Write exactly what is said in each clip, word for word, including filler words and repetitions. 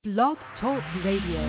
Blog Talk Radio.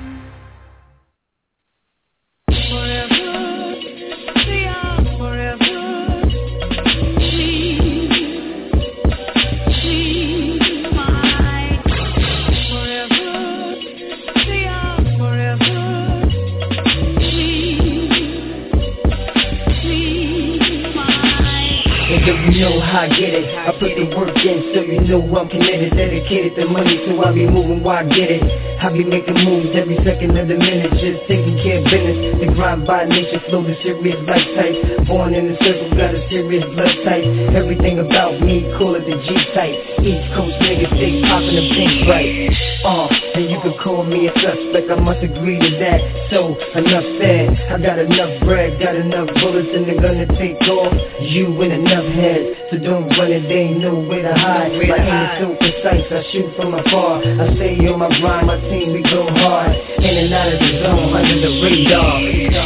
You know how I get it, I put the work in, so you know I'm committed, dedicated to money, so I be moving while I get it. I be making moves every second of the minute, just taking care of business. The grind by nature, flow the serious life type. Born in the circle, got a serious blood type. Everything about me, call it the G type. East Coast niggas, stay popping the pink right. Uh, and you can call me a suspect, I must agree to that. So, enough said, I got enough bread, got enough bullets in the gun to take off you and enough heads. So don't run it, they ain't no way to hide. My aim is so precise, I shoot from afar. I stay on my grind, my team, we go hard. In and out of the zone, under the radar.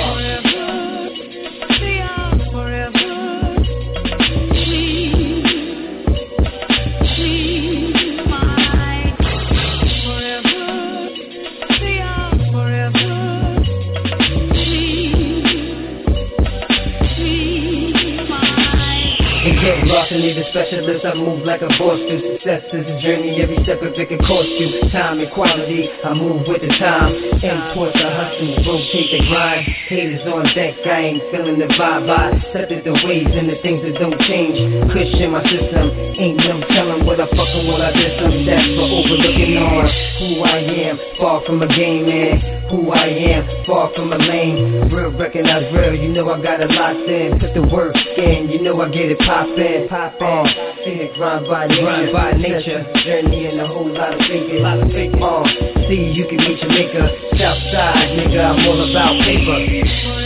Get lost and need a specialist, I move like a boss do. Success is a journey, every step of it can cost you. Time and quality, I move with the time. Aim towards the hustle, rotate the grind. Haters on deck, I ain't feeling the vibe. I accepted the ways and the things that don't change. Cushion my system, ain't no telling what I fucking what I did. Some that's for overlooking on who I am, far from a game man. Who I am, far from a lane. Real recognize real, you know I got a lot in. Put the work in, you know I get it poppin', poppin'. See the grind by nature, grind by nature. Journey and a whole lot of thinking, lot of thinking. Uh, see you can meet your maker. Southside, nigga, I'm all about paper.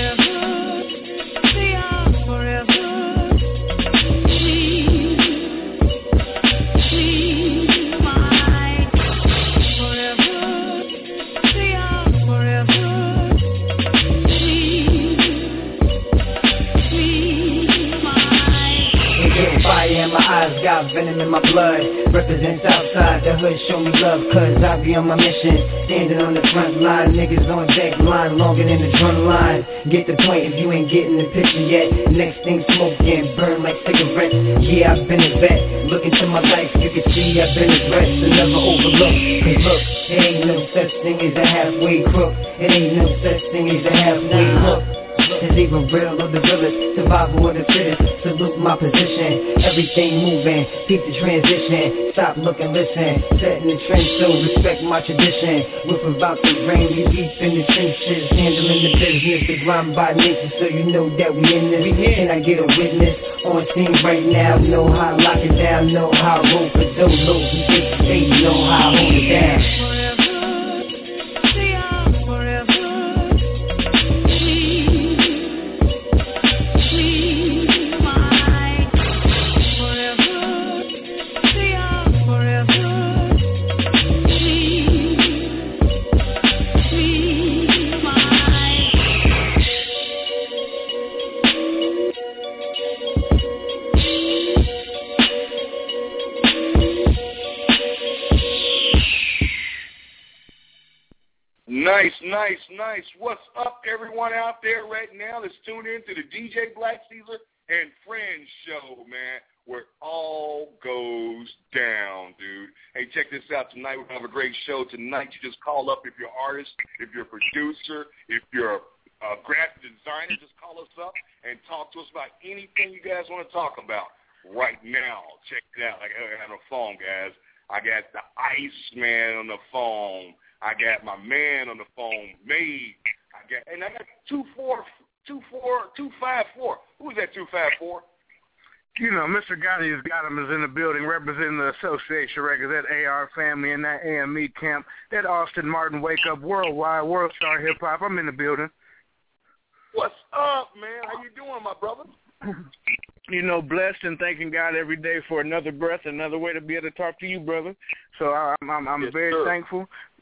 My eyes got venom in my blood. Represents outside the hood, show me love, cause I be on my mission. Standing on the front line, niggas on deck, line longer than the drum line. Get the point if you ain't getting the picture yet. Next thing smoking, burn like cigarettes. Yeah, I've been a vet. Look into my life, you can see I've been abreast. So never overlook, cause look, there ain't no such thing as a halfway crook. It ain't no such thing as a halfway hook. Is even real or the realest, survival of the fittest. Salute my position, everything moving, keep the transition. Stop, look and listen, setting the trend, so respect my tradition. With about the rain, we deep in the trenches, handling the business, the grind by nature, so you know that we in this. Can I get a witness on scene right now? Know how I lock it down, know how I roll for Dolo. We take the stage, know how I hold it down. Nice, nice, nice. What's up, everyone out there right now that's tuned in to the D J Black Caesar and Friends show, man, where it all goes down, dude. Hey, check this out. Tonight we're going to have a great show. Tonight you just call up if you're an artist, if you're a producer, if you're a graphic designer, just call us up and talk to us about anything you guys want to talk about right now. Check it out. Like, I got on the phone, guys. I got the Iceman on the phone. I got my man on the phone, Made. I got, and I got two four, two four, two five four. Who's that two five four? You know, Mister Gotti has got him is in the building representing the Association Records, that A R family and that A M E camp, that Austin Martin Wake Up Worldwide, World Star Hip Hop. I'm in the building. What's up, man? How you doing, my brother? You know, blessed and thanking God every day for another breath, another way to be able to talk to you, brother. So I'm I'm, I'm yes, very sir. thankful.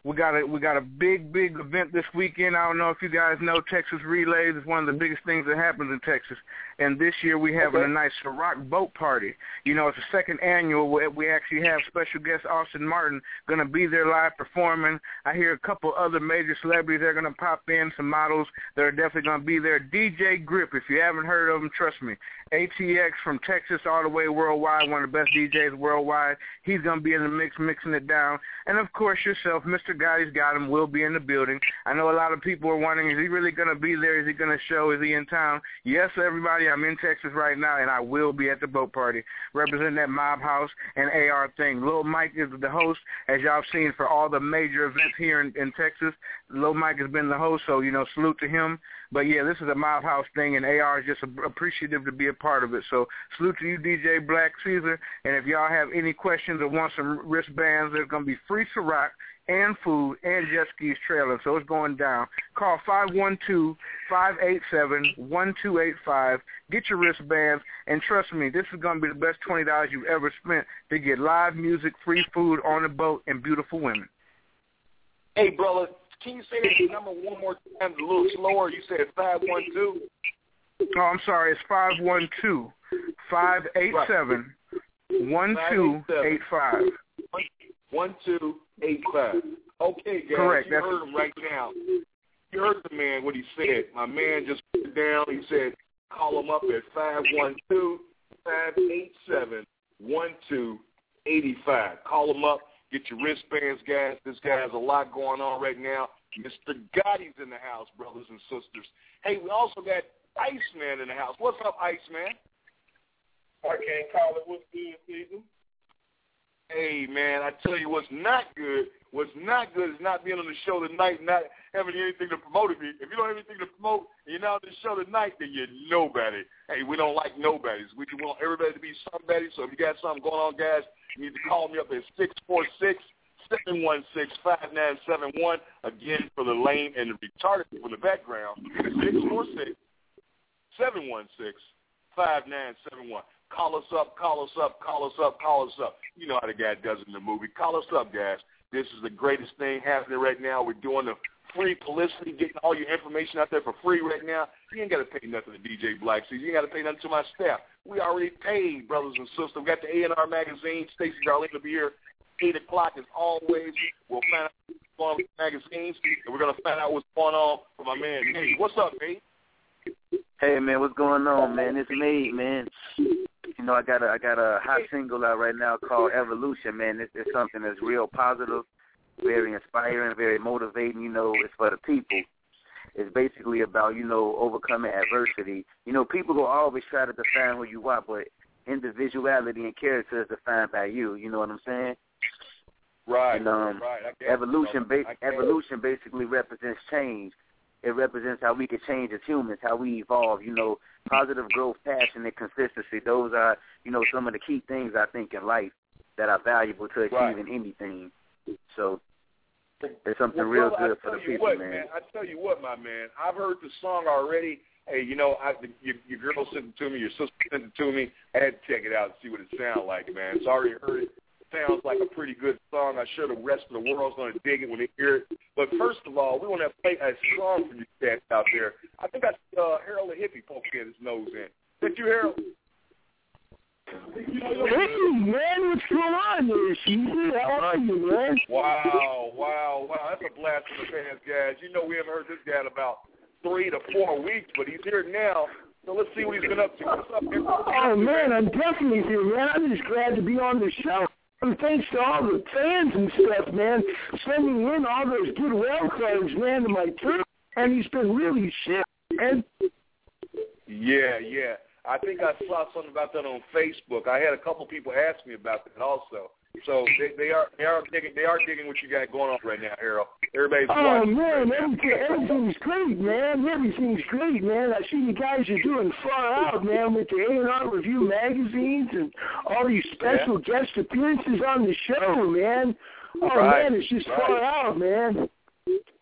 We got a we got a big big event this weekend. I don't know if you guys know Texas Relays is one of the biggest things that happens in Texas. And this year we having okay. a nice Ciroc boat party. You know, it's the second annual. We actually have special guest Austin Martin going to be there live performing. I hear a couple other major celebrities that are going to pop in, some models that are definitely going to be there. D J Grip, if you haven't heard of him, trust me. A T X from Texas all the way worldwide, one of the best D Js worldwide. He's going to be in the mix, mixing it down. And, of course, yourself, Mister Gotti's Got Him, will be in the building. I know a lot of people are wondering, is he really going to be there? Is he going to show? Is he in town? Yes, everybody, I'm in Texas right now, and I will be at the boat party representing that Mob House and A R thing. Lil Mike is the host, as y'all have seen, for all the major events here in, in Texas. Lil Mike has been the host, so, you know, salute to him. But, yeah, this is a Mob House thing, and A R is just appreciative to be a part of it. So salute to you, D J Black Caesar. And if y'all have any questions or want some wristbands, there's going to be free Ciroc and food and jet skis trailing. So it's going down. Call five one two, five eight seven, one two eight five. Get your wristbands. And trust me, this is going to be the best twenty dollars you've ever spent to get live music, free food on the boat, and beautiful women. Hey, brother, can you say the number one more time a little slower? You said five one two? Oh, I'm sorry. It's five one two, five eight seven, one two eight five. one two eight five. Okay, guys, correct. You That's heard him right now. You heard the man, what he said. My man just put it down. He said, call him up at five one two, five eight seven, one two eight five. Call him up. Get your wristbands, guys. This guy has a lot going on right now. Mister Gotti's in the house, brothers and sisters. Hey, we also got Iceman in the house. What's up, Iceman? I can't call it what's good, Caesar. Hey, man, I tell you what's not good. What's not good is not being on the show tonight, not having anything to promote me. If you don't have anything to promote and you're not on the show tonight, then you're nobody. Hey, we don't like nobodies. We want everybody to be somebody. So if you got something going on, guys, you need to call me up at six four six, seven one six, five nine seven one. Again, for the lame and the retarded people in the background, six four six, seven one six, five nine seven one. Call us up, call us up, call us up, call us up. You know how the guy does it in the movie. Call us up, guys. This is the greatest thing happening right now. We're doing the free publicity, getting all your information out there for free right now. You ain't got to pay nothing to D J Black Seas. You ain't got to pay nothing to my staff. We already paid, brothers and sisters. We got the A and R magazine. Stacey Darlene will be here eight o'clock as always. We'll find out what's going on with the magazines, and we're going to find out what's going on with my man, Nate. What's up, Nate? Hey, man, what's going on, man? It's me, man. You know, I got a I got a hot single out right now called Evolution, man. It's, it's something that's real positive, very inspiring, very motivating. You know, it's for the people. It's basically about, you know, overcoming adversity. You know, people will always try to define who you are, but individuality and character is defined by you. You know what I'm saying? Right, and, um, right. I evolution, ba- evolution basically represents change. It represents how we can change as humans, how we evolve, you know, positive growth, passion, and consistency. Those are, you know, some of the key things I think in life that are valuable to achieving right. anything. So it's something well, real brother, good for the people, what, man. man. I tell you what, my man, I've heard the song already. Hey, you know, I, your, your girl sent it to me, your sister sent it to me. I had to check it out and see what it sounds like, man. So I already heard it. Sounds like a pretty good song. I'm sure the rest of the world's going to dig it when they hear it. But first of all, we want to play a song for you cats out there. I think I see uh, Harold the Hippie poking his nose in. Did you, Harold? Hey, man, what's going on there, Caesar? How are you, man? Wow, wow, wow. That's a blast from the fans, guys. You know we haven't heard this guy in about three to four weeks, but he's here now. So let's see what he's been up to. What's up, man? Oh, man, I'm definitely here, man. I'm just glad to be on the show. And thanks to all the fans and stuff, man, sending in all those goodwill cards, man, to my tour. And he's been really sick, man. Yeah, yeah. I think I saw something about that on Facebook. I had a couple people ask me about that also. So they, they are they are digging they are digging what you got going on right now, Harold. Everybody's oh watching. man, right everything, everything's great, man. Everything's great, man. I see you guys are doing far out, man, with the A and R Review magazines and all these special yeah. guest appearances on the show, man. Oh right. man, it's just right. far out, man.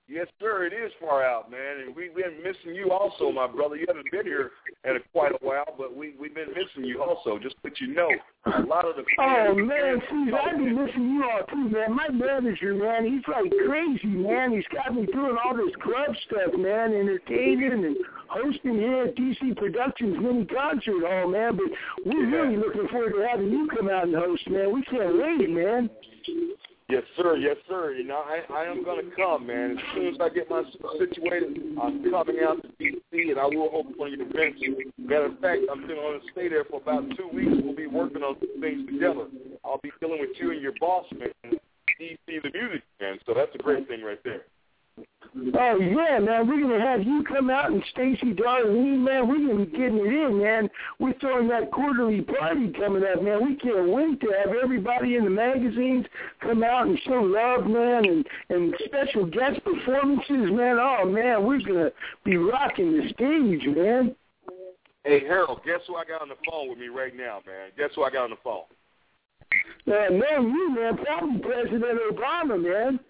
Yes, sir, it is far out, man, and we've been missing you also, my brother. You haven't been here in a, quite a while, but we, we've been missing you also, just to let you know. A lot of the Oh, man, see, I've been missing you all, too, man. My manager, man, he's like crazy, man. He's got me doing all this club stuff, man, entertaining and hosting here at D C Productions mini concert hall, man. But we're yeah. really looking forward to having you come out and host, man. We can't wait, man. Yes, sir. Yes, sir. You know, I, I am going to come, man. As soon as I get myself situated, I'm coming out to D C, and I will host one of your events. Matter of fact, I'm going to stay there for about two weeks. We'll be working on some things together. I'll be dealing with you and your boss, man, D C the music, man. So that's a great thing right there. Oh, yeah, man, we're going to have you come out and Stacey Darlene, man. We're going to be getting it in, man. We're throwing that quarterly party coming up, man. We can't wait to have everybody in the magazines come out and show love, man, and, and special guest performances, man. Oh, man, we're going to be rocking the stage, man. Hey, Harold, guess who I got on the phone with me right now, man? Guess who I got on the phone? Uh, man, you, man, probably President Obama, man.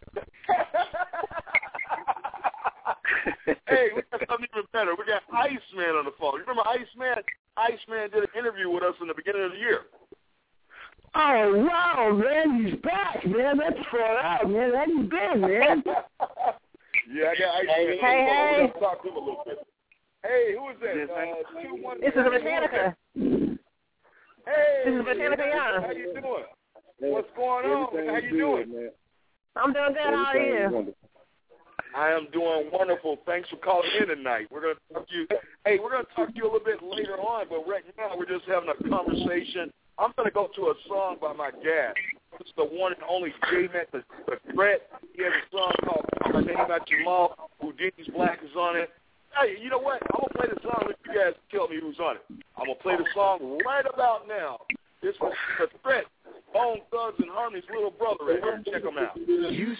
Hey, we got something even better. We got Iceman on the phone. You remember Iceman? Iceman did an interview with us in the beginning of the year. Oh, wow, man, he's back, man. That's far out, man. How you been, man? Yeah, I got Iceman hey, on the phone. hey. We're going to talk to him a little bit. Hey, who is that? Uh, two, one, this is Botanica. Hey, this is Botanica Young. How you doing? What's going on? How you doing? Man. I'm doing good. How are you? I am doing wonderful. Thanks for calling in tonight. We're going to talk to you. Hey, we're going to talk to you a little bit later on, but right now we're just having a conversation. I'm going to go to a song by my dad. It's the one and only J-Met, the, the Threat. He has a song called My Name At Your Mouth. Houdini's Black is on it. Hey, you know what? I'm going to play the song. Let you guys tell me who's on it. I'm going to play the song right about now. This was the Threat. Bone Thugs and Harmony's little brother right here. Check him out. You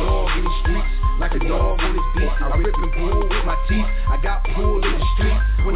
Like a dog on his beat, I rip and pull with my teeth. I got pulled in the street when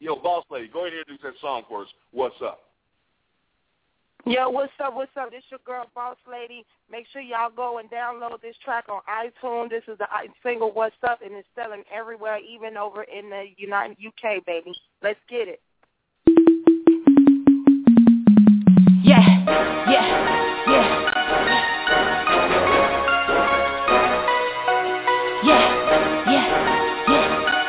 Yo, Boss Lady, go ahead and introduce that song for us. What's up? Yo, what's up, what's up? This your girl, Boss Lady. Make sure y'all go and download this track on iTunes. This is the single, What's Up, and it's selling everywhere, even over in the United U K, baby. Let's get it. Yeah, yeah, yeah. Yeah, yeah, yeah,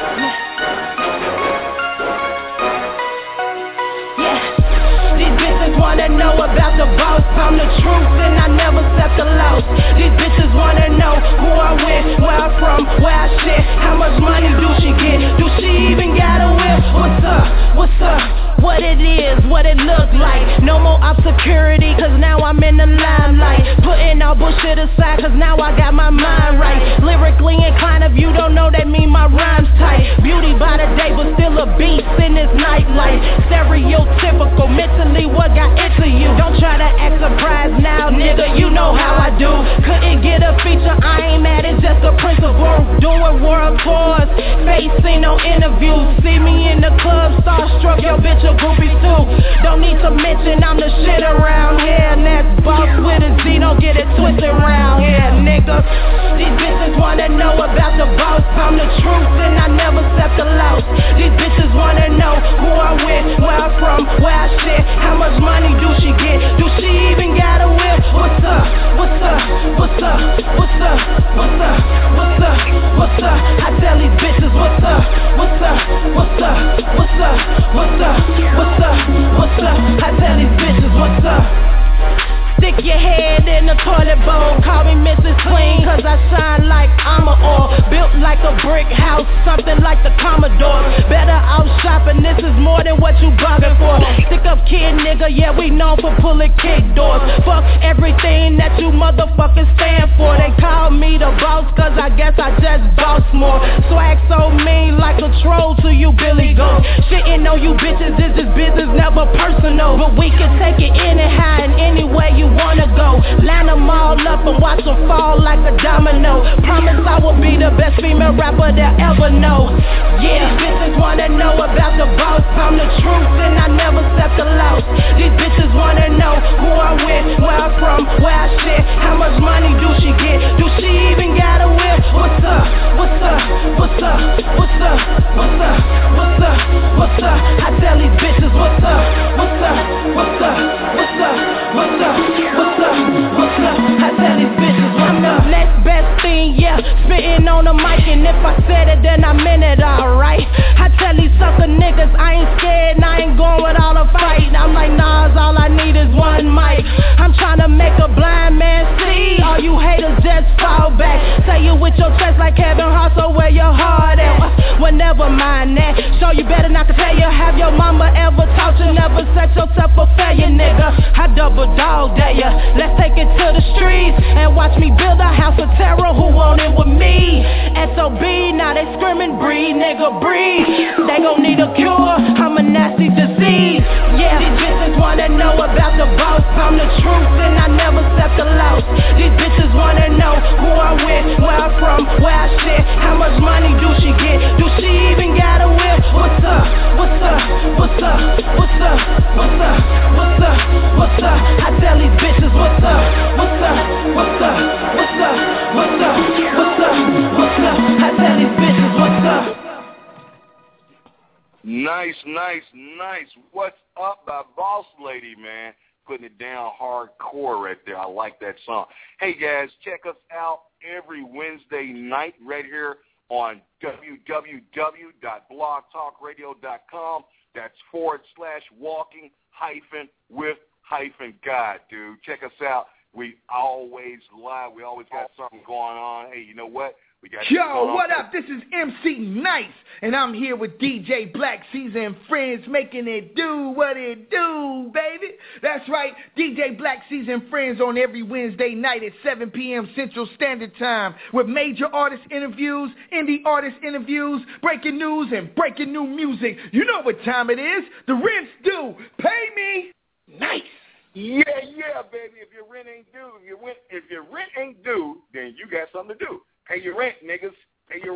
yeah. Yeah, these bitches wanna know about the boss. I'm the truth and I never accept the loss. These bitches wanna know who I'm with, where I'm from, where I shit. How much money do she get? Do she even got a whip? What's up? What's up? What it is, what it look like. No more up security, cause now I'm in the limelight. Putting all bullshit aside, cause now I got my mind right. Lyrically inclined, if you don't know, that mean my rhymes tight. Beauty by the day, but still a beast in this nightlife. Stereotypical, mentally what got into you? Don't try to act surprised now, nigga, you know how I do. Couldn't get a feature, I ain't mad, it's just a principle. Doing world tours, facing no interviews. See me in the club, starstruck, your bitch a groupie too. Don't need to mention I'm the shit around here. And that's boss with a Z, don't get it twisted around here, nigga. These bitches wanna know about the boss. I'm the truth and I never accept the loss. These bitches wanna know who I'm with, where I'm from, where I shit. How much money do she get? Do she even got a whip? What's up? What's up? What's up? What's up? What's up? What's up? What's up? I tell these bitches what's up? What's up? What's up? What's up? What's up? What's up? What's up? I tell these bitches what's up? Stick your head in the toilet bowl. Call me Missus Clean, cause I shine like I'm a oil. Built like a brick house, something like the Commodore. Better out shopping, this is more than what you bugging for. Stick up kid nigga, yeah, we known for pulling kick doors. Fuck everything that you motherfuckers stand for. They call me the boss, cause I guess I just boss more. Swag so mean like a troll to you Billy Goat. Shitting on you bitches, this is business, never personal. But we can take it anyhow and any way you wanna go. Line them all up and watch them fall like a domino. Promise I will be the best female rapper they'll ever know. Yeah, these bitches wanna know about the boss. I'm the truth and I never accept the loss. These bitches wanna know who I'm with, where I'm from, where I shit. How much money do she get? Do she even got a whip? What's up? What's up? What's up? What's up? What's up? What's up? What's up? I tell these bitches what's up? What's up? What's up? What's up? What's up? What's up? What's up? I tell these bitches what's up? Next best thing, yeah, spitting on the mic, and if I said it, then I meant it, alright. I tell these sucker niggas I ain't scared and I ain't going with all the fight. I'm like, Nas, all I need is one mic. I'm trying to make a blind man see. All you haters just fall back. Say you with your chest like Kevin Hart, so where your heart at? Well, never mind that. Show you better not to tell you. Have your mama ever taught you never set yourself a failure, nigga? I double dog dare ya. Let's take it to the streets and watch me build a house of terror. Who want it with me? S O B, now they screaming breathe, nigga, breathe. They gon' need a cure, I'm a nasty disease. Yeah, these bitches wanna know about the boss. I'm the truth and I never accept the loss. These bitches wanna know who I'm with, where I'm from, where I shit. How much money do she get? Do she even got a whip? What's up? What's up? What's up? What's up? What's up? What's up? What's up? I tell these bitches what's up? What's up? What's up? What's up? What's up? What's up? What's up? I tell these bitches what's up? Nice, nice, nice. What's up by Boss Lady, man. Putting it down hardcore right there. I like that song. Hey, guys, check us out every Wednesday night right here on w w w dot blog talk radio dot com. That's forward slash walking hyphen with hyphen God, dude. Check us out. We always live. We always got something going on. Hey, you know what? We got Yo, what up? This is M C Nice, and I'm here with D J Black Caesar and friends making it do what it do, baby. That's right, D J Black Caesar and friends on every Wednesday night at seven p.m. Central Standard Time with major artist interviews, indie artist interviews, breaking news, and breaking new music. You know what time it is. The rent's due. Pay me. Nice. Yeah, yeah, baby. If your rent ain't due, if your rent, if your rent ain't due, then you got something to do. Pay your rent, niggas. Pay your rent.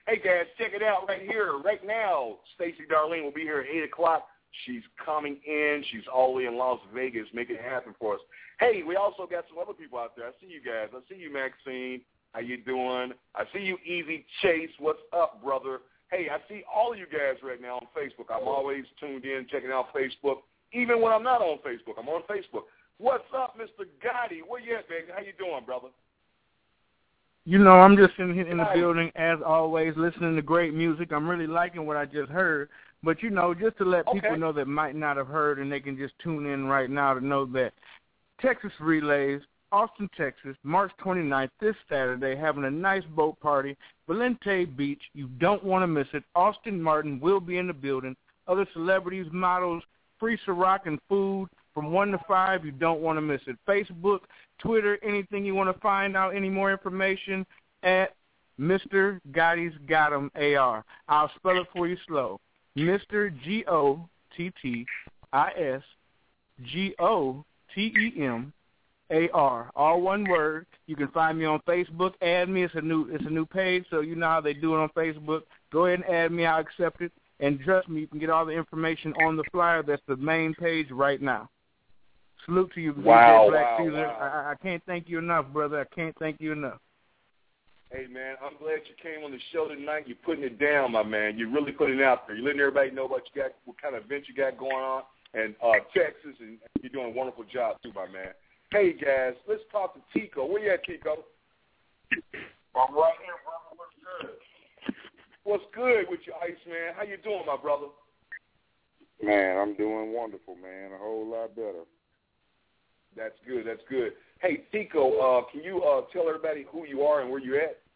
Hey, guys, check it out right here, right now. Stacey Darlene will be here at eight o'clock. She's coming in. She's all the way in Las Vegas, making it happen for us. Hey, we also got some other people out there. I see you guys. I see you, Maxine. How you doing? I see you, Easy Chase. What's up, brother? Hey, I see all of you guys right now on Facebook. I'm always tuned in, checking out Facebook. Even when I'm not on Facebook, I'm on Facebook. What's up, Mister Gotti? Where you at, baby? How you doing, brother? You know, I'm just in in the building, as always, listening to great music. I'm really liking what I just heard. But, you know, just to let okay. people know that might not have heard and they can just tune in right now to know that Texas Relays, Austin, Texas, March twenty-ninth, this Saturday, having a nice boat party, Valente Beach. You don't want to miss it. Austin Martin will be in the building. Other celebrities, models, free Ciroc and food from one to five. You don't want to miss it. Facebook, Twitter, anything you want to find out, any more information at Mister Gotti's Got 'em A R. I'll spell it for you slow. Mister G O T T I S G O T E M A R, all one word. You can find me on Facebook. Add me. It's a new it's a new page, so you know how they do it on Facebook. Go ahead and add me. I'll accept it. And trust me, you can get all the information on the flyer. That's the main page right now. Salute to you, wow, D J Black wow, Caesar. wow. I, I can't thank you enough, brother. I can't thank you enough. Hey, man, I'm glad you came on the show tonight. You're putting it down, my man. You're really putting it out there. You're letting everybody know what you got, what kind of event you got going on, and uh, Texas, and you're doing a wonderful job too, my man. Hey, guys, let's talk to Tico. Where you at, Tico? I'm right here, brother. What's good? What's good with you, Iceman? How you doing, my brother? Man, I'm doing wonderful, man. A whole lot better. That's good. That's good. Hey, Tico, uh, can you uh, tell everybody who you are and where you at?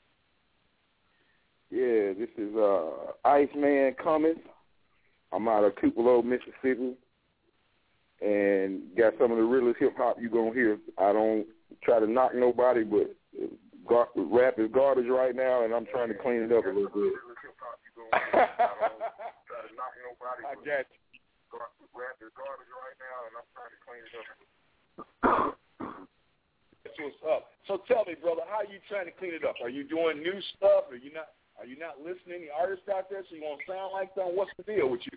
Yeah, this is uh, Iceman Cummins. I'm out of Tupelo, Mississippi, and got some of the realest hip-hop you're going to hear. I don't try to knock nobody, but gar- rap is garbage right now, and I'm trying to clean it up a little bit. I got you. Rap is garbage right now, and I'm trying to clean it up. That's what's up. So tell me, brother, how are you trying to clean it up? Are you doing new stuff? Are you not? Are you not listening to any artists out there so you won't sound like them? What's the deal with you?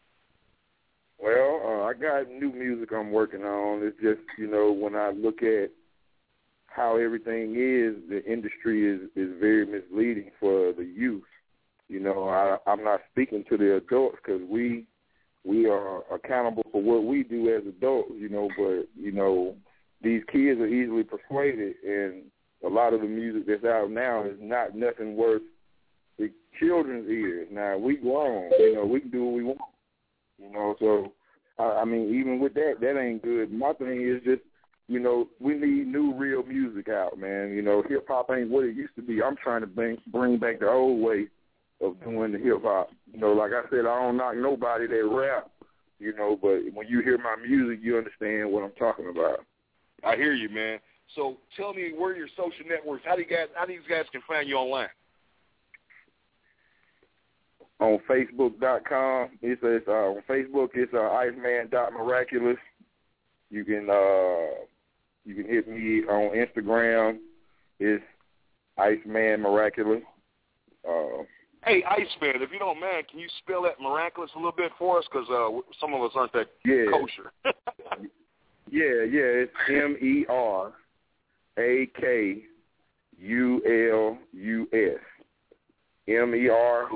Well, uh, I got new music I'm working on. It's just, you know, when I look at how everything is, the industry is, is very misleading for the youth. You know, I, I'm not speaking to the adults because we we are accountable for what we do as adults, you know, but, you know, these kids are easily persuaded, and a lot of the music that's out now is not nothing worth the children's ears. Now, we grown, you know, we can do what we want, you know, so, I, I mean, even with that, that ain't good. My thing is just, you know, we need new real music out, man. You know, hip-hop ain't what it used to be. I'm trying to bring, bring back the old way of doing the hip-hop. You know, like I said, I don't knock nobody that rap, you know, but when you hear my music, you understand what I'm talking about. I hear you, man. So tell me, where are your social networks? How do you guys, how these guys can find you online? On Facebook dot com. It's, it's uh, on Facebook. It's uh, Iceman dot Miraculous. You can uh, you can hit me on Instagram. It's Iceman Miraculous. Uh, hey, Iceman, if you don't mind, can you spell that miraculous a little bit for us? Because uh, some of us aren't that yeah. kosher. yeah, yeah. It's M E R A K U L U S. M E R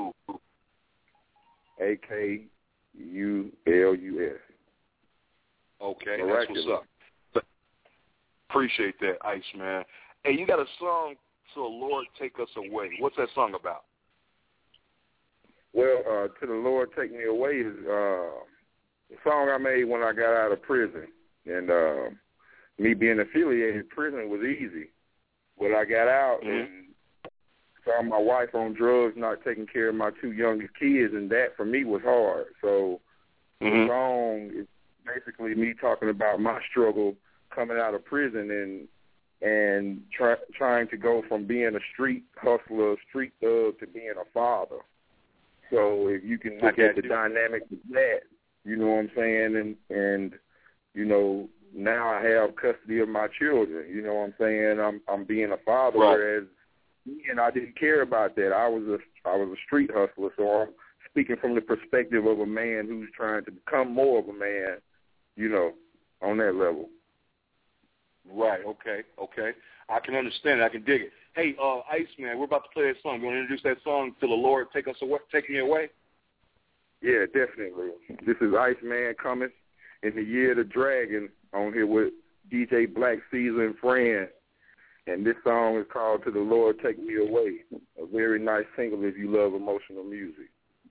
A K U L U S. Okay, Miraculous. That's what's up. Appreciate that, Iceman. Hey, you got a song, So Lord Take Us Away. What's that song about? Well, uh, To the Lord Take Me Away is uh, a song I made when I got out of prison. And uh, me being affiliated, prison was easy. But I got out mm-hmm. and found my wife on drugs, not taking care of my two youngest kids, and that for me was hard. So mm-hmm. the song is basically me talking about my struggle coming out of prison and and try, trying to go from being a street hustler, street thug, to being a father. So if you can look at the dynamic of that, you know what I'm saying, and and you know now I have custody of my children. You know what I'm saying? I'm I'm being a father, right. whereas and I didn't care about that. I was a I was a street hustler, so I'm speaking from the perspective of a man who's trying to become more of a man, you know, on that level. Right, okay, okay. I can understand it. I can dig it. Hey, uh, Iceman, we're about to play that song. You want to introduce that song to the Lord, take us away, take me away? Yeah, definitely. This is Iceman coming in the year of the dragon on here with D J Black Caesar and friends. And this song is called To the Lord Take Me Away, a very nice single if you love emotional music.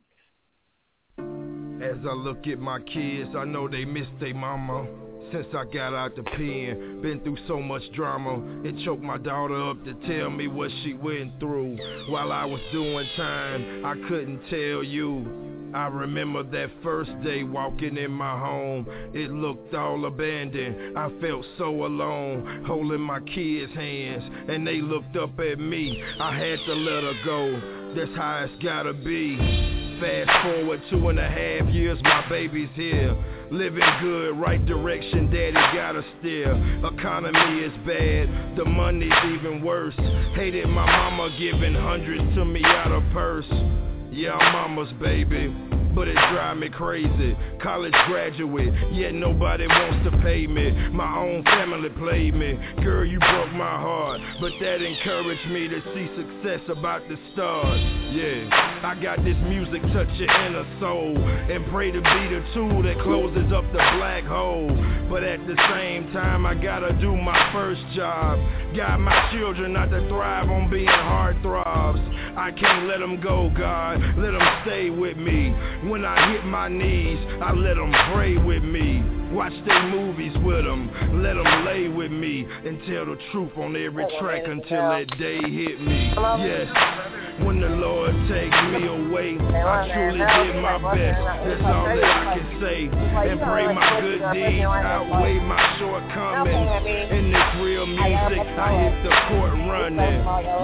As I look at my kids, I know they miss their mama. Since I got out the pen, been through so much drama. It choked my daughter up to tell me what she went through. While I was doing time, I couldn't tell you. I remember that first day walking in my home. It looked all abandoned. I felt so alone, holding my kids' hands, and they looked up at me. I had to let her go. That's how it's gotta be. Fast forward two and a half years, my baby's here. Living good, right direction, daddy got us steer. Economy is bad, the money's even worse. Hated my mama giving hundreds to me out of purse. Yeah, I'm mama's baby, but it drive me crazy. College graduate, yet nobody wants to pay me. My own family played me. Girl, you broke my heart, but that encouraged me to see success about to start. Yeah, I got this music touch your inner soul, and pray to be the tool that closes up the black hole. But at the same time, I gotta do my first job. Got my children not to thrive on being heartthrobs. I can't let them go, God, let them stay with me. When I hit my knees, I let them pray with me. Watch their movies with them, let them lay with me, and tell the truth on every track until that day hit me. Yes, when the Lord takes me away, I truly did my best, that's all that I can say. And pray my good deeds outweigh my shortcomings. In this real music, I hit the court running.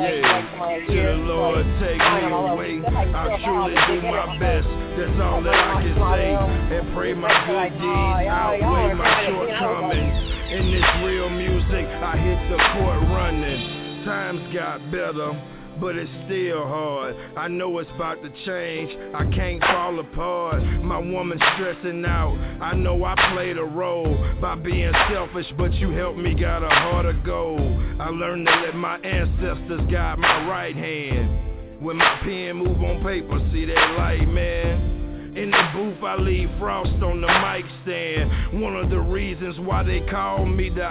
Yeah, till the Lord take me away, I truly do my best, that's all that I can say. And pray my good deeds outweigh my shortcomings. In this real music, I hit the court running. Times got better, but it's still hard. I know it's about to change, I can't fall apart. My woman stressing out, I know I played a role by being selfish, but you helped me got a heart of gold. I learned to let my ancestors guide my right hand. When my pen move on paper, see that light, man. In the booth, I leave frost on the mic stand. One of the reasons why they call me the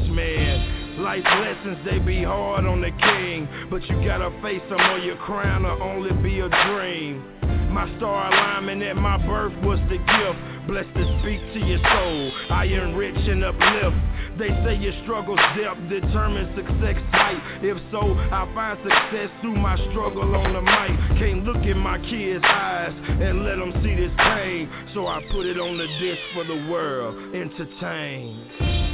Iceman. Life's lessons, they be hard on the king, but you gotta face them or your crown will only be a dream. My star alignment at my birth was the gift, blessed to speak to your soul, I enrich and uplift. They say your struggle's depth determines success height. If so, I find success through my struggle on the mic. Can't look in my kids' eyes and let them see this pain, so I put it on the disc for the world, entertain.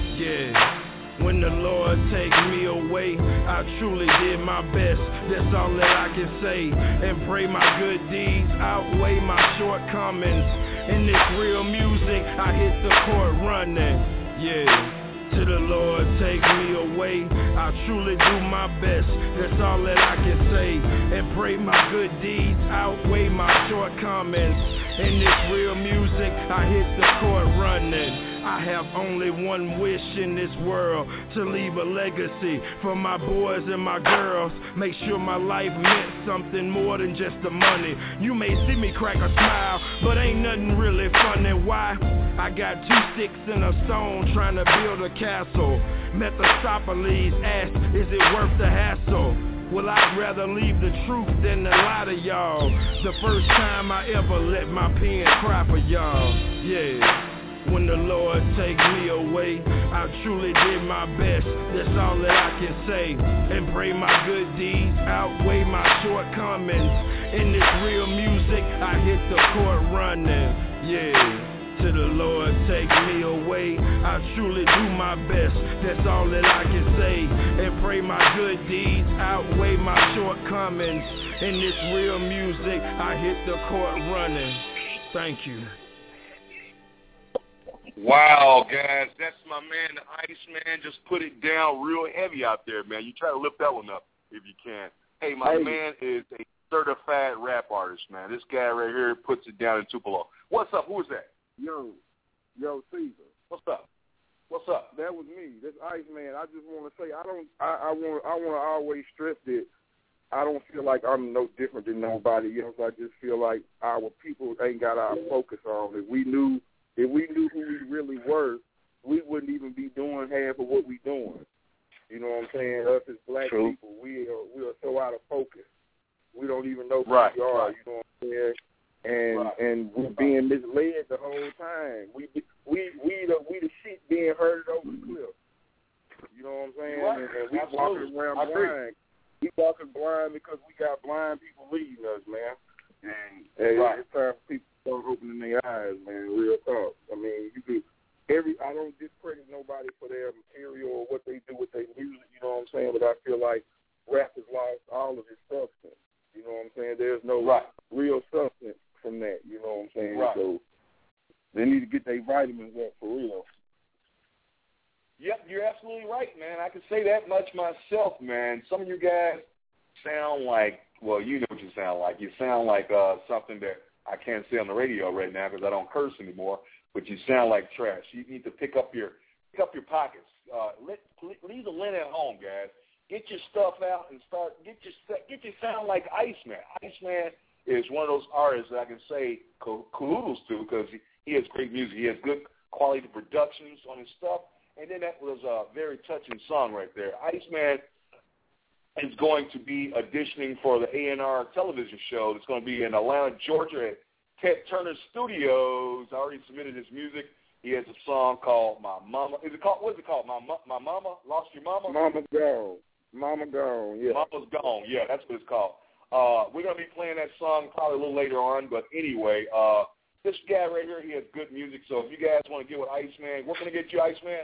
Yeah. When the Lord take me away, I truly did my best, that's all that I can say. And pray my good deeds outweigh my shortcomings. In this real music, I hit the court running. Yeah. To the Lord take me away, I truly do my best, that's all that I can say. And pray my good deeds outweigh my shortcomings. In this real music, I hit the court running. I have only one wish in this world, to leave a legacy for my boys and my girls. Make sure my life meant something more than just the money. You may see me crack a smile, but ain't nothing really funny. Why? I got two sticks and a stone trying to build a castle. Mephistopheles asked, is it worth the hassle? Well, I'd rather leave the truth than to lie to y'all. The first time I ever let my pen cry for y'all. Yeah. When the Lord take me away, I truly did my best, that's all that I can say. And pray my good deeds outweigh my shortcomings. In this real music, I hit the court running. Yeah. To the Lord take me away, I truly do my best, that's all that I can say. And pray my good deeds outweigh my shortcomings. In this real music, I hit the court running. Thank you. Wow, guys, that's my man, the Iceman. Just put it down real heavy out there, man. You try to lift that one up if you can. Hey, my Hey. man is a certified rap artist, man. This guy right here puts it down in Tupelo. What's up? Who is that? Yo, yo, Caesar. What's up? What's up? That was me. This Iceman. I just want to say I don't. I, I want. I want to always stress that I don't feel like I'm no different than nobody else. I just feel like our people ain't got our focus on. If we knew, if we knew who we really were, we wouldn't even be doing half of what we doing. You know what I'm saying? Us as black True. people, we are we are so out of focus. We don't even know who Right, we are. right. You know what I'm saying? And Right. and we're being misled the whole time. We we we the we the shit being herded over the cliff. You know what I'm saying? Right. And, and we Absolutely. walking around I agree. blind. We walking blind because we got blind people leading us, man. And hey, Right. it's time for people to start opening their eyes, man. Real talk. I mean, you could every. I don't discredit nobody for their material or what they do with their music. You know what I'm saying? But I feel like rap has lost all of its substance. You know what I'm saying? There's no Right. real substance from that. You know what I'm saying? Right. So they need to get their vitamins up for real. Yep, you're absolutely right, man. I can say that much myself, man. Some of you guys sound like, well, you know what you sound like. You sound like uh, something that I can't say on the radio right now because I don't curse anymore, but you sound like trash. You need to pick up your pick up your pockets. Uh, let, leave the lint at home, guys. Get your stuff out and start, get your, get your sound like Iceman. Iceman is one of those artists that I can say kudos to because he, he has great music. He has good quality productions on his stuff. And then that was a very touching song right there. Iceman is going to be auditioning for the A and R television show that's going to be in Atlanta, Georgia at Ted Turner Studios. I already submitted his music. He has a song called My Mama. Is it called, what is it called? My, My Mama? Lost Your Mama? Mama Gone. Mama Gone, yeah. Mama's Gone, yeah, that's what it's called. Uh, we're going to be playing that song probably a little later on, but anyway, uh, this guy right here, he has good music, so if you guys want to get with Iceman, where can I get you, Iceman?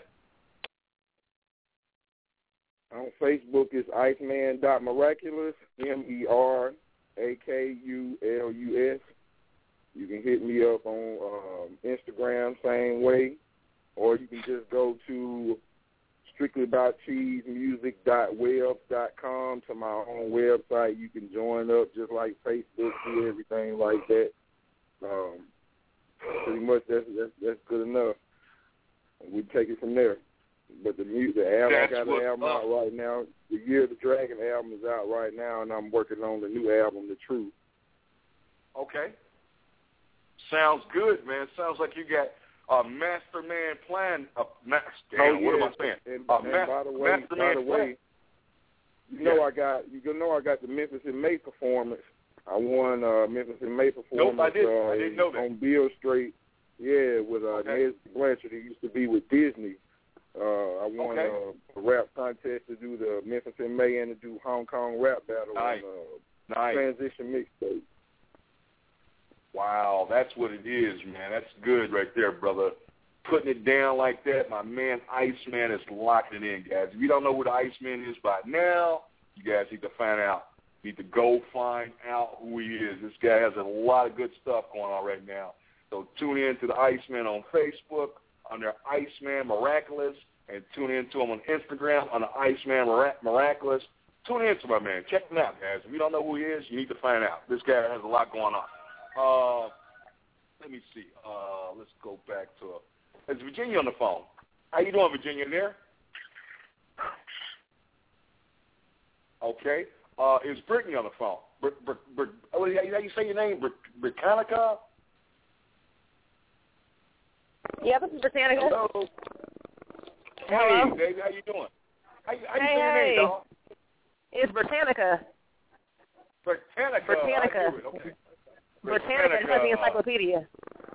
On Facebook, it's Iceman dot Miraculous, M E R A K U L U S. You can hit me up on um, Instagram, same way, or you can just go to strictly about cheese music dot webs dot com to my own website. You can join up just like Facebook, do everything like that. Um, pretty much that's, that's that's good enough. We take it from there. But the music, the album, That's I got an album up. out right now. The Year of the Dragon album is out right now, and I'm working on the new album, The Truth. Okay. Sounds good, man. Sounds like you got a master man plan. A master, damn, oh, yeah. what am I saying? And, a and ma- by the way, master by man the plan. way, you know Yeah. I got you know I got the Memphis in May performance. I won uh, Memphis in May performance. Nope, I didn't. Uh, I didn't know that. On Beale Street, yeah, with uh, Okay. Nez Blanchard. He used to be with Disney. Uh, I won Okay. uh, a rap contest to do the Memphis in May and to do Hong Kong rap battle Nice. on uh, Nice. Transition Mixtape. Wow, that's what it is, man. That's good right there, brother. Putting it down like that, my man Iceman is locking it in, guys. If you don't know who the Iceman is by now, you guys need to find out. You need to go find out who he is. This guy has a lot of good stuff going on right now. So tune in to the Iceman on Facebook under Iceman Miraculous, and tune in to him on Instagram under Iceman Mirac- Miraculous. Tune in to my man. Check him out, guys. If you don't know who he is, you need to find out. This guy has a lot going on. Uh, let me see. Uh, let's go back to uh, is Virginia on the phone. How you doing, Virginia? There. Okay. Uh, is Brittany on the phone? Br- Br- Br- how you say your name? Br- Britannica? Yeah, this is Britannica. Hello. Hello. Hey, baby, how you doing? How, you- how you Hey, say your hey. name, dog? It's Britannica. Britannica. Britannica. I knew it. Okay. Britannica, just like the encyclopedia.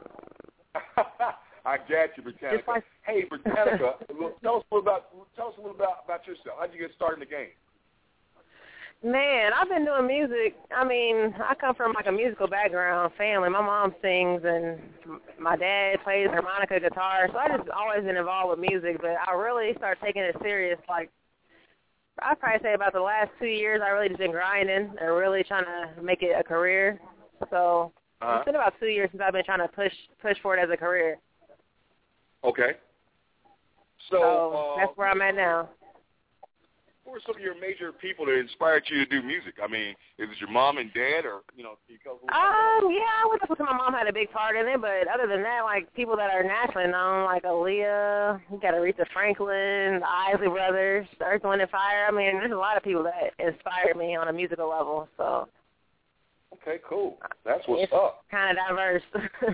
I got you, Britannica. Just like- Hey, Britannica, tell us a little about tell us a little about, about yourself. How'd you get started in the game? Man, I've been doing music. I mean, I come from like a musical background, family. My mom sings, and my dad plays harmonica, guitar. So I just always been involved with music. But I really started taking it serious. Like I'd probably say about the last two years, I really just been grinding and really trying to make it a career. So Uh-huh. it's been about two years since I've been trying to push push for it as a career. Okay. So, So uh, that's where I'm at now. who are some of your major people that inspired you to do music? I mean, is it your mom and dad, or you know? You go, um, yeah, I would say my mom had a big part in it, but other than that, like people that are nationally known, like Aaliyah, you got Aretha Franklin, the Isley Brothers, Earth, Wind and Fire. I mean, there's a lot of people that inspired me on a musical level. So. Okay, cool. That's what's it's up. Kind of diverse.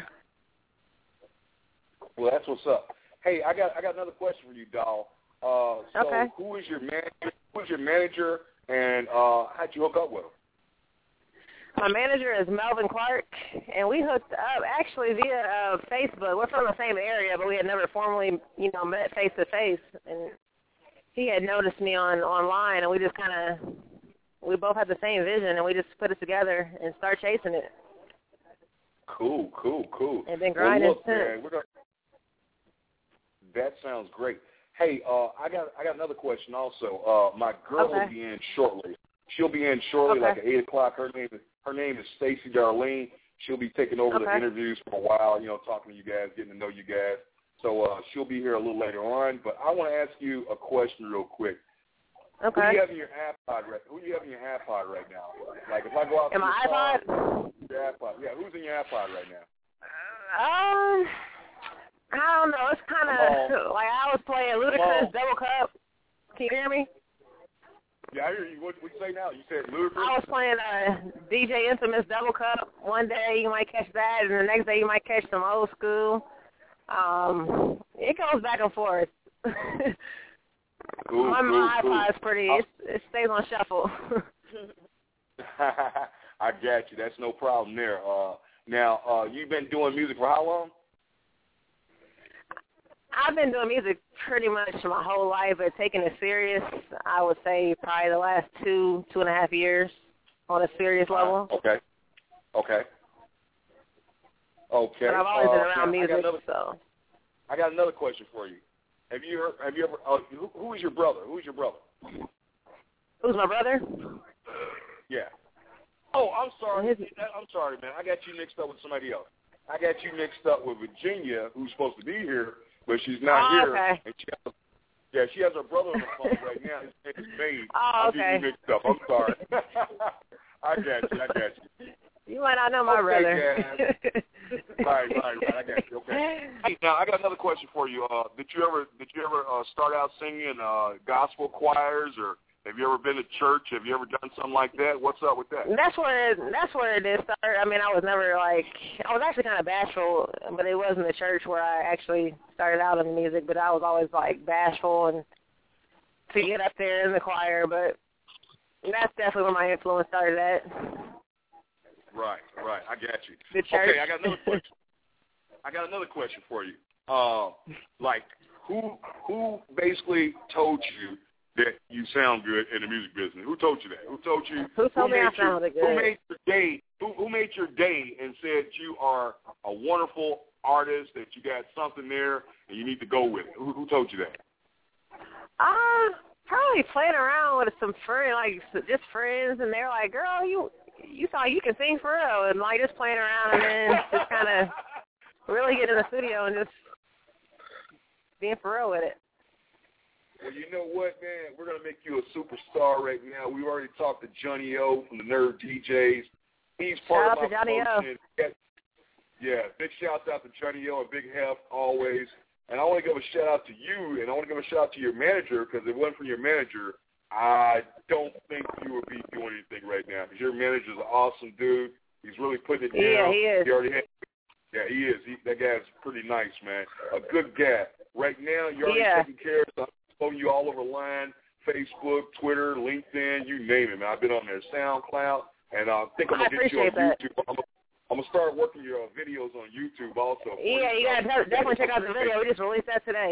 Well, that's what's up. Hey, I got I got another question for you, doll. Uh, so okay. who is your manager? Who is your manager, and uh, how'd you hook up with him? My manager is Melvin Clark, and we hooked up actually via uh, Facebook. We're from the same area, but we had never formally, you know, met face to face. And he had noticed me on online, and we just kind of, we both had the same vision, and we just put it together and start chasing it. Cool, cool, cool. And then grinding well, look, man, we're gonna, that sounds great. Hey, uh, I got I got another question also. Uh, my girl okay. will be in shortly. She'll be in shortly, okay. like at eight o'clock. Her name is her name is Stacey Darlene. She'll be taking over okay. the interviews for a while. You know, talking to you guys, getting to know you guys. So uh, she'll be here a little later on. But I want to ask you a question real quick. Okay. Who do you have in your iPod right? Who do you have in your iPod right now? Like if I go out in to my your iPod, car, your iPod, yeah. Who's in your iPod right now? Um, I don't know. It's kind of like I was playing Ludacris Double Cup. Can you hear me? Yeah, I hear you. What what you say now? You said Ludacris? I was playing uh, D J Infamous Double Cup. One day you might catch that, and the next day you might catch some old school. Um, it goes back and forth. Cool, my cool, my cool. iPod's pretty. It's, it stays on shuffle. I got you. That's no problem there. Uh, now, uh, you've been doing music for how long? I've been doing music pretty much my whole life, but taking it serious, I would say probably the last two, two and a half years on a serious level. Uh, okay. Okay. Okay. But I've always uh, been around now, music, I another, so. I got another question for you. Have you heard, have you ever, uh, who, who is your brother? Who is your brother? Who's my brother? Yeah. Oh, I'm sorry. I'm sorry, man. I got you mixed up with somebody else. I got you mixed up with Virginia, who's supposed to be here, but she's not oh, here. Okay. And she has, yeah, she has her brother on the phone right now. His name is Babe. Oh, okay. I'm getting you mixed up. I'm sorry. I got you. I got you. You might not know my okay, brother. right, right, right. I got you. Okay. Hey, now I got another question for you. Uh, did you ever did you ever uh, start out singing uh, gospel choirs, or have you ever been to church? Have you ever done something like that? What's up with that? That's where it, that's where it did start. I mean, I was never like I was actually kind of bashful, but it wasn't the church where I actually started out in music. But I was always like bashful and to get up there in the choir. But that's definitely where my influence started at. Right, right. I got you. The church. Okay, I got another question. I got another question for you. Uh, like, who who basically told you that you sound good in the music business? Who told you that? Who told you? Who told who me I your, sounded good? Who made your day? Who, who made your day and said you are a wonderful artist, that you got something there and you need to go with it? Who, who told you that? Uh, probably playing around with some friends, like just friends, and they're like, "Girl, you." You thought you can sing for real, and like just playing around, and then just kind of really get in the studio and just being for real with it. Well, you know what, man? We're gonna make you a superstar right now. We already talked to Johnny O from the Nerve D Js. He's part Shout of out my to Johnny O. promotion. Yeah, big shout out to Johnny O and Big Hef always. And I want to give a shout out to you, and I want to give a shout out to your manager, because if it wasn't for your manager, I don't think you would be doing anything right now, because your manager's an awesome dude. He's really putting it down. Yeah, he is. He already had, yeah, he is. He, that guy's pretty nice, man. A good guy. Right now, you're already yeah. taking care of stuff. I'm following you all over line, Facebook, Twitter, LinkedIn, you name it, man. I've been on there, SoundCloud, and I think I'm going to get you on that. YouTube. I'm I'm going to start working your uh, videos on YouTube also. Yeah, you got to definitely check out the video. We just released that today.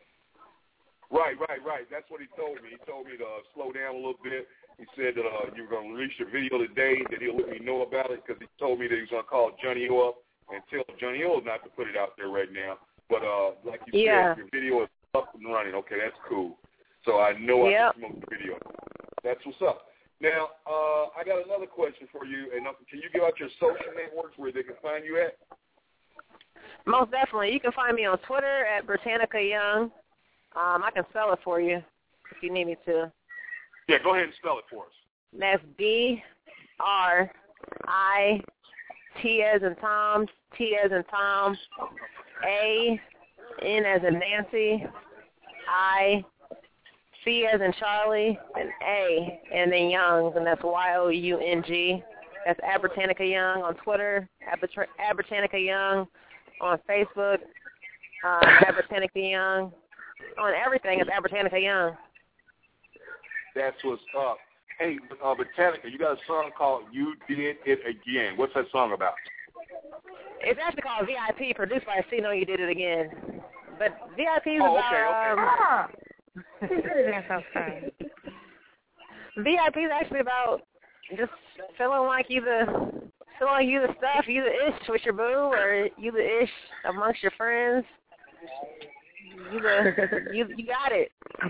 Right, right, right. That's what he told me. He told me to uh, slow down a little bit. He said that uh, you were going to release your video today, that he'll let me know about it, because he told me that he was going to call Johnny O up and tell Johnny O not to put it out there right now. But uh, like you yeah. said, your video is up and running. Okay, that's cool. So I know yep. I can promote the video. That's what's up. Now, uh, I got another question for you. And uh, can you give out your social networks where they can find you at? Most definitely. You can find me on Twitter at Britannica Young. Um, I can spell it for you if you need me to. Yeah, go ahead and spell it for us. That's B R I T as in Tom, T as in Tom, A, N as in Nancy, I, C as in Charlie, and A, and then Youngs, and that's Y O U N G. That's Abertanica Young on Twitter, Aber- Abertanica Young on Facebook, uh, Abertanica Young. On everything, it's Abertanica Young. That's what's up. Hey, uh, Botanica, you got a song called You Did It Again. What's that song about? It's actually called V I P, produced by C. No, You Did It Again. But V I P is oh, about... okay, okay. Um, V I P is actually about just feeling like you the feeling like you the stuff, you the ish with your boo, or you the ish amongst your friends. You the you you got it.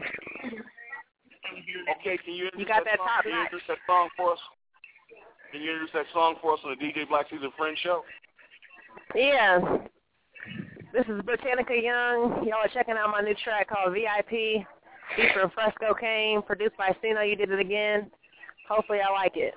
Okay, can you introduce you got that, that song? top Can you notch. introduce that song for us? Can you introduce that song for us on the D J Black Season Friend Show? Yeah. This is Botanica Young. Y'all are checking out my new track called V I P, featuring Fresco Kane, produced by Cino. You Did It Again. Hopefully I like it.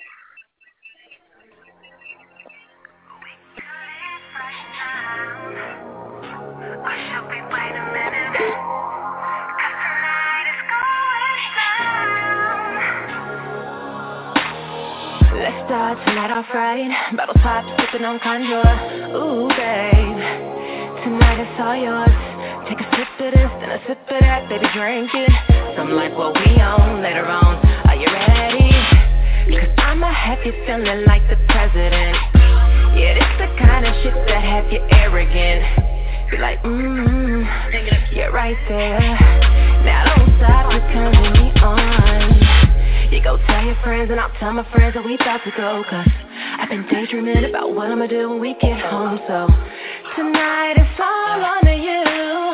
Let's start tonight off right. Bottles pop, sipping on Conjure. Ooh, babe, tonight it's all yours. Take a sip of this, then a sip of that, baby, drink it. Something like what we own later on. Are you ready? Cause I'ma have you feeling like the president. Yeah, this the kind of shit that have you arrogant. Be like, mmm, you're right there. Now don't stop, you're turning me on. You go tell your friends and I'll tell my friends that we about to go. Cause I've been daydreaming about what I'ma do when we get home. So tonight it's all on to you.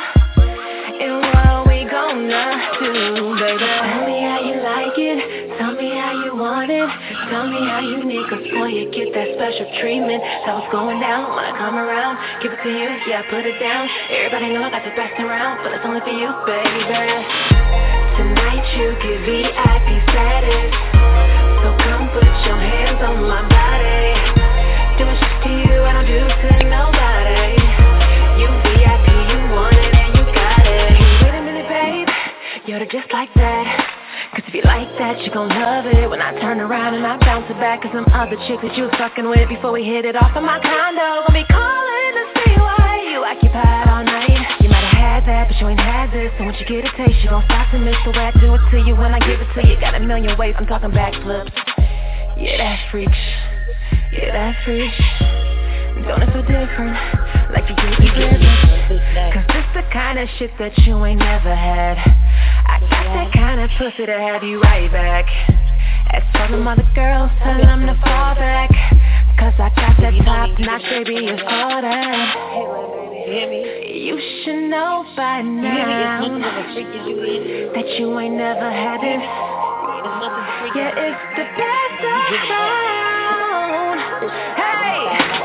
And what we gonna do, baby? Tell me how you like it. Tell me how you want it. Tell me how you need. Cause boy, you get that special treatment. So it's going down when I come around. Give it to you, yeah, put it down. Everybody know I got the best around, but it's only for you, baby. Tonight you get V I P status. So come put your hands on my body. Doing shit to you I don't do to nobody. You V I P, you want it and you got it. Wait a minute, babe, you're just like that. Cause if you like that, you gon' love it. When I turn around and I bounce it back. Cause some other chick that you was fucking with before we hit it off in my condo gon' be calling to see why you occupied all night. You might have had that, but you ain't had this. So once you get a taste, you gon' stop to miss the way I do it to you. When I give it to you, got a million ways, I'm talking backflips. Yeah, that's freak. Yeah, that's freak. Don't it feel different? Like you get you different. Cause this the kind of shit that you ain't never had. I got that kind of pussy to have you right back. As for them other girls, tell them to fall back. Cause I got that top notch, baby, it's all that. You should know by now that you ain't never had this. Yeah, it's the best around. Hey!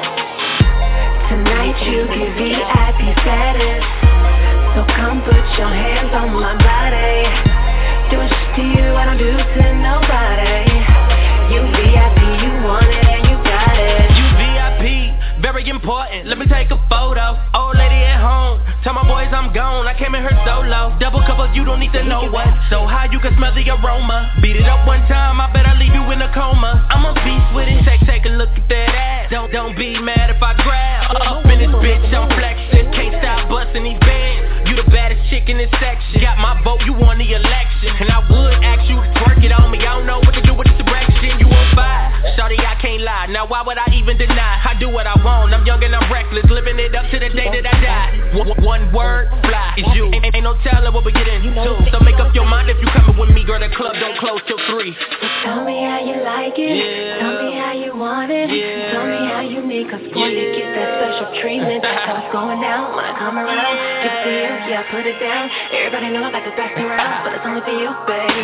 Tonight you get V I P status. So come put your hands on my body. Doing shit to you I don't do to nobody. You V I P, you want it and you got it. You V I P, very important. Let me take a photo. Old lady at home, tell my boys I'm gone. I came in her solo. Double cup of you don't need to know what. So how you can smell the aroma. Beat it up one time, I bet I leave you in a coma. I'm a beast with it. Take, take a look at that ass. Don't, don't be mad if I grab. Up in this bitch, I'm flexing. Can't stop busting these bands. You the baddest chick in this section. Got my vote, you won the election. And I would ask you to twerk it on me. I don't know what to do with this direction. You on fire, shawty, I can't lie. Now why would I even deny? I do what I want, I'm young and I'm reckless. Living it up to the day that I die. One, one word, fly, is you. Ain't, ain't no telling what we get into. So make up your mind if you coming with me. Girl, the club don't close till three. Tell me how you like it. Yeah. Tell me how you want it. Yeah. Tell me how you need. Cause boy, yeah. you get that special treatment. So it's going down when I come around. Give it to you, yeah, put it down. Everybody know I got the best around, but it's only for you, baby.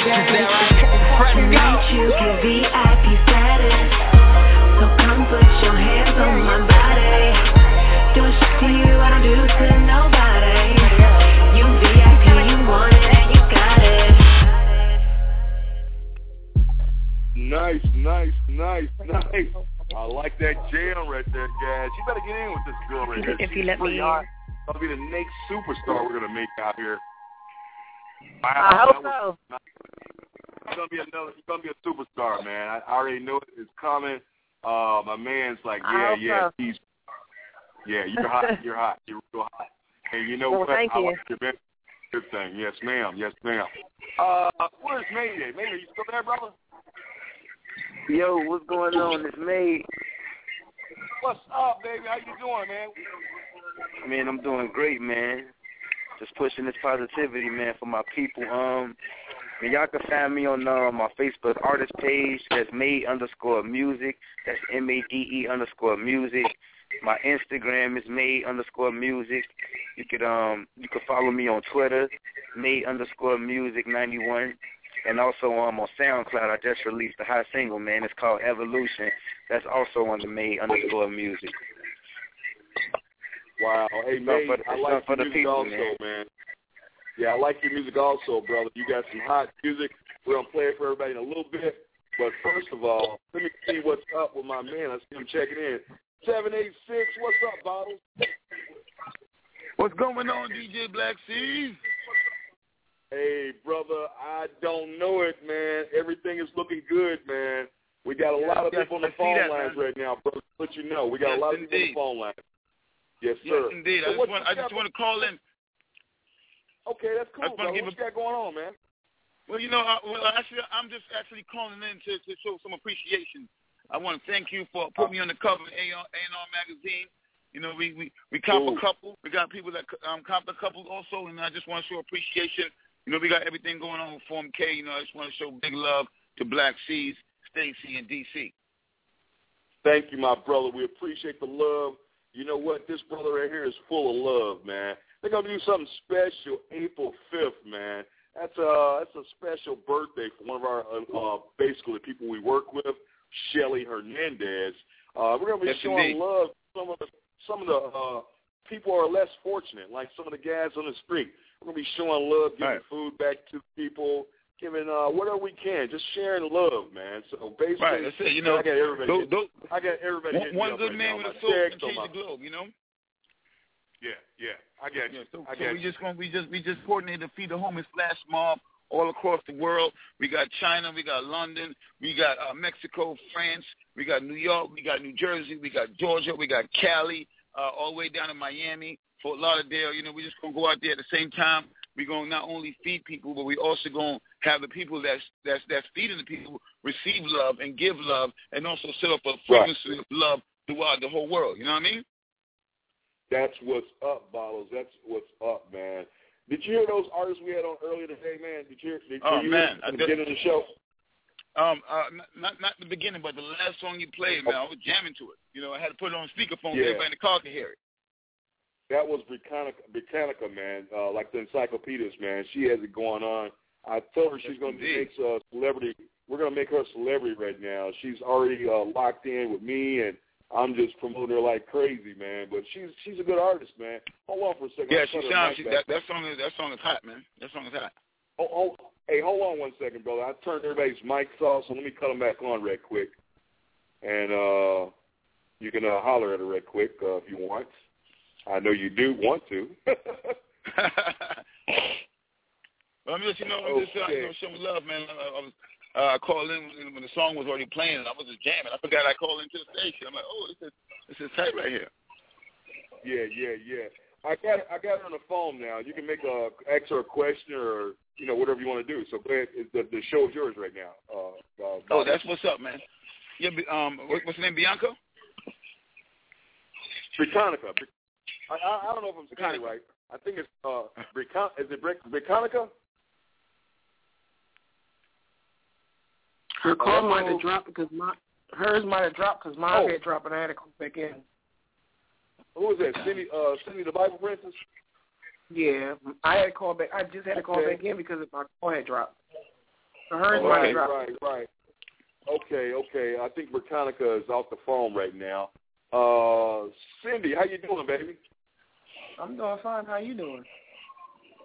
Tonight you get V I P status. So come put your hands on my body. Doing shit to you I don't do to nobody. You V I P, you want it and you got it. Hey, I like that jam right there, guys. You better get in with this girl right here. If you let me in. Hot. That'll be the next superstar we're gonna make out here. Wow, I hope so. You're gonna be another. You're gonna be a superstar, man. I, I already know it's coming. Uh, my man's like, yeah, yeah, so. he's, yeah, you're hot. You're hot. You're real hot. And you know well, what? Thank I you. like your best good thing. Yes, ma'am. Yes, ma'am. Uh, where's Mayday? Mayday, you still there, brother? Yo, what's going on? It's May. What's up, baby? How you doing, man? Man, I'm doing great, man. Just pushing this positivity, man, for my people. Um, and y'all can find me on uh, my Facebook artist page. That's Made underscore music. That's M A D E underscore music. My Instagram is Made underscore music. You could um you could follow me on Twitter, Made underscore music ninety-one. And also um, on SoundCloud, I just released a hot single, man. It's called Evolution. That's also on the Made underscore music. Wow. Hey, May, I like your music people, also, man. man. Yeah, I like your music also, brother. You got some hot music. We're going to play it for everybody in a little bit. But first of all, let me see what's up with my man. I see him checking in. seven eight six, what's up, Bottles? What's going on, D J Black Seas? Hey, brother, I don't know it, man. Everything is looking good, man. We got a yes, lot of yes, people on the I phone that, lines man. right now, brother. Let you know, we got yes, a lot of indeed. people on the phone lines. Yes, yes sir. indeed. So I just want I just want to call in. Okay, that's cool, brother. Give what a... you got going on, man? Well, you know, I, well, actually, I'm just actually calling in to, to show some appreciation. I want to thank you for putting me on the cover of A and R magazine. You know, we we we comp a couple. We got people that um comp a couple also, and I just want to show appreciation. You know, we got everything going on with Form K. You know, I just want to show big love to Black Seas, Stacy, and D C. Thank you, my brother. We appreciate the love. You know what? This brother right here is full of love, man. They're gonna do something special April fifth, man. That's a that's a special birthday for one of our uh, basically the people we work with, Shelly Hernandez. Uh, we're gonna be yes, showing indeed. love to some of the some of the uh, people who are less fortunate, like some of the guys on the street. We're gonna be showing love, giving right. food back to people, giving uh, whatever we can, just sharing love, man. So basically, right, that's it. You know, I got everybody. those, hit, those, I got everybody. One, one good right man now. with My a soul can text change on my, the globe. You know. Yeah, yeah, I got you. Yeah, so, I so got we you. just going we just we just coordinated to feed the homeless flash mob all across the world. We got China, we got London, we got uh, Mexico, France, we got New York, we got New Jersey, we got Georgia, we got Cali, uh, all the way down to Miami, Fort Lauderdale. You know, we just gonna go out there at the same time. We're gonna not only feed people, but we also gonna have the people that's that's that's feeding the people receive love and give love, and also set up a frequency right. of love throughout the whole world. You know what I mean? That's what's up, Bottles. That's what's up, man. Did you hear those artists we had on earlier today, man? Did you hear? Did, oh you man, hear the beginning of the show? Um, uh, not not the beginning, but the last song you played, man. I was jamming to it. You know, I had to put it on speakerphone yeah. so everybody in the car could hear it. That was Britannica, Britannica, man. Uh, like the encyclopedias, man. She has it going on. I told her she's going to make a celebrity. We're going to make her a celebrity right now. She's already uh, locked in with me, and I'm just promoting her like crazy, man. But she's she's a good artist, man. Hold on for a second. Yeah, she sounds. She, that, that song is that song is hot, man. That song is hot. Oh, oh, hey, hold on one second, brother. I turned everybody's mics off, so let me cut them back on right quick, and uh, you can uh, holler at her right quick uh, if you want. I know you do want to. Well, I'm just, you know, I'm just uh, you know, showing love, man. I, I was. Uh, I called in when the song was already playing, and I was just jamming. I forgot I called into the station. I'm like, oh, this is this is tight right here. Yeah, yeah, yeah. I got it, I got it on the phone now. You can make a ask her a question or you know whatever you want to do. So go ahead. The, the show is yours right now. Uh, uh, oh, that's what's up, man. Yeah, um, what's her name? Bianca. Britannica. I, I I don't know if I'm saying it right. I think it's uh, Brican. Is it Britannica? Her call might have dropped because my hers might have dropped because mine oh. had dropped and I had to come back in. Who was that? Cindy, uh, Cindy the Bible Princess? Yeah, I had to call back. I just had to call okay. back in because my call had dropped. So hers oh, might right, have dropped. Right, right. Okay, okay. I think Britannica is off the phone right now. Uh, Cindy, how you doing, baby? I'm doing fine. How you doing?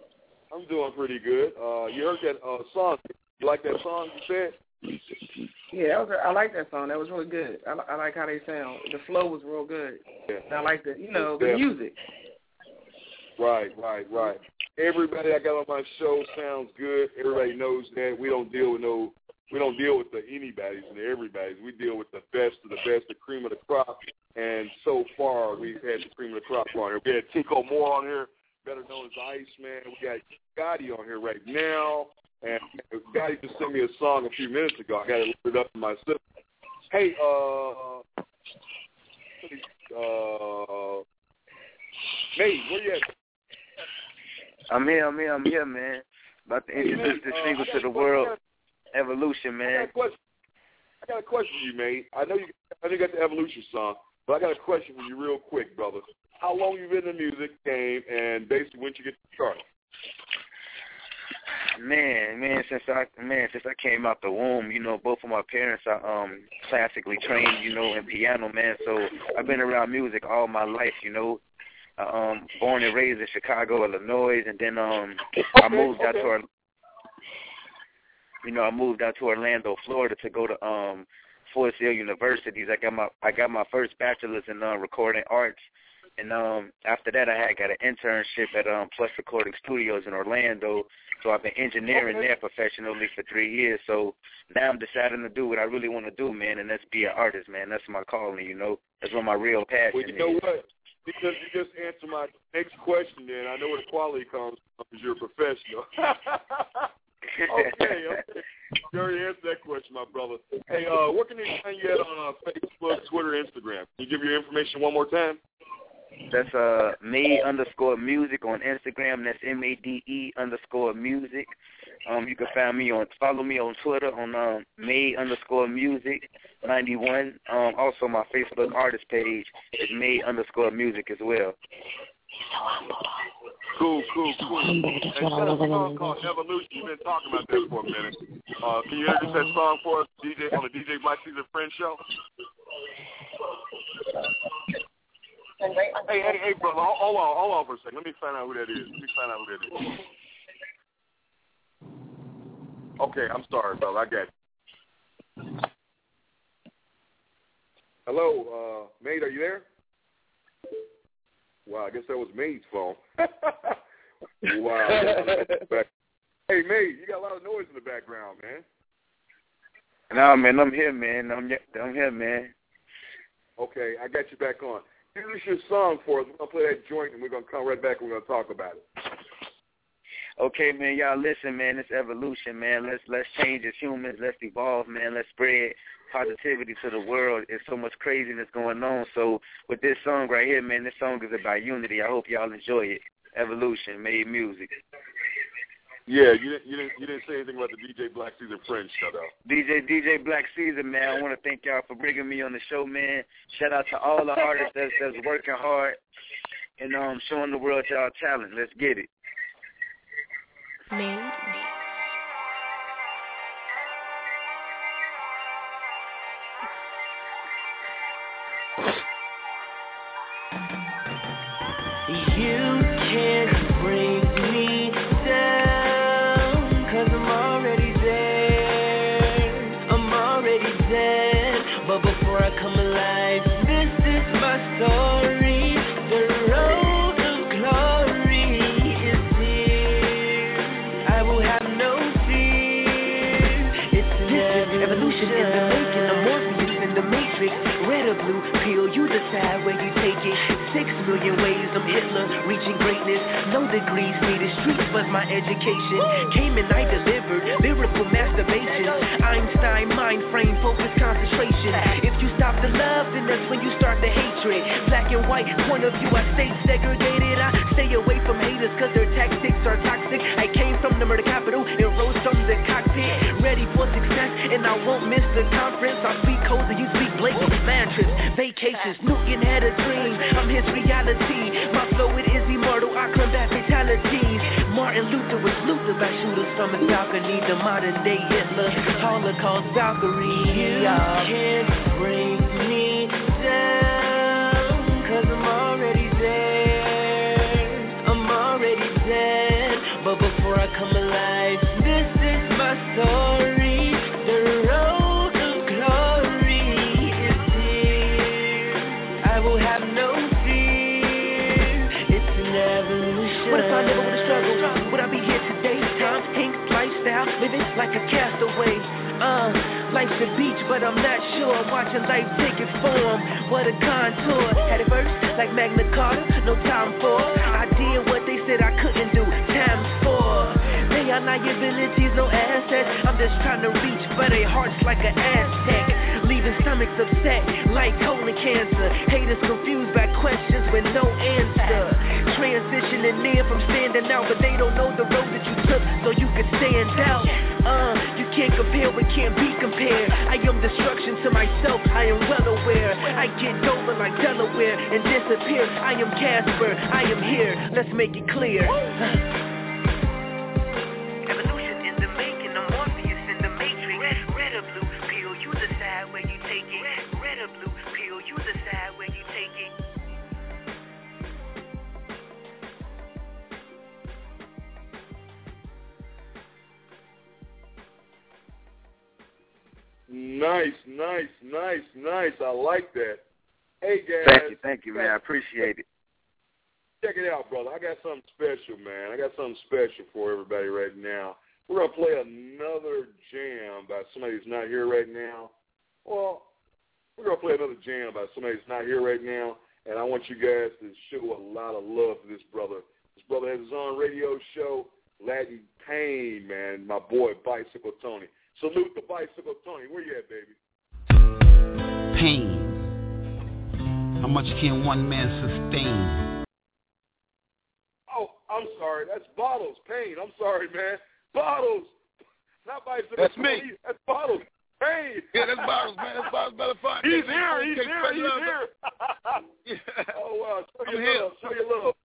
I'm doing pretty good. Uh, you heard that uh, song? You like that song? You said. Yeah, that was. I like that song. That was really good. I, I like how they sound. The flow was real good. Yeah. And I like the, you know, the music. Right, right, right. Everybody I got on my show sounds good. Everybody knows that. We don't deal with no. We don't deal with the anybody's and the everybody's. We deal with the best of the best, the cream of the crop. And so far, we've had the cream of the crop on here. We had Tico Moore on here, better known as Iceman. We got Gotti on here right now. And Gotti just sent me a song a few minutes ago. I got to look it up in my system. Hey, uh, uh, Nate, where you at? I'm here, I'm here, I'm here, man. About to introduce this uh, single to the world. Evolution, man. I got a question. I got a question for you, mate. I know you. I know you got the Evolution song, but I got a question for you, real quick, brother. How long you been in the music game, and basically when you get started? Man, man, since I man since I came out the womb, you know, both of my parents are um classically trained, you know, in piano, man. So I've been around music all my life, you know. Uh, um, born and raised in Chicago, Illinois, and then um I moved okay, out okay. to. Our, You know, I moved out to Orlando, Florida, to go to um, Forest Hill Universities. I got my I got my first bachelor's in uh, recording arts, and um, after that, I had got an internship at um, Plus Recording Studios in Orlando. So I've been engineering okay. there professionally for three years. So now I'm deciding to do what I really want to do, man, and that's be an artist, man. That's my calling, you know. That's what my real passion Well, you know is. what? Because you just answered my next question, then I know where the quality comes from because you're a professional. okay, okay. You already answered that question, my brother. Hey, uh, what can they find you at on uh, Facebook, Twitter, Instagram? Can you give your information one more time? That's uh Made underscore music on Instagram. That's M A D E underscore music. Um, you can find me on follow me on Twitter on um Made underscore music ninety one. Um, also my Facebook artist page is Made underscore music as well. Cool, cool, cool. And that's a song called Evolution. You've been talking about that for a minute. Uh, can you introduce that song for us, D J, on the D J Black Caesar Friends show? Hey, hey, hey, brother, hold on, hold on for a second. Let me find out who that is. Let me find out who that is. Okay, I'm sorry, brother. I got you. Hello, uh, Mate, are you there? Wow, I guess that was Mate's phone. Wow. Hey, Mate, you got a lot of noise in the background, man. No, man, I'm here, man. I'm I'm here, man. Okay, I got you back on. Here's your song for us. We're going to play that joint, and we're going to come right back and we're going to talk about it. Okay, man, y'all listen, man. It's evolution, man. Let's let's change as humans. Let's evolve, man. Let's spread positivity to the world. There's so much craziness going on. So with this song right here, man, this song is about unity. I hope y'all enjoy it. Evolution, Made music. Yeah, you didn't you didn't you didn't say anything about the D J Black Caesar Friends show, though. D J D J Black Caesar, man. I want to thank y'all for bringing me on the show, man. Shout out to all the artists that's that's working hard and um showing the world y'all talent. Let's get it. Made. You can't bring me down, 'cause I'm already there. I'm already dead, but before I come alive, this is my story. The road of glory is here. I will have no fear. It's an evolution in the making. I'm Morpheus in the matrix. Red or blue pill, you decide where you take it. Six million ways I'm Hitler, reaching greatness. No degrees needed, streets was my education. Came and I delivered, lyrical masturbation. Einstein, mind frame, focus, concentration. If you stop the love, then that's when you start the hatred. Black and white, point of view, I stay segregated. I stay away from haters, cause their tactics are toxic. I came from the murder capital and rose from the cockpit. Ready for success, and I won't miss the conference. I speak codes and you speak blatant. Mantras, vacations, Newton had a dream. I'm his reality. My flow, it is immortal. I combat fatalities. Martin Luther was Luther by shooters from a balcony. The modern day Hitler, Holocaust Valkyrie. You can't bring me down, 'cause I'm already there. I'm already dead, but before I come alive, this is my story. The road of like a castaway. Uh, life's a beach, but I'm not sure. Watching life take its form. What a contour. Had it first, like Magna Carta, no time for. I did what they said I couldn't do. Times four. They are liabilities, no assets. I'm just trying to reach for their hearts like an Aztec. Leaving stomachs upset like colon cancer. Haters confused by questions with no answer. Transitioning in from standing out, but they don't know the road that you took so you can stand out. Uh, you can't compare what can't be compared. I am destruction to myself, I am well aware. I get over like Delaware and disappear. I am Casper, I am here, let's make it clear. Evolution in the making, I'm Morpheus in the matrix. Red or blue pill, you decide where you take it. Red or blue pill, you decide where you take it. Nice, nice, nice, nice. I like that. Hey, guys. Thank you, thank you, man. I appreciate it. Check it out, brother. I got something special, man. I got something special for everybody right now. We're going to play another jam by somebody who's not here right now. Well, we're going to play another jam by somebody who's not here right now, and I want you guys to show a lot of love to this brother. This brother has his own radio show, Latin Pain, man, my boy Bicycle Tony. Salute the Bicycle Tony. Where you at, baby? Pain. How much can one man sustain? Oh, I'm sorry. That's Bottles. Pain. I'm sorry, man. Bottles. Not Bicycle That's Tony. me. That's Bottles. Pain. Yeah, that's Bottles, man. That's Bottles. Better find. He's here. He's here. He's here. Yeah. Oh, wow. Show I'm your here. love. Show your love.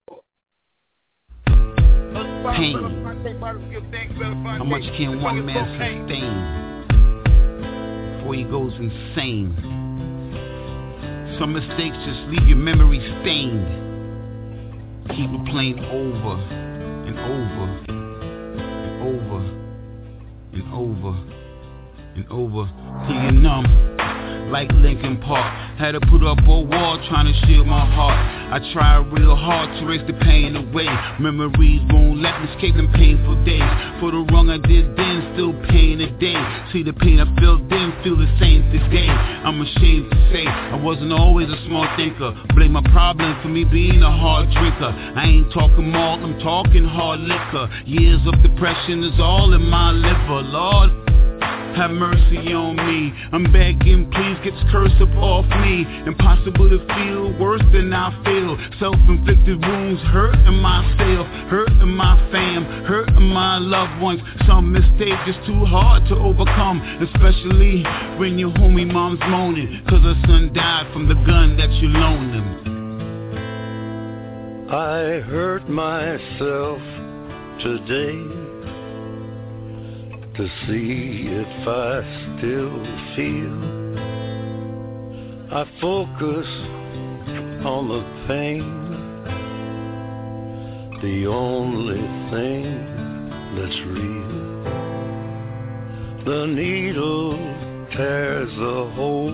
Pain. How much can one man sustain before he goes insane? Some mistakes just leave your memory stained. Keep it playing over and over and over and over and over till you're numb. Like Linkin Park, had to put up a wall trying to shield my heart. I try real hard to erase the pain away. Memories won't let me escape them painful days. For the wrong I did then, still pain today. See the pain I felt then, feel the same today. I'm ashamed to say I wasn't always a smart thinker. Blame my problem for me being a hard drinker. I ain't talking malt, I'm talking hard liquor. Years of depression is all in my liver, Lord. Have mercy on me. I'm begging, please get this curse up off me. Impossible to feel worse than I feel. Self-inflicted wounds hurting myself, hurting my fam, hurting my loved ones. Some mistakes just too hard to overcome, especially when your homie mom's moaning, cause her son died from the gun that you loaned him. I hurt myself today to see if I still feel. I focus on the pain, the only thing that's real. The needle tears a hole,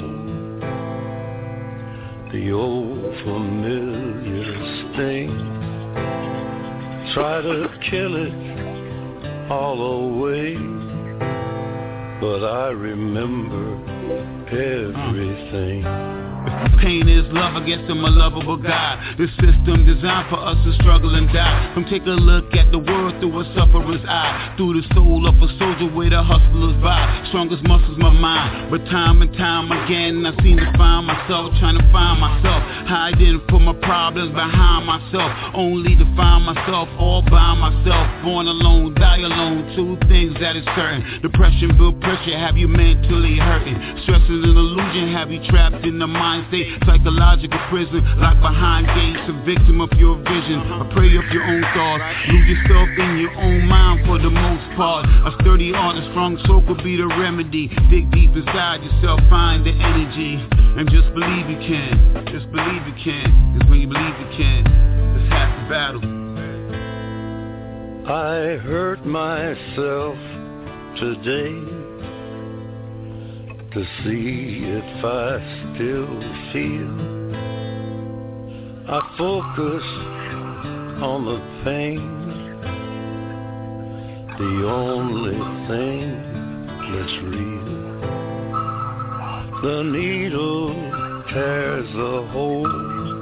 the old familiar sting. Try to kill it all away, but I remember everything. Pain is love, I guess I'm a lovable God. The system designed for us to struggle and die. Come take a look at the world through a sufferer's eye. Through the soul of a soldier where the hustlers vibe. Strongest muscles my mind, but time and time again I seem to find myself trying to find myself, hiding from my problems behind myself, only to find myself all by myself. Born alone, die alone, two things that is certain. Depression build pressure, have you mentally hurting. Stress is an illusion, have you trapped in the mind state. Psychological prison, locked behind gates, a victim of your vision, a prey of your own thoughts. Lose yourself in your own mind for the most part. A sturdy heart, a strong soul could be the remedy. Dig deep inside yourself, find the energy, and just believe you can. Just believe you can, because when you believe you can, it's half the battle. I hurt myself today to see if I still feel. I focus on the pain, the only thing that's real. The needle tears a hole,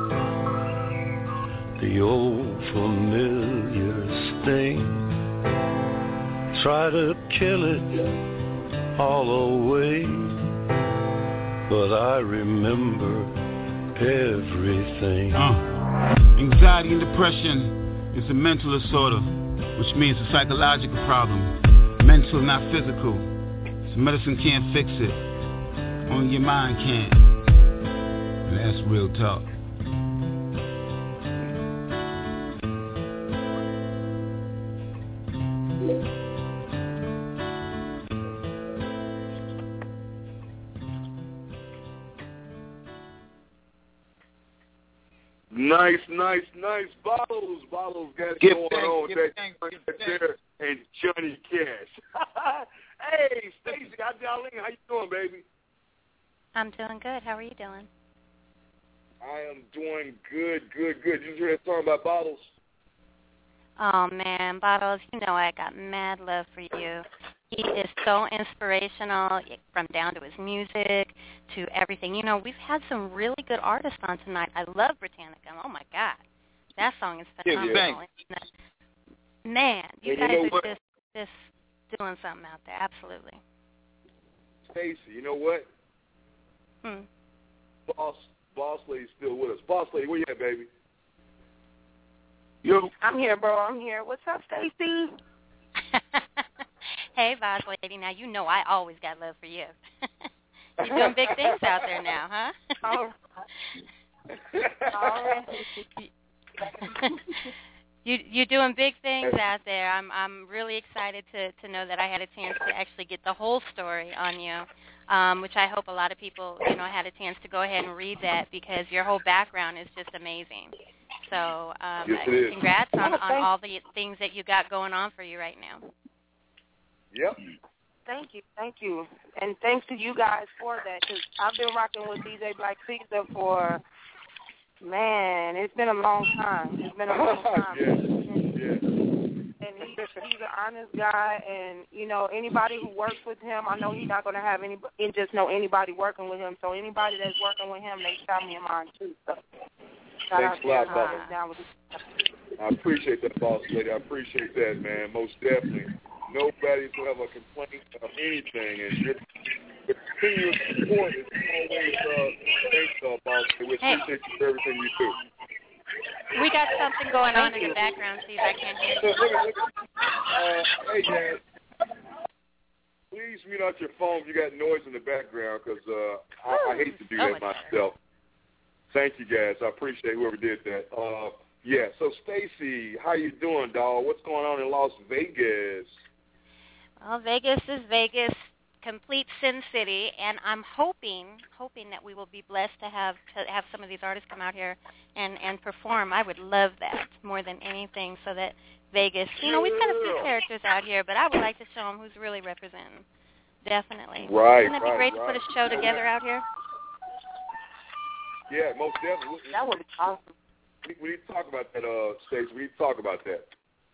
the old familiar sting. Try to kill it all away, but I remember everything. Uh, anxiety and depression is a mental disorder, which means a psychological problem. Mental, not physical. So medicine can't fix it. Only your mind can. And that's real talk. Nice, nice, nice. Bottles, Bottles got Give going thanks, on. give That thanks, give there and Johnny Cash. Hey, Stacey, how Darlene? How you doing, baby? I'm doing good. How are you doing? I am doing good, good, good. You just heard a song about Bottles? Oh, man, Bottles, you know I got mad love for you. He is so inspirational, from down to his music to everything. You know, we've had some really good artists on tonight. I love Britannica. Oh, my God. That song is phenomenal. Yeah, man, you and guys you know are what? just, just doing something out there. Absolutely. Stacey, you know what? Hmm. Boss, Boss Lady's still with us. Boss Lady, where you at, baby? Yo. I'm here, bro. I'm here. What's up, Stacey? Hey, Boss Lady. Now, you know I always got love for you. You're doing big things out there now, huh? All right. All right. you, you're doing big things out there. I'm I'm really excited to, to know that I had a chance to actually get the whole story on you, um, which I hope a lot of people, you know, had a chance to go ahead and read that, because your whole background is just amazing. So um, yes, it is. Congrats on, on all the things that you got going on for you right now. Yep. Thank you, thank you. And thanks to you guys for that, because I've been rocking with D J Black Caesar for, man, it's been a long time. It's been a long time. yeah, yeah. And he's, he's an honest guy, and, you know, anybody who works with him, I know he's not going to have any, just know anybody working with him. So anybody that's working with him, they shot me in mind, too. So, Thanks a lot, brother. brother. I appreciate that, Boss Lady. I appreciate that, man. Most definitely. Nobody's going to have a complaint of anything, and your, your continuous support is always uh, thanks, uh, Boss Lady. We Hey. appreciate you for everything you do. We got something going on in the background, Steve. I can't hear you. Uh, hey, Dad. Please mute out your phone if you got noise in the background, because uh, I, I hate to do so that myself. Thank you, guys. I appreciate whoever did that. Uh, yeah, so Stacey, how you doing, dawg? What's going on in Las Vegas? Well, Vegas is Vegas, complete Sin City, and I'm hoping, hoping that we will be blessed to have to have some of these artists come out here and, and perform. I would love that more than anything, so that Vegas, you know, we've got a few characters out here, but I would like to show them who's really representing. Definitely. Right, Wouldn't it be right, great right. to put a show together out here? Yeah, most definitely. That would be awesome. We, we need to talk about that, uh, Stacey. We need to talk about that.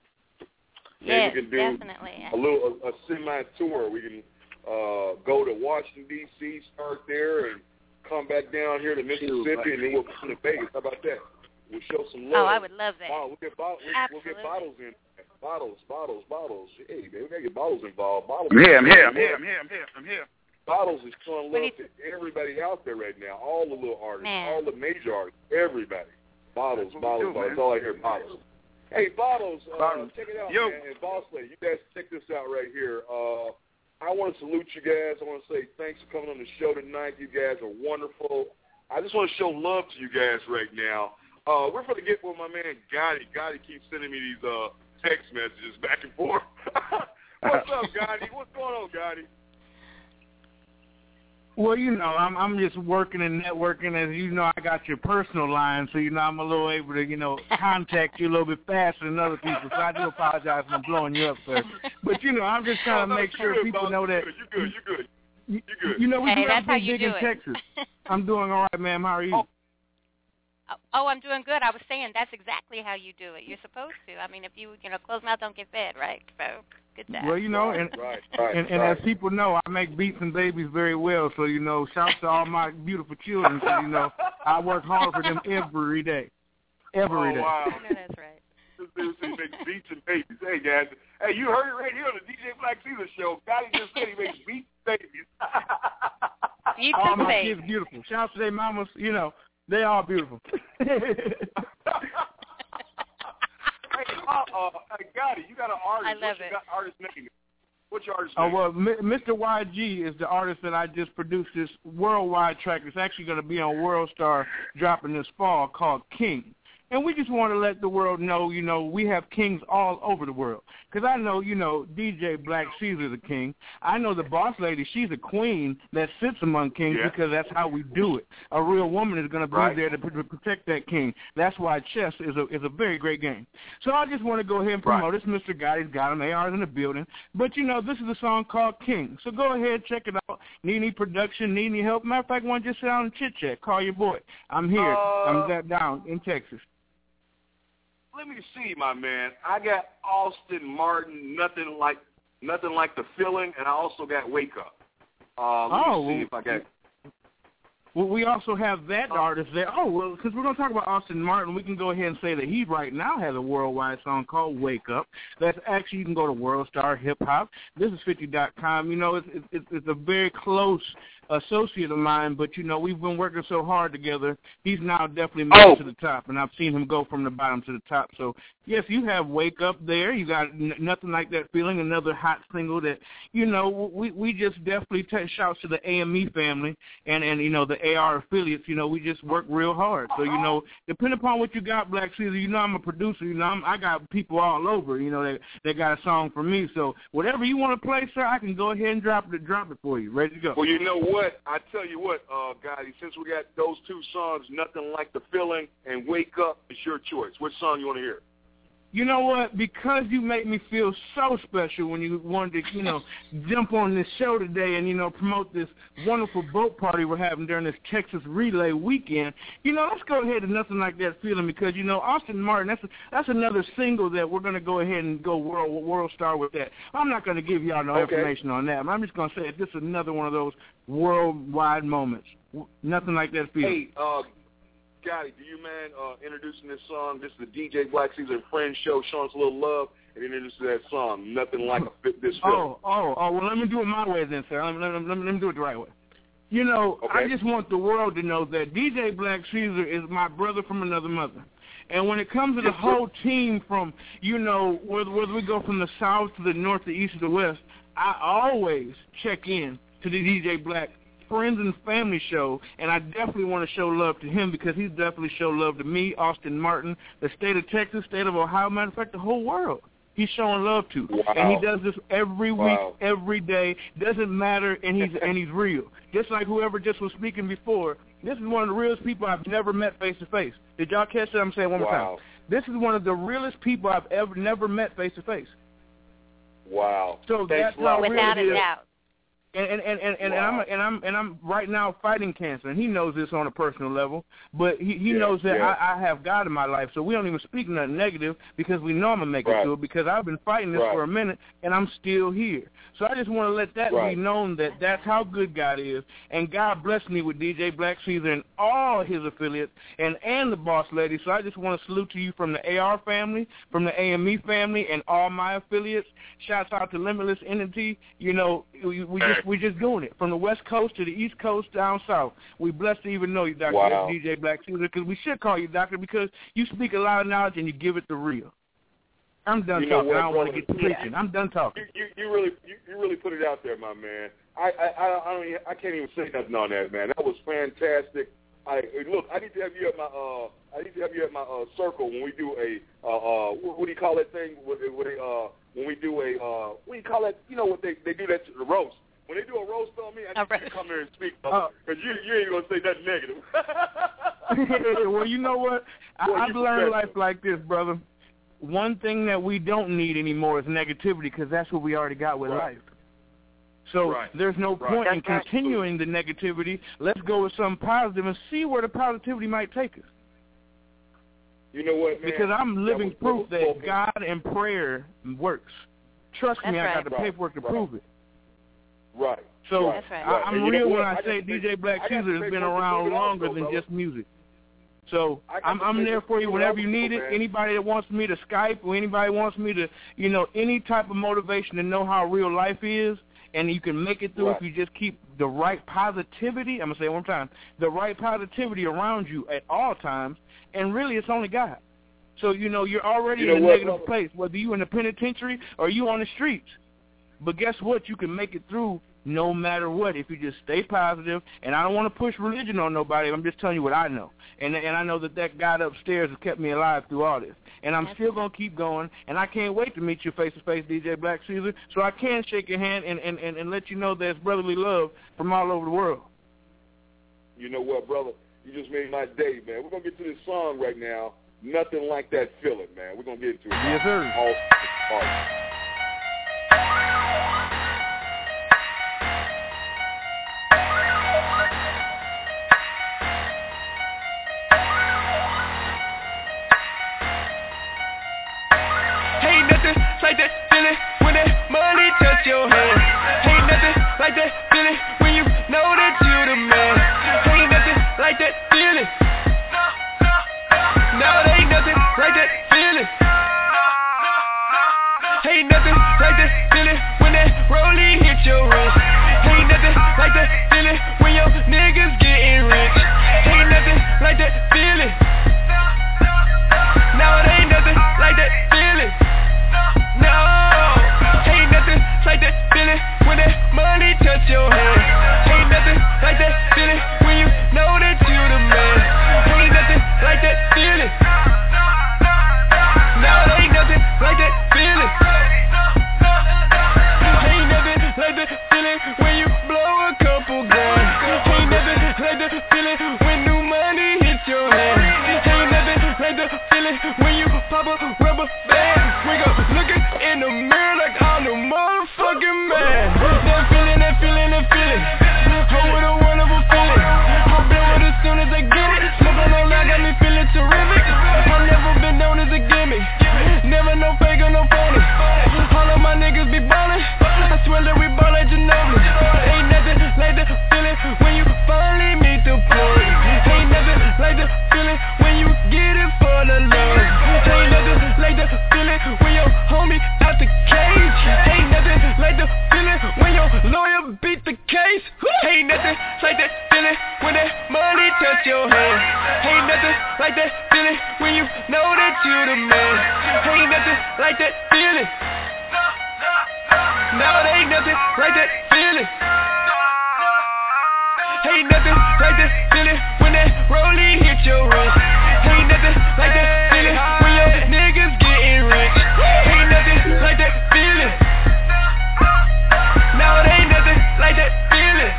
Yes, Maybe we can do definitely. a little a, a semi-tour. We can uh, go to Washington, D C, start there, and come back down here to Mississippi, and then we'll come to Vegas. How about that? We'll show some love. Oh, I would love that. Oh, we'll, get bo- we'll, we'll get bottles in. Bottles, bottles, bottles. Hey, man, we got to get bottles involved. Bottles. I'm here, I'm here, I'm here, I'm here, I'm here, I'm here. Bottles is showing love to everybody out there right now. All the little artists, Man. all the major artists, everybody. Bottles, bottles, do, bottles. man. That's all I hear, bottles. Hey, Bottles, uh, Bottles. check it out, Yo. man. And Boss Lady, you guys check this out right here. Uh, I want to salute you guys. I want to say thanks for coming on the show tonight. You guys are wonderful. I just want to show love to you guys right now. Uh, we're going to get with my man Gotti. Gotti keeps sending me these uh, text messages back and forth. What's up, Gotti? What's going on, Gotti? Well, you know, I'm I'm just working and networking. As you know, I got your personal line, so you know I'm a little able to, you know, contact you a little bit faster than other people. So I do apologize for blowing you up, sir. But you know, I'm just trying to Oh, no, make you sure good, people boss. know that. You good? You good? You good? You know, we Hey, do that's how everything you big do in it. Texas. I'm doing all right, ma'am. How are you? Oh. Oh, I'm doing good. I was saying that's exactly how you do it. You're supposed to. I mean, if you, you know, closed mouth don't get fed, right? So, good job. Well, you know, and right, right, and, and right. as people know, I make beats and babies very well. So, you know, shout to all my beautiful children. So, you know, I work hard for them every day. Every oh, day. Wow. I know that's right. This dude makes beats and babies. Hey, guys. Hey, you heard it right here on the D J Black Caesar show. Gotti just said he makes beats and babies. You all my babies. kids beautiful. Shout out to their mamas. You know, they all beautiful. Hey, uh, uh, Gotti, you got an artist. I love What's it. your artist name? What's your artist Oh, name? well, M- Mister Y G is the artist that I just produced this worldwide track. It's actually going to be on World Star dropping this fall called King. And we just want to let the world know, you know, we have kings all over the world. Because I know, you know, D J Black Caesar is a king. I know the boss lady, she's a queen that sits among kings Yeah. because that's how we do it. A real woman is going to be Right. there to, pr- to protect that king. That's why chess is a is a very great game. So I just want to go ahead and promote Right. this. Mister Gotti's got him. A R's in the building. But, you know, this is a song called King. So go ahead, check it out. Need any production, need any help? Matter of fact, want to just sit down and chit-chat. Call your boy. I'm here. Uh, I'm that down in Texas. Let me see, my man. I got Austin Martin, nothing like nothing like the feeling, and I also got Wake Up. Uh, let Oh, me see if I got. Well, we also have that artist there. Oh, well, since we're going to talk about Austin Martin, we can go ahead and say that he right now has a worldwide song called Wake Up. That's actually, you can go to World Star Hip Hop. This is fifty dot com. You know, it's, it's, it's a very close associate of mine, but, you know, we've been working so hard together. He's now definitely moved Oh. to the top, and I've seen him go from the bottom to the top. So, yes, you have Wake Up there. You got n- Nothing Like That Feeling, another hot single that, you know, we we just definitely take shouts to the A M E family and, and, you know, the A R affiliates. You know, we just work real hard. So, you know, depending upon what you got, Black Caesar, you know I'm a producer. You know, I'm, I got people all over, you know, that, that got a song for me. So whatever you want to play, sir, I can go ahead and drop it, drop it for you. Ready to go. Well, you know what? I tell you what, uh, Gotti, since we got those two songs, Nothing Like the Feeling and Wake Up, it's your choice. Which song you want to hear? You know what? Because you make me feel so special when you wanted to, you know, jump on this show today and, you know, promote this wonderful boat party we're having during this Texas Relay weekend. You know, let's go ahead and Nothing Like That Feeling because, you know, Austin Martin, that's a, that's another single that we're going to go ahead and go world world star with that. I'm not going to give y'all no Okay. information on that. I'm just going to say this is another one of those worldwide moments. Nothing Like That Feeling. Hey, uh, Gotti, do you mind uh, introducing this song? This is the D J Black Caesar and Friends show, showing us a little love, and introducing that song, Nothing Like a Fit This Feeling. Oh, oh, oh, well, let me do it my way then, sir. Let me, let me, let me, let me do it the right way. You know, Okay. I just want the world to know that D J Black Caesar is my brother from another mother. And when it comes to the Yes, sir. whole team from, you know, whether, whether we go from the south to the north, the east, to the west, I always check in to the D J Black Friends and Family show, and I definitely want to show love to him because he's definitely showed love to me, Austin Martin, the state of Texas, state of Ohio, matter of fact, the whole world. He's showing love to, Wow. and he does this every Wow. week, every day. Doesn't matter, and he's and he's real. Just like whoever just was speaking before, this is one of the realest people I've never met face to face. Did y'all catch that? I'm saying one more Wow. time. This is one of the realest people I've ever never met face to face. Wow. So Thanks that's a lot. how real Without it a is. doubt. And and and and, and, Wow. I'm and I'm and I'm right now fighting cancer, and he knows this on a personal level. But he he Yeah, knows that yeah. I, I have God in my life, so we don't even speak nothing negative because we know I'm gonna make Right. it through it. Because I've been fighting this Right. for a minute, and I'm still here. So I just want to let that Right. be known that that's how good God is, and God blessed me with D J Black Caesar and all his affiliates, and and the boss lady. So I just want to salute to you from the A R family, from the A M E family, and all my affiliates. Shouts out to Limitless Entity. You know, we, we just we just doing it. From the West Coast to the East Coast down south. We blessed to even know you, Doctor Wow. D J Black Caesar, because we should call you Doctor because you speak a lot of knowledge and you give it the real. I'm done You know talking. what, I don't want brother? to get to preaching. I'm done talking. You, you, you really, you, you really put it out there, my man. I, I, I, I don't, even, I can't even say nothing on that, man. That was fantastic. I look. I need to have you at my, uh, I need to have you at my uh, circle when we do a, uh, uh, what, what do you call that thing? What, what they, uh, when we do a, uh, what do you call that? You know what they, they do that to the roast. When they do a roast on me, I need you to come here and speak, because Oh. you, you ain't gonna say nothing negative. Well, you know what? I, Boy, I've you learned professional. life like this, brother. One thing that we don't need anymore is negativity because that's what we already got with Right. life. So Right. there's no Right. point in That's continuing the negativity. Let's go with something positive and see where the positivity might take us. You know what, man? Because I'm living that proof that spoken. God and prayer works. Trust That's me, right. I got the right. paperwork to right. prove it. Right. So That's right. I, I'm and real you know when I, I say D J Black Caesar has been around longer also, than brother. just music. So I'm, I'm there for you paper whenever you also, need it. man. Anybody that wants me to Skype or anybody wants me to, you know, any type of motivation to know how real life is, and you can make it through right. if you just keep the right positivity. I'm going to say it one time. The right positivity around you at all times, and really it's only God. So, you know, you're already you know in a what, negative brother? place, whether you're in the penitentiary or you on the streets. But guess what? You can make it through no matter what if you just stay positive. And I don't want to push religion on nobody. I'm just telling you what I know. And and I know that that God upstairs has kept me alive through all this. And I'm still going to keep going. And I can't wait to meet you face-to-face, D J Black Caesar, so I can shake your hand and, and, and, and let you know there's brotherly love from all over the world. You know what, brother? You just made my day, man. We're going to get to this song right now. Nothing Like That Feeling, man. We're going to get into it. Yes, sir. All, all. Like that feeling when that money touch your hand. Ain't nothing like that feeling when you know that you the man. Ain't nothing like that feeling. No, there ain't nothing like that feeling. Ain't nothing like that feeling when that rollie hit your wrist. Ain't nothing like that feeling when your niggas getting rich. Ain't nothing like that feeling. No, there ain't nothing like that feeling. No, ain't nothing like that feeling when that money touch your hand. Ain't nothing like that feeling when you know that you the man. Ain't nothing like that feeling. No, ain't nothing like that feeling. Ain't nothing like that feeling when you blow a couple grand. Ain't nothing like that feeling when new money hits your hand. Ain't nothing like that feeling when you pop a rubber band. We go looking in the mirror like I'm the motherfucking man. That feeling, that feeling, that feeling. Oh, what a wonderful feeling. I'll blow it as soon as I get it. Smoking on loud got me feeling terrific. I've never been known as a gimmick. Never no fake or no phony. All of my niggas be ballin'. I swear that we ball like Ginobili. Ain't nothing like the feeling when you finally meet the point. Ain't nothing like the feeling when you get it for the love. Ain't nothing like the feeling when your homie out the cage. Ain't nothing like the feeling when your lawyer beat the case. Ain't nothing like that feeling when that money touch your hand. Ain't nothing like that feeling when you know that you the man. Ain't nothing like that feeling. No, there ain't nothing like that feeling. Ain't nothing like that feeling when that rollie hit your wrist. Ain't nothing like that feeling when your niggas getting rich. Ain't nothing like that feeling. No, there ain't nothing like that feeling.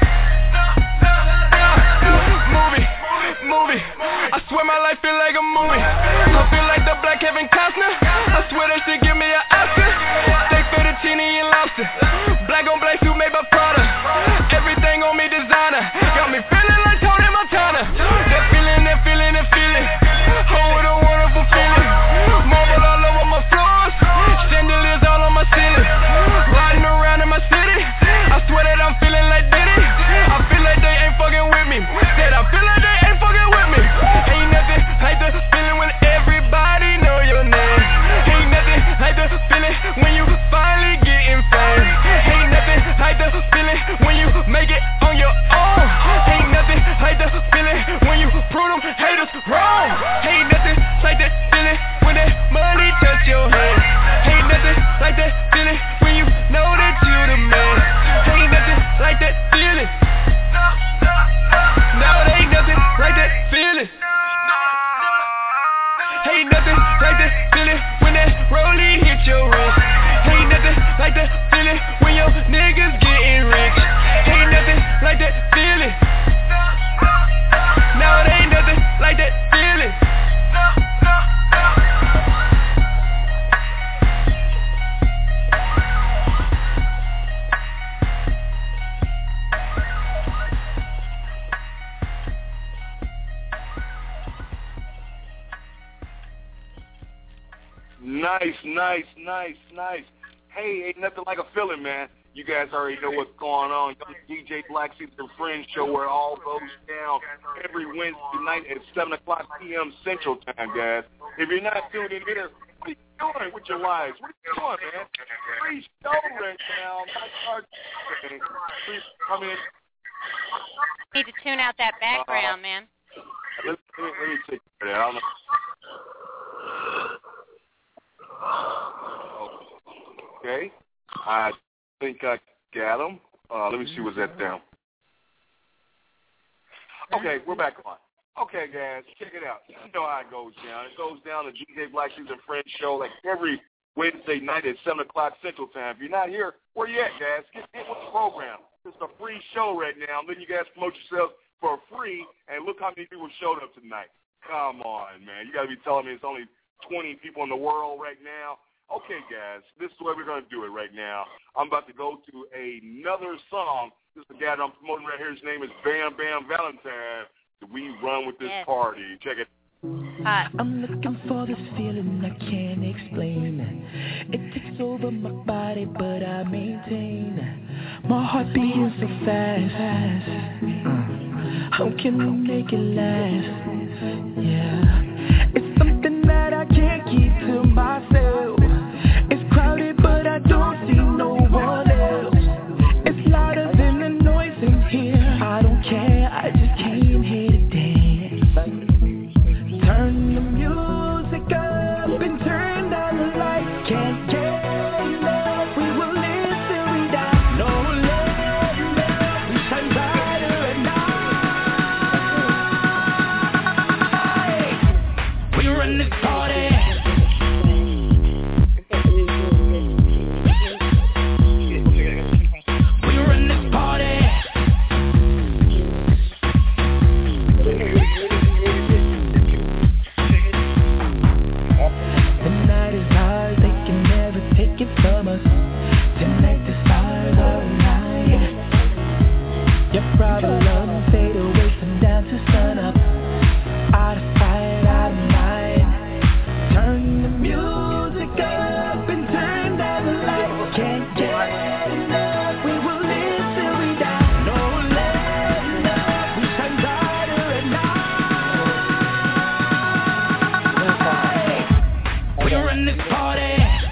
Movie, movie. I swear my life feel like a movie. I feel like the black Kevin Costner. I swear that shit give me an Oscar. Steak, fettuccine, and lobster. Black on black suit made by Prada. Everything on me designer. Got me feeling like Tony Montana. That feeling, that feeling, that feeling. Oh, what a wonderful feeling. Marble all over my floors. Chandeliers all on my ceiling. Riding around in my city. I swear that I'm feeling like Diddy. I feel like they ain't fucking with me. Said I feel like they ain't fucking with me. Ain't nothing like the feeling when everybody know your name. Ain't nothing like the feeling when you finally getting fame. Ain't nothing like the feeling when you make it on your own. Ain't nothing like the feeling when you prove them haters wrong. Ain't nothing like that feeling when that money touch your hand. Ain't nothing like that feeling when you know that you the man. Ain't nothing like that feeling. No, there ain't nothing like that feeling. Ain't nothing like that feeling when that rollie hit your wrist. Ain't nothing like that feeling when your niggas getting rich. Ain't nothing like that feeling. No, there ain't nothing like that feeling. Nice, nice, nice, nice. Hey, ain't nothing like a feeling, man. You guys already know what's going on. D J Black Caesar Friends Show, where it all goes down every Wednesday night at seven o'clock p.m. Central Time, guys. If you're not tuned in here, what are you doing with your lives? What are you doing, man? Free show right now. Please come in. Need to tune out that background, uh, man. Let me, let me, let me take that. I don't know. Okay. I think I got him. Uh, let me see what's that down. Okay, we're back on. Okay, guys, check it out. You know how it goes down. It goes down to D J Black Caesar Friends Show like every Wednesday night at seven o'clock Central Time. If you're not here, where you at, guys? Get in with the program. It's a free show right now. Then you guys promote yourselves for free, and look how many people showed up tonight. Come on, man. You got to be telling me it's only twenty people in the world right now. Okay, guys, this is the way we're going to do it right now. I'm about to go to another song. This is the guy that I'm promoting right here. His name is Bam Bam Valentine. We run with this yes. party. Check it. Hi. I'm looking for this feeling I can't explain. It takes over my body, but I maintain. My heart beating so fast. Uh, how can we make it last? Yeah, it's something that I can't keep to myself. It's crowded, but I don't see no one else. It's louder than the noise in here. I don't care, I just came here to dance. Turn the music up and turn down the lights. Can't get enough, we will live till we die. No letting up, we shine brighter at night. We run this party. From us tonight, the stars are aligned. Your problems fade away from down to sun up. Out of sight, out of mind. Turn the music up and turn down the lights. Can't get enough, we will live till we die. No letting up, we shine brighter at night. We run this party.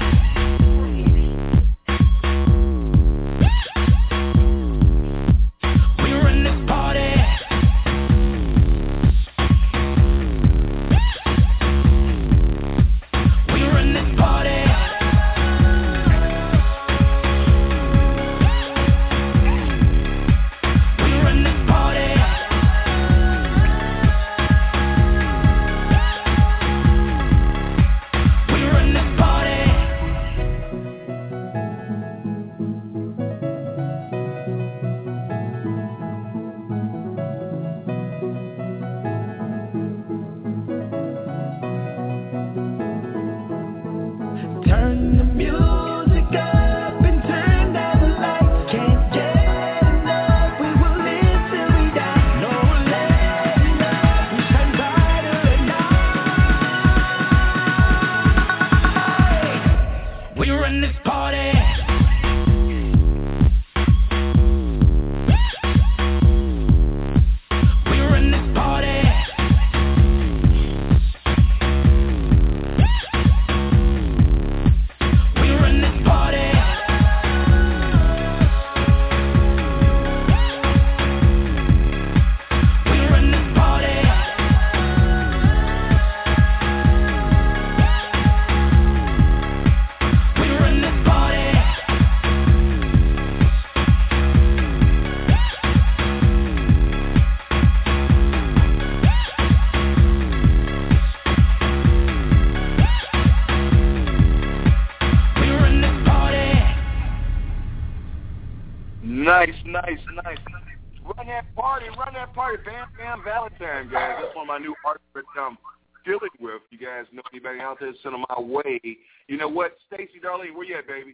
Nice, nice, nice. Run that party, run that party. Bam Bam Valentine, guys. That's one of my new artists that I'm dealing with. You guys know anybody out there, send them my way. You know what? Stacey, Darlene, where you at, baby?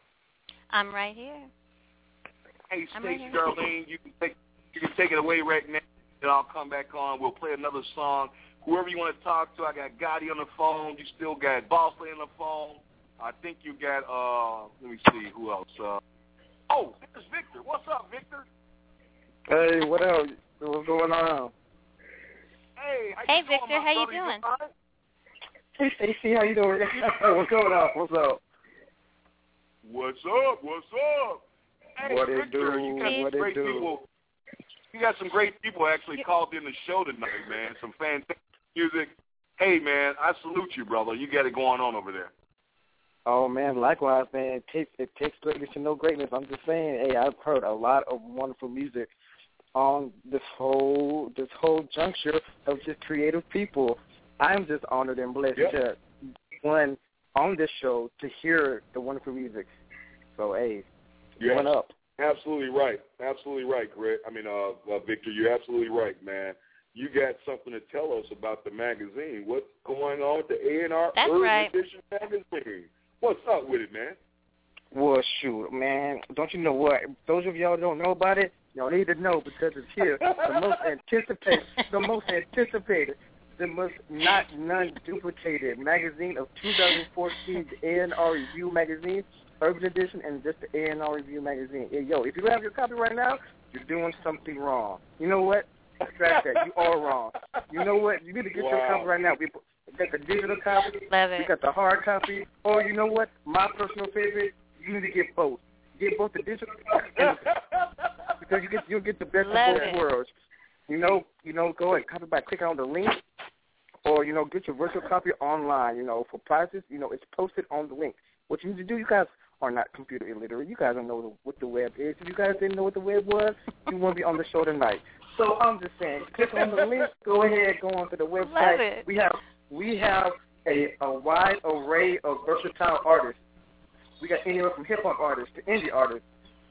I'm right here. Hey, Stacey, right Darlene, you can take you can take it away right now, and I'll come back on. We'll play another song. whoever you want to talk to. I got Gotti on the phone. You still got Bossley on the phone. I think you got, uh, let me see, who else? Uh, oh, there's Victor. What's up, Victor? Hey, what up? What's going on? Hey, how hey you doing, Victor, how you brother? doing? Hey, Stacey, how you doing? What's going on? What's up? What's up? What's up? Hey, what Victor, it do? you got What some it great do? people. You got some great people actually called in the show tonight, man. Some fantastic music. Hey, man, I salute you, brother. You got it going on over there. Oh, man, likewise, man. It takes, it takes greatness to know greatness. I'm just saying, hey, I've heard a lot of wonderful music on this whole this whole juncture of just creative people. I'm just honored and blessed yep. to one on this show to hear the wonderful music. So, hey, yes. one up. Absolutely right. Absolutely right, Greg. I mean, uh, uh, Victor, you're absolutely right, man. You got something to tell us about the magazine. What's going on with the A and R That's Urban right. Edition magazine? What's up with it, man? Well, shoot, man. Don't you know what? Those of y'all who don't know about it, y'all need to know because it's here. The most anticipated, the most anticipated, the most not non-duplicated magazine of two thousand fourteen, the A and R Review magazine, Urban Edition, and just the A and R Review magazine. Hey, yo, if you don't have your copy right now, you're doing something wrong. You know what? Scratch that. You are wrong. You know what? You need to get wow. your copy right now. We got the digital copy. Love it. We got the hard copy. Or you know what? My personal favorite, you need to get both. Get both the digital and the, because you get you'll get the best Love of both it. worlds. You know, you know, go ahead, copy by clicking on the link, or you know, get your virtual copy online. You know, for prices, you know, it's posted on the link. What you need to do, you guys are not computer illiterate. You guys don't know what the web is. If you guys didn't know what the web was, you won't be on the show tonight. So I'm just saying, click on the link. Go ahead, go onto the website. Love it. We have we have a, a wide array of versatile artists. We got anywhere from hip hop artists to indie artists.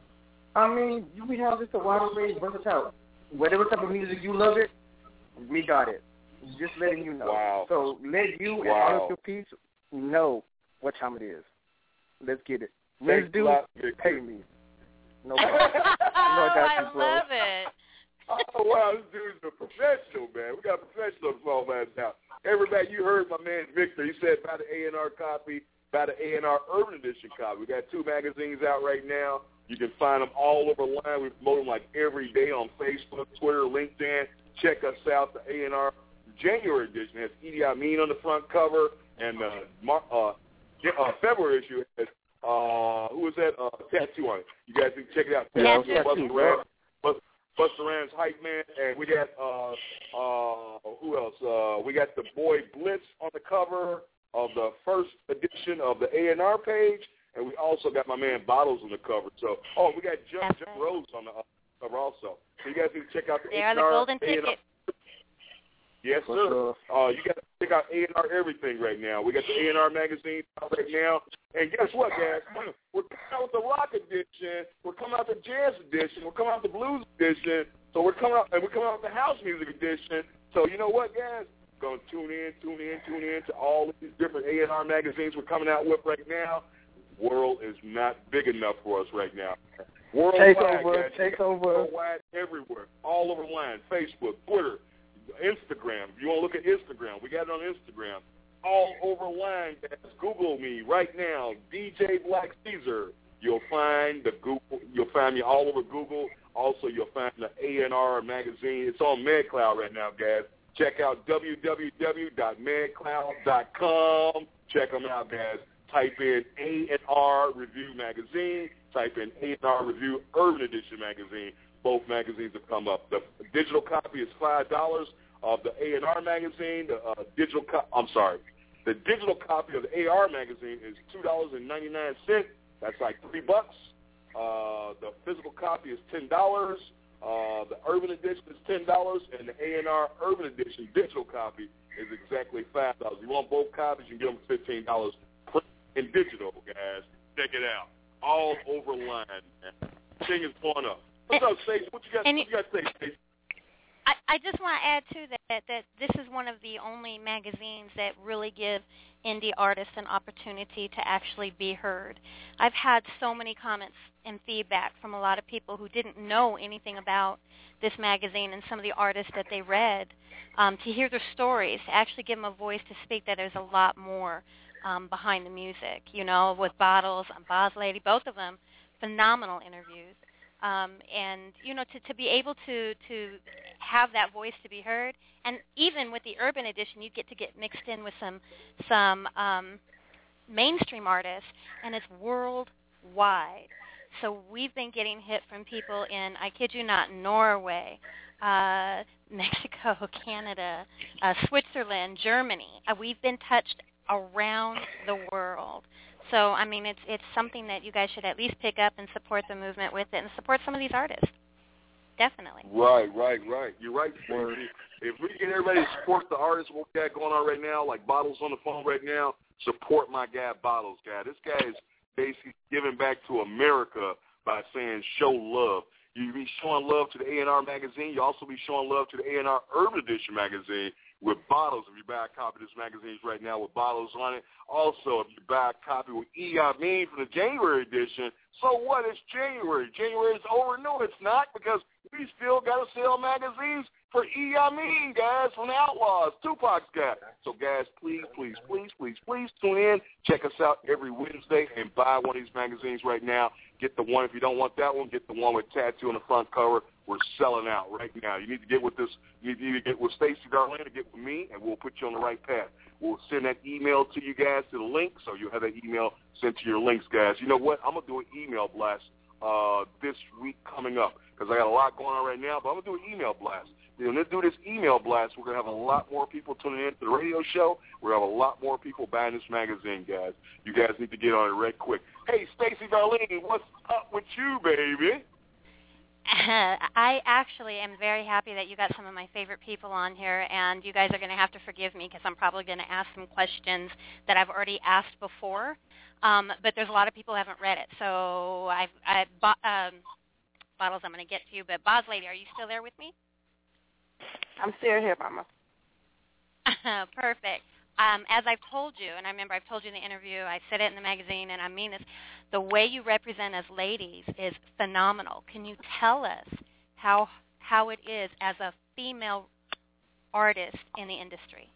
I mean, we have just a wide array of versatile. Whatever type of music you love it, we got it. Just letting you know. Wow. So let you and wow. all of your peeps know what time it is. Let's get it. Thanks Let's do a lot, it. Pay me. No problem. you know I got I you, bro. love it. Oh, wow, this dude's a professional, man. We got a professional phone man now. Everybody, you heard my man Victor. He said about the A and R copy, about the A and R Urban Edition copy. We got two magazines out right now. You can find them all over the line. We promote them like every day on Facebook, Twitter, LinkedIn. Check us out. The A and R January edition has Idi Amin on the front cover, and uh, Mar- uh, uh, February issue has uh, who was that? Uh, Tattoo on it. You guys can check it out. Yeah, Busta Rhymes, Busta Rhymes Hype Man, and we got uh, uh, who else? Uh, we got the boy Blitz on the cover of the first edition of the A and R page. And we also got my man Bottles on the cover. So, oh, we got Jim, Jim Rose on the cover also. So you guys need to check out the They A are and R. the golden A and R. ticket. Yes, sir. Uh, you got to check out A and R everything right now. We got the A and R magazine out right now. And guess what, guys? We're coming out with the rock edition. We're coming out with the jazz edition. We're coming out with the blues edition. So we're coming out, and we're coming out with the house music edition. So you know what, guys? Go tune in, tune in, tune in to all of these different A and R magazines we're coming out with right now. World is not big enough for us right now. Worldwide, take over, guys. take over. Worldwide, everywhere, all over the line. Facebook, Twitter, Instagram. If you want to look at Instagram, we got it on Instagram. All over the line, guys. Google me right now, D J Black Caesar. You'll find the Google. You'll find me all over Google. Also, you'll find the A and R magazine. It's on MedCloud right now, guys. Check out w w w dot med cloud dot com. Check them out, guys. Type in A and R Review Magazine. Type in A and R Review Urban Edition Magazine. Both magazines have come up. The digital copy is five dollars of the A and R magazine. The uh, digital, co- I'm sorry, the digital copy of the A R magazine is two dollars and ninety-nine cents. That's like three bucks. Uh, the physical copy is ten dollars. Uh, the Urban Edition is ten dollars, and the A and R Urban Edition digital copy is exactly five dollars. If you want both copies, you can get them for fifteen dollars. In digital, guys. Check it out. All over line, man. Thing is going up. What's up, Stacey? What you got, what you got to say, Stacey? I, I just want to add, too, that, that this is one of the only magazines that really give indie artists an opportunity to actually be heard. I've had so many comments and feedback from a lot of people who didn't know anything about this magazine and some of the artists that they read, um, to hear their stories, to actually give them a voice to speak, that there's a lot more um, behind the music, you know, with Bottles and Boss Lady, both of them, phenomenal interviews. Um, and, you know, to, to be able to, to have that voice to be heard. And even with the urban edition, you get to get mixed in with some some um, mainstream artists, and it's worldwide. So we've been getting hit from people in, I kid you not, Norway, uh, Mexico, Canada, uh, Switzerland, Germany. Uh, we've been touched around the world. So, I mean, it's it's something that you guys should at least pick up and support the movement with it and support some of these artists. Definitely. Right, right, right. You're right, Stacey. If we can get everybody to support the artists, what we got going on right now, like Bottles on the phone right now, support my guy Bottles, guy. This guy is basically giving back to America by saying show love. You be showing love to the A and R magazine. You also be showing love to the A and R Urban Edition magazine with Bottles. If you buy a copy of this magazine right now with Bottles on it. Also, if you buy a copy with E I Mean from the January edition, so what? It's January. January is over. No, it's not, because we still got to sell magazines for E I Mean, guys, from the Outlaws, Tupac's guy. So, guys, please, please, please, please, please tune in. Check us out every Wednesday and buy one of these magazines right now. Get the one. If you don't want that one, get the one with tattoo on the front cover. We're selling out right now. You need to get with this. You need to get with Stacey Darlene or get with me, and we'll put you on the right path. We'll send that email to you guys to the link, so you'll have that email sent to your links, guys. You know what? I'm going to do an email blast uh, this week coming up, because I got a lot going on right now, but I'm going to do an email blast. When they do this email blast, we're going to have a lot more people tuning in to the radio show. We're going to have a lot more people buying this magazine, guys. You guys need to get on it right quick. Hey, Stacey Darlene, what's up with you, baby? Uh, I actually am very happy that you got some of my favorite people on here, and you guys are going to have to forgive me because I'm probably going to ask some questions that I've already asked before, um, but there's a lot of people who haven't read it. So I've, I've bought, um, Bottles, I'm going to get to you, but Boz Lady, are you still there with me? I'm still here, Mama. Perfect. Um, as I've told you, and I remember I've told you in the interview, I said it in the magazine, and I mean this, the way you represent us ladies is phenomenal. Can you tell us how how it is as a female artist in the industry?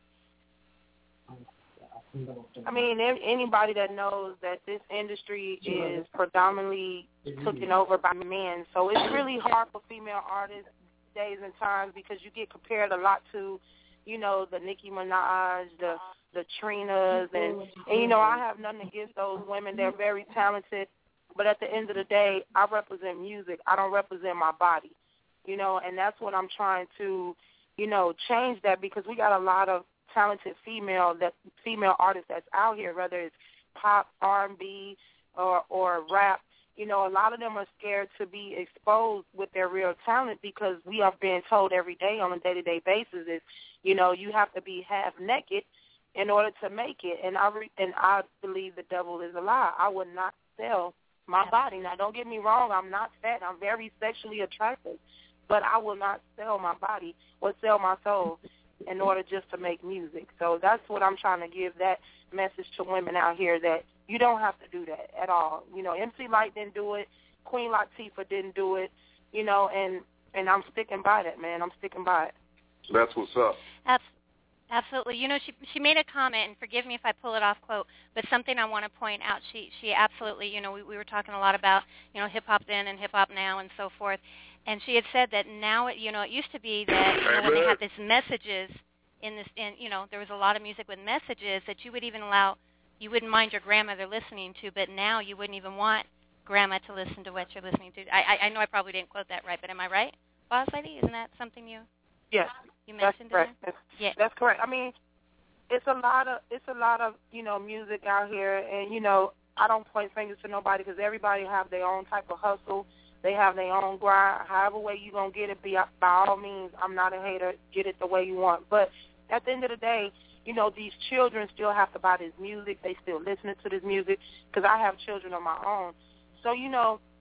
I mean, anybody that knows that this industry is predominantly taken over by men, so it's really hard for female artists days and times because you get compared a lot to, you know, the Nicki Minaj, the the Trinas, and, and, you know, I have nothing against those women. They're very talented, but at the end of the day, I represent music. I don't represent my body, you know, and that's what I'm trying to, you know, change that, because we got a lot of talented female that female artists that's out here, whether it's pop, R and B, or, or rap. You know, a lot of them are scared to be exposed with their real talent because we are being told every day on a day-to-day basis is, you know, you have to be half naked in order to make it. And I re- and I believe the devil is a lie. I would not sell my body. Now, don't get me wrong. I'm not fat. I'm very sexually attractive. But I will not sell my body or sell my soul in order just to make music. So that's what I'm trying to give that message to women out here, that you don't have to do that at all. You know, M C Lyte didn't do it. Queen Latifah didn't do it. You know, and, and I'm sticking by that, man. I'm sticking by it. That's what's up. That's Absolutely. You know, she she made a comment, and forgive me if I pull it off quote, but something I want to point out. She she absolutely, you know, we, we were talking a lot about, you know, hip-hop then and hip-hop now and so forth, and she had said that now, it, you know, it used to be that, you know, when they had these messages in this, in, you know, there was a lot of music with messages that you would even allow, you wouldn't mind your grandmother listening to, but now you wouldn't even want grandma to listen to what you're listening to. I I, I know I probably didn't quote that right, but am I right, Boss Lady? Isn't that something you... Yes, you mentioned that's correct. That's, yeah, that's correct. I mean, it's a lot of it's a lot of you know music out here, and you know I don't point fingers to nobody because everybody have their own type of hustle. They have their own grind. However way you gonna get it, be by all means. I'm not a hater. Get it the way you want. But at the end of the day, you know these children still have to buy this music. They still listening to this music because I have children of my own. So you know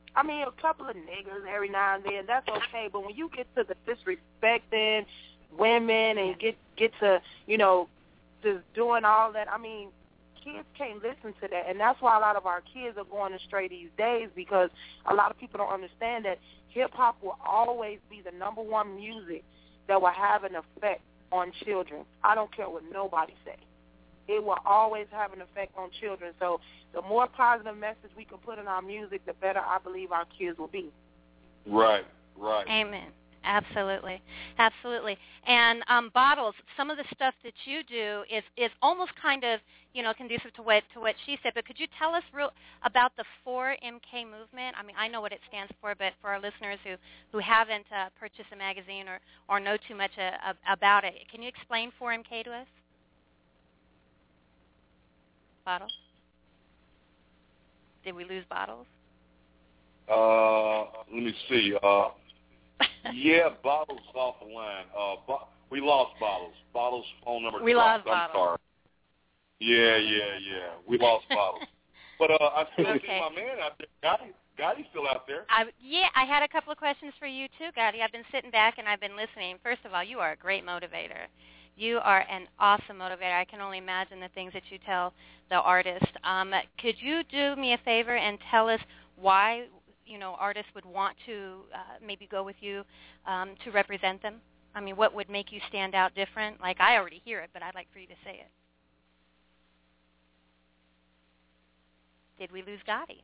I mean, a couple of niggas every now and then, that's okay. But when you get to the disrespecting women and get get to, you know, just doing all that, I mean, kids can't listen to that. And that's why a lot of our kids are going astray these days, because a lot of people don't understand that hip-hop will always be the number one music that will have an effect on children. I don't care what nobody say. It will always have an effect on children. So the more positive message we can put in our music, the better I believe our kids will be. Right, right. Amen. Absolutely, absolutely. And um, Bottles, some of the stuff that you do is, is almost kind of, you know, conducive to what to what she said. But could you tell us real about the four M K movement? I mean, I know what it stands for, but for our listeners who, who haven't uh, purchased a magazine or, or know too much uh, about it, can you explain four M K to us? Bottles? Did we lose Bottles? Uh, let me see. Uh, yeah, Bottles off the line. Uh, bo- we lost Bottles. Bottles phone number. We dropped. lost I'm Bottles. sorry. Yeah, yeah, yeah. We lost Bottles. But uh, I still Okay. see my man out there. Gotti, Gotti's still out there. I, yeah, I had a couple of questions for you too, Gotti. I've been sitting back and I've been listening. First of all, you are a great motivator. You are an awesome motivator. I can only imagine the things that you tell the artist. Um, could you do me a favor and tell us why, you know, artists would want to uh, maybe go with you um, to represent them? I mean, what would make you stand out different? Like, I already hear it, but I'd like for you to say it. Did we lose Gotti?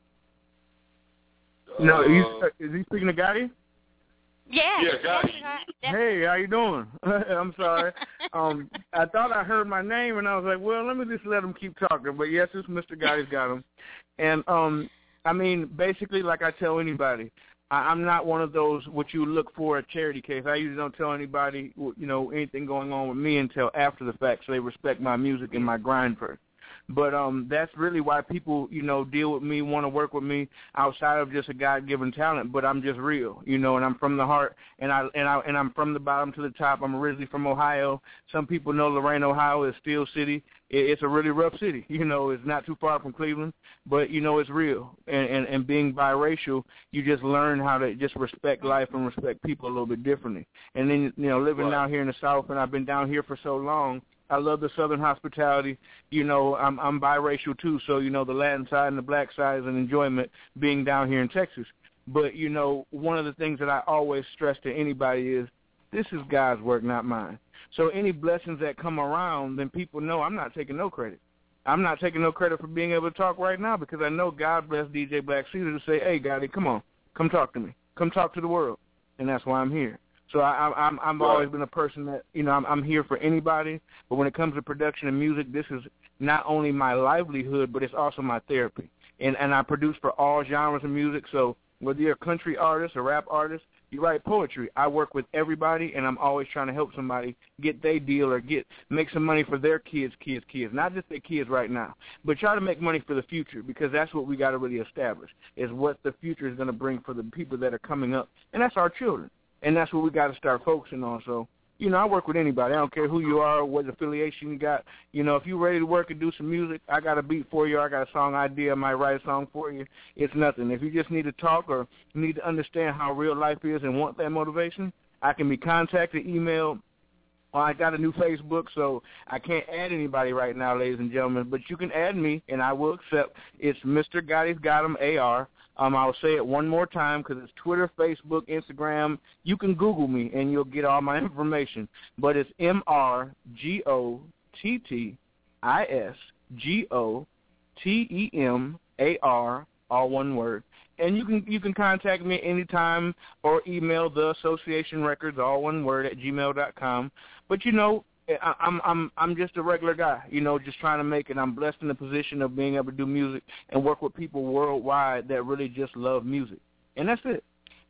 No, he's, is he speaking to Gotti? Yeah. Yeah, Gotti. Hey, how you doing? I'm sorry. um, I thought I heard my name, and I was like, well, let me just let him keep talking. But, yes, it's Mister Gotti's got him. And, um, I mean, basically, like I tell anybody, I, I'm not one of those what you look for a charity case. I usually don't tell anybody, you know, anything going on with me until after the fact, so they respect my music and my grind first. But um, that's really why people, you know, deal with me, want to work with me outside of just a God-given talent. But I'm just real, you know, and I'm from the heart, and I and I and I'm from the bottom to the top. I'm originally from Ohio. Some people know Lorain, Ohio is Steel City. It, it's a really rough city, you know. It's not too far from Cleveland, but you know, it's real. And, and and being biracial, you just learn how to just respect life and respect people a little bit differently. And then, you know, living down here in the South, and I've been down here for so long. I love the Southern hospitality. You know, I'm I'm biracial too, so you know the Latin side and the black side is an enjoyment being down here in Texas. But you know, one of the things that I always stress to anybody is this is God's work, not mine. So any blessings that come around, then people know I'm not taking no credit. I'm not taking no credit for being able to talk right now because I know God blessed D J Black Caesar to say, "Hey, Gotti, come on, come talk to me, come talk to the world," and that's why I'm here. So I, I'm, I've Right. always been a person that, you know, I'm, I'm here for anybody. But when it comes to production and music, this is not only my livelihood, but it's also my therapy. And and I produce for all genres of music. So whether you're a country artist, a rap artist, you write poetry, I work with everybody, and I'm always trying to help somebody get their deal or get make some money for their kids, kids, kids, not just their kids right now, but try to make money for the future because that's what we got to really establish is what the future is going to bring for the people that are coming up, and that's our children. And that's what we got to start focusing on. So, you know, I work with anybody. I don't care who you are, what affiliation you got. You know, if you're ready to work and do some music, I got a beat for you. I got a song idea. I might write a song for you. It's nothing. If you just need to talk or need to understand how real life is and want that motivation, I can be contacted, emailed. Or I got a new Facebook, so I can't add anybody right now, ladies and gentlemen. But you can add me, and I will accept. It's Mister Gotti's Got 'em A R. Um, I'll say it one more time because it's Twitter, Facebook, Instagram. You can Google me, and you'll get all my information. But it's M R G O T T I S G O T E M A R, all one word. And you can you can contact me anytime or email the Association Records, all one word, at gmail dot com. But, you know, I, I'm I'm I'm just a regular guy, you know, just trying to make it. I'm blessed in the position of being able to do music and work with people worldwide that really just love music. And that's it.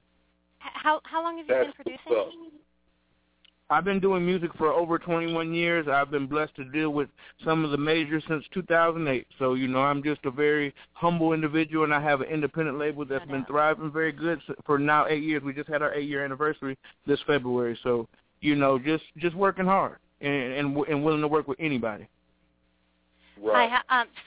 How how long have you That's been producing? I've been doing music for over twenty-one years. I've been blessed to deal with some of the majors since two thousand eight. So, you know, I'm just a very humble individual, and I have an independent label that's been thriving very good for now eight years. We just had our eight-year anniversary this February. So, you know, just, just working hard and, and and willing to work with anybody. Right. I ha- um, so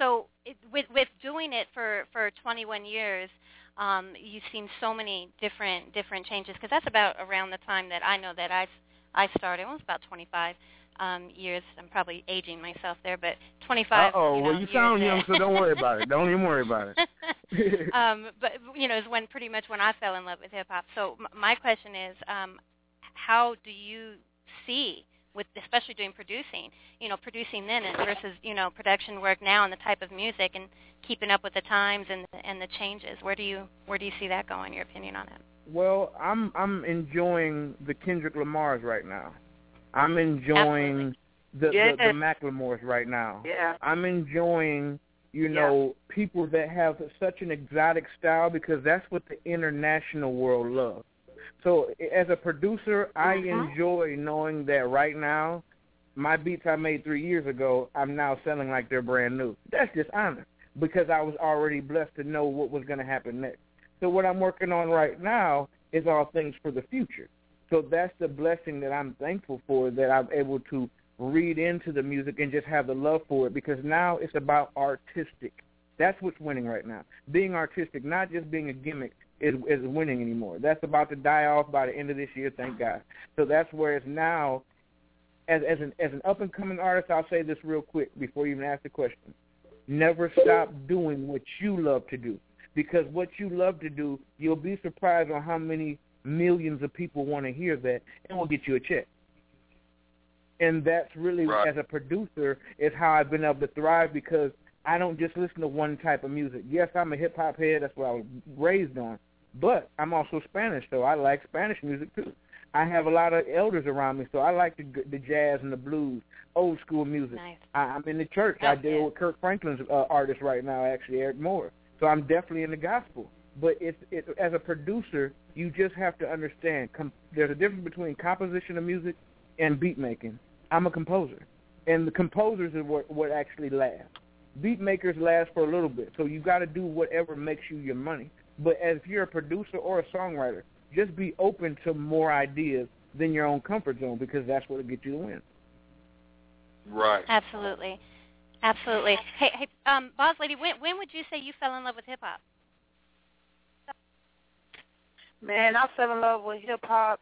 it, with with doing it for, for twenty-one years, um, you've seen so many different different changes. Because that's about around the time that I know that I I started. Well, it was about twenty-five um, years. I'm probably aging myself there, but twenty-five. Oh, you know, well, you sound young, that, so don't worry about it. Don't even worry about it. um, but you know, is when pretty much when I fell in love with hip hop. So m- my question is, um, how do you see, with especially doing producing, you know, producing then versus, you know, production work now and the type of music and keeping up with the times and and the changes? Where do you where do you see that going? Your opinion on it? Well, I'm I'm enjoying the Kendrick Lamars right now. I'm enjoying the, yes. the the Macklemores right now. Yeah. I'm enjoying, you know, yeah. people that have such an exotic style, because that's what the international world loves. So as a producer, I mm-hmm. enjoy knowing that right now, my beats I made three years ago, I'm now selling like they're brand new. That's just honest, because I was already blessed to know what was going to happen next. So what I'm working on right now is all things for the future. So that's the blessing that I'm thankful for, that I'm able to read into the music and just have the love for it, because now it's about artistic. That's what's winning right now. Being artistic, not just being a gimmick, is, is winning anymore. That's about to die off by the end of this year, thank God. So that's where it's now, as, as an as an up-and-coming artist, I'll say this real quick before you even ask the question. Never stop doing what you love to do, because what you love to do, you'll be surprised on how many millions of people want to hear that and will get you a check. And that's really, right. as a producer, is how I've been able to thrive, because I don't just listen to one type of music. Yes, I'm a hip-hop head. That's what I was raised on. But I'm also Spanish, so I like Spanish music, too. I have a lot of elders around me, so I like the, the jazz and the blues, old-school music. Nice. I, I'm in the church. Oh, I deal yeah. with Kirk Franklin's uh, artist right now, actually, Eric Moore. So I'm definitely in the gospel. But it's, it, as a producer, you just have to understand, com- there's a difference between composition of music and beat making. I'm a composer, and the composers are what, what actually last. Beat makers last for a little bit, so you got to do whatever makes you your money. But as if you're a producer or a songwriter, just be open to more ideas than your own comfort zone, because that's what will get you the win. Right. Absolutely. Absolutely. Hey, hey, um, Boss Lady, when, when would you say you fell in love with hip-hop? Man, I fell in love with hip-hop.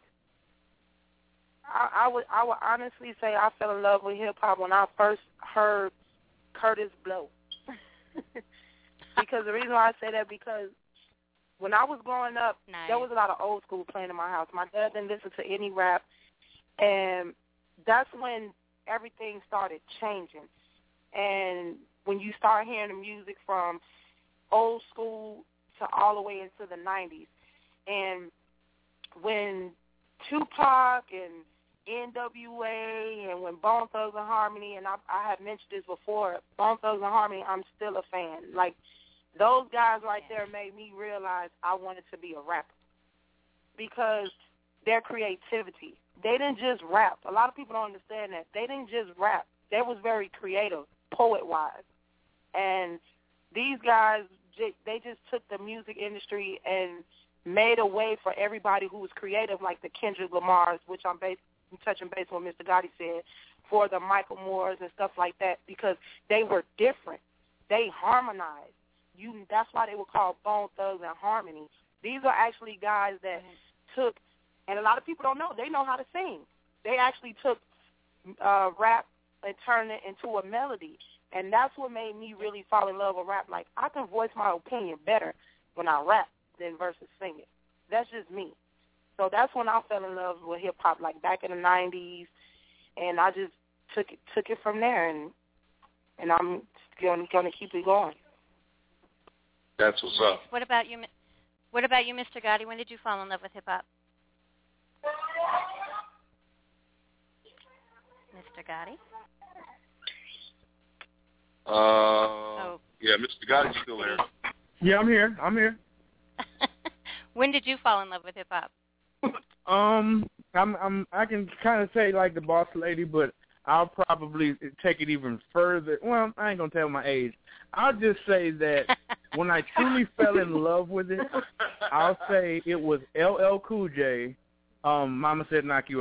I, I would I would honestly say I fell in love with hip-hop when I first heard Curtis Blow. Because the reason why I say that, because when I was growing up, nice. there was a lot of old school playing in my house. My dad didn't listen to any rap, and that's when everything started changing. And when you start hearing the music from old school to all the way into the nineties, and when Tupac and N W A and when Bone Thugs and Harmony, and I, I have mentioned this before, Bone Thugs and Harmony, I'm still a fan. Like, those guys right there made me realize I wanted to be a rapper, because their creativity. They didn't just rap. A lot of people don't understand that. They didn't just rap. They was very creative, poet-wise. And these guys, they just took the music industry and made a way for everybody who was creative, like the Kendrick Lamars, which I'm, base, I'm touching base on what Mister Gotti said, for the Michael Moores and stuff like that, because they were different. They harmonized. You, that's why they were called Bone Thugs and Harmony. These are actually guys that mm-hmm. took, and a lot of people don't know, they know how to sing. They actually took uh, rap and turned it into a melody. And that's what made me really fall in love with rap. Like, I can voice my opinion better when I rap than versus singing. That's just me. So that's when I fell in love with hip-hop, like back in the nineties. And I just took it took it from there, and and I'm going to keep it going. That's what's up. What about you, What about you, Mister Gotti? When did you fall in love with hip-hop? Mister Gotti? Uh, oh. Yeah, Mister Gotti's still there. Yeah, I'm here. I'm here. When did you fall in love with hip-hop? Um, I'm, I'm, I can kind of say like the Boss Lady, but I'll probably take it even further. Well, I ain't going to tell my age. I'll just say that when I truly fell in love with it, I'll say it was L L Cool J, um, Mama Said Knock You Out.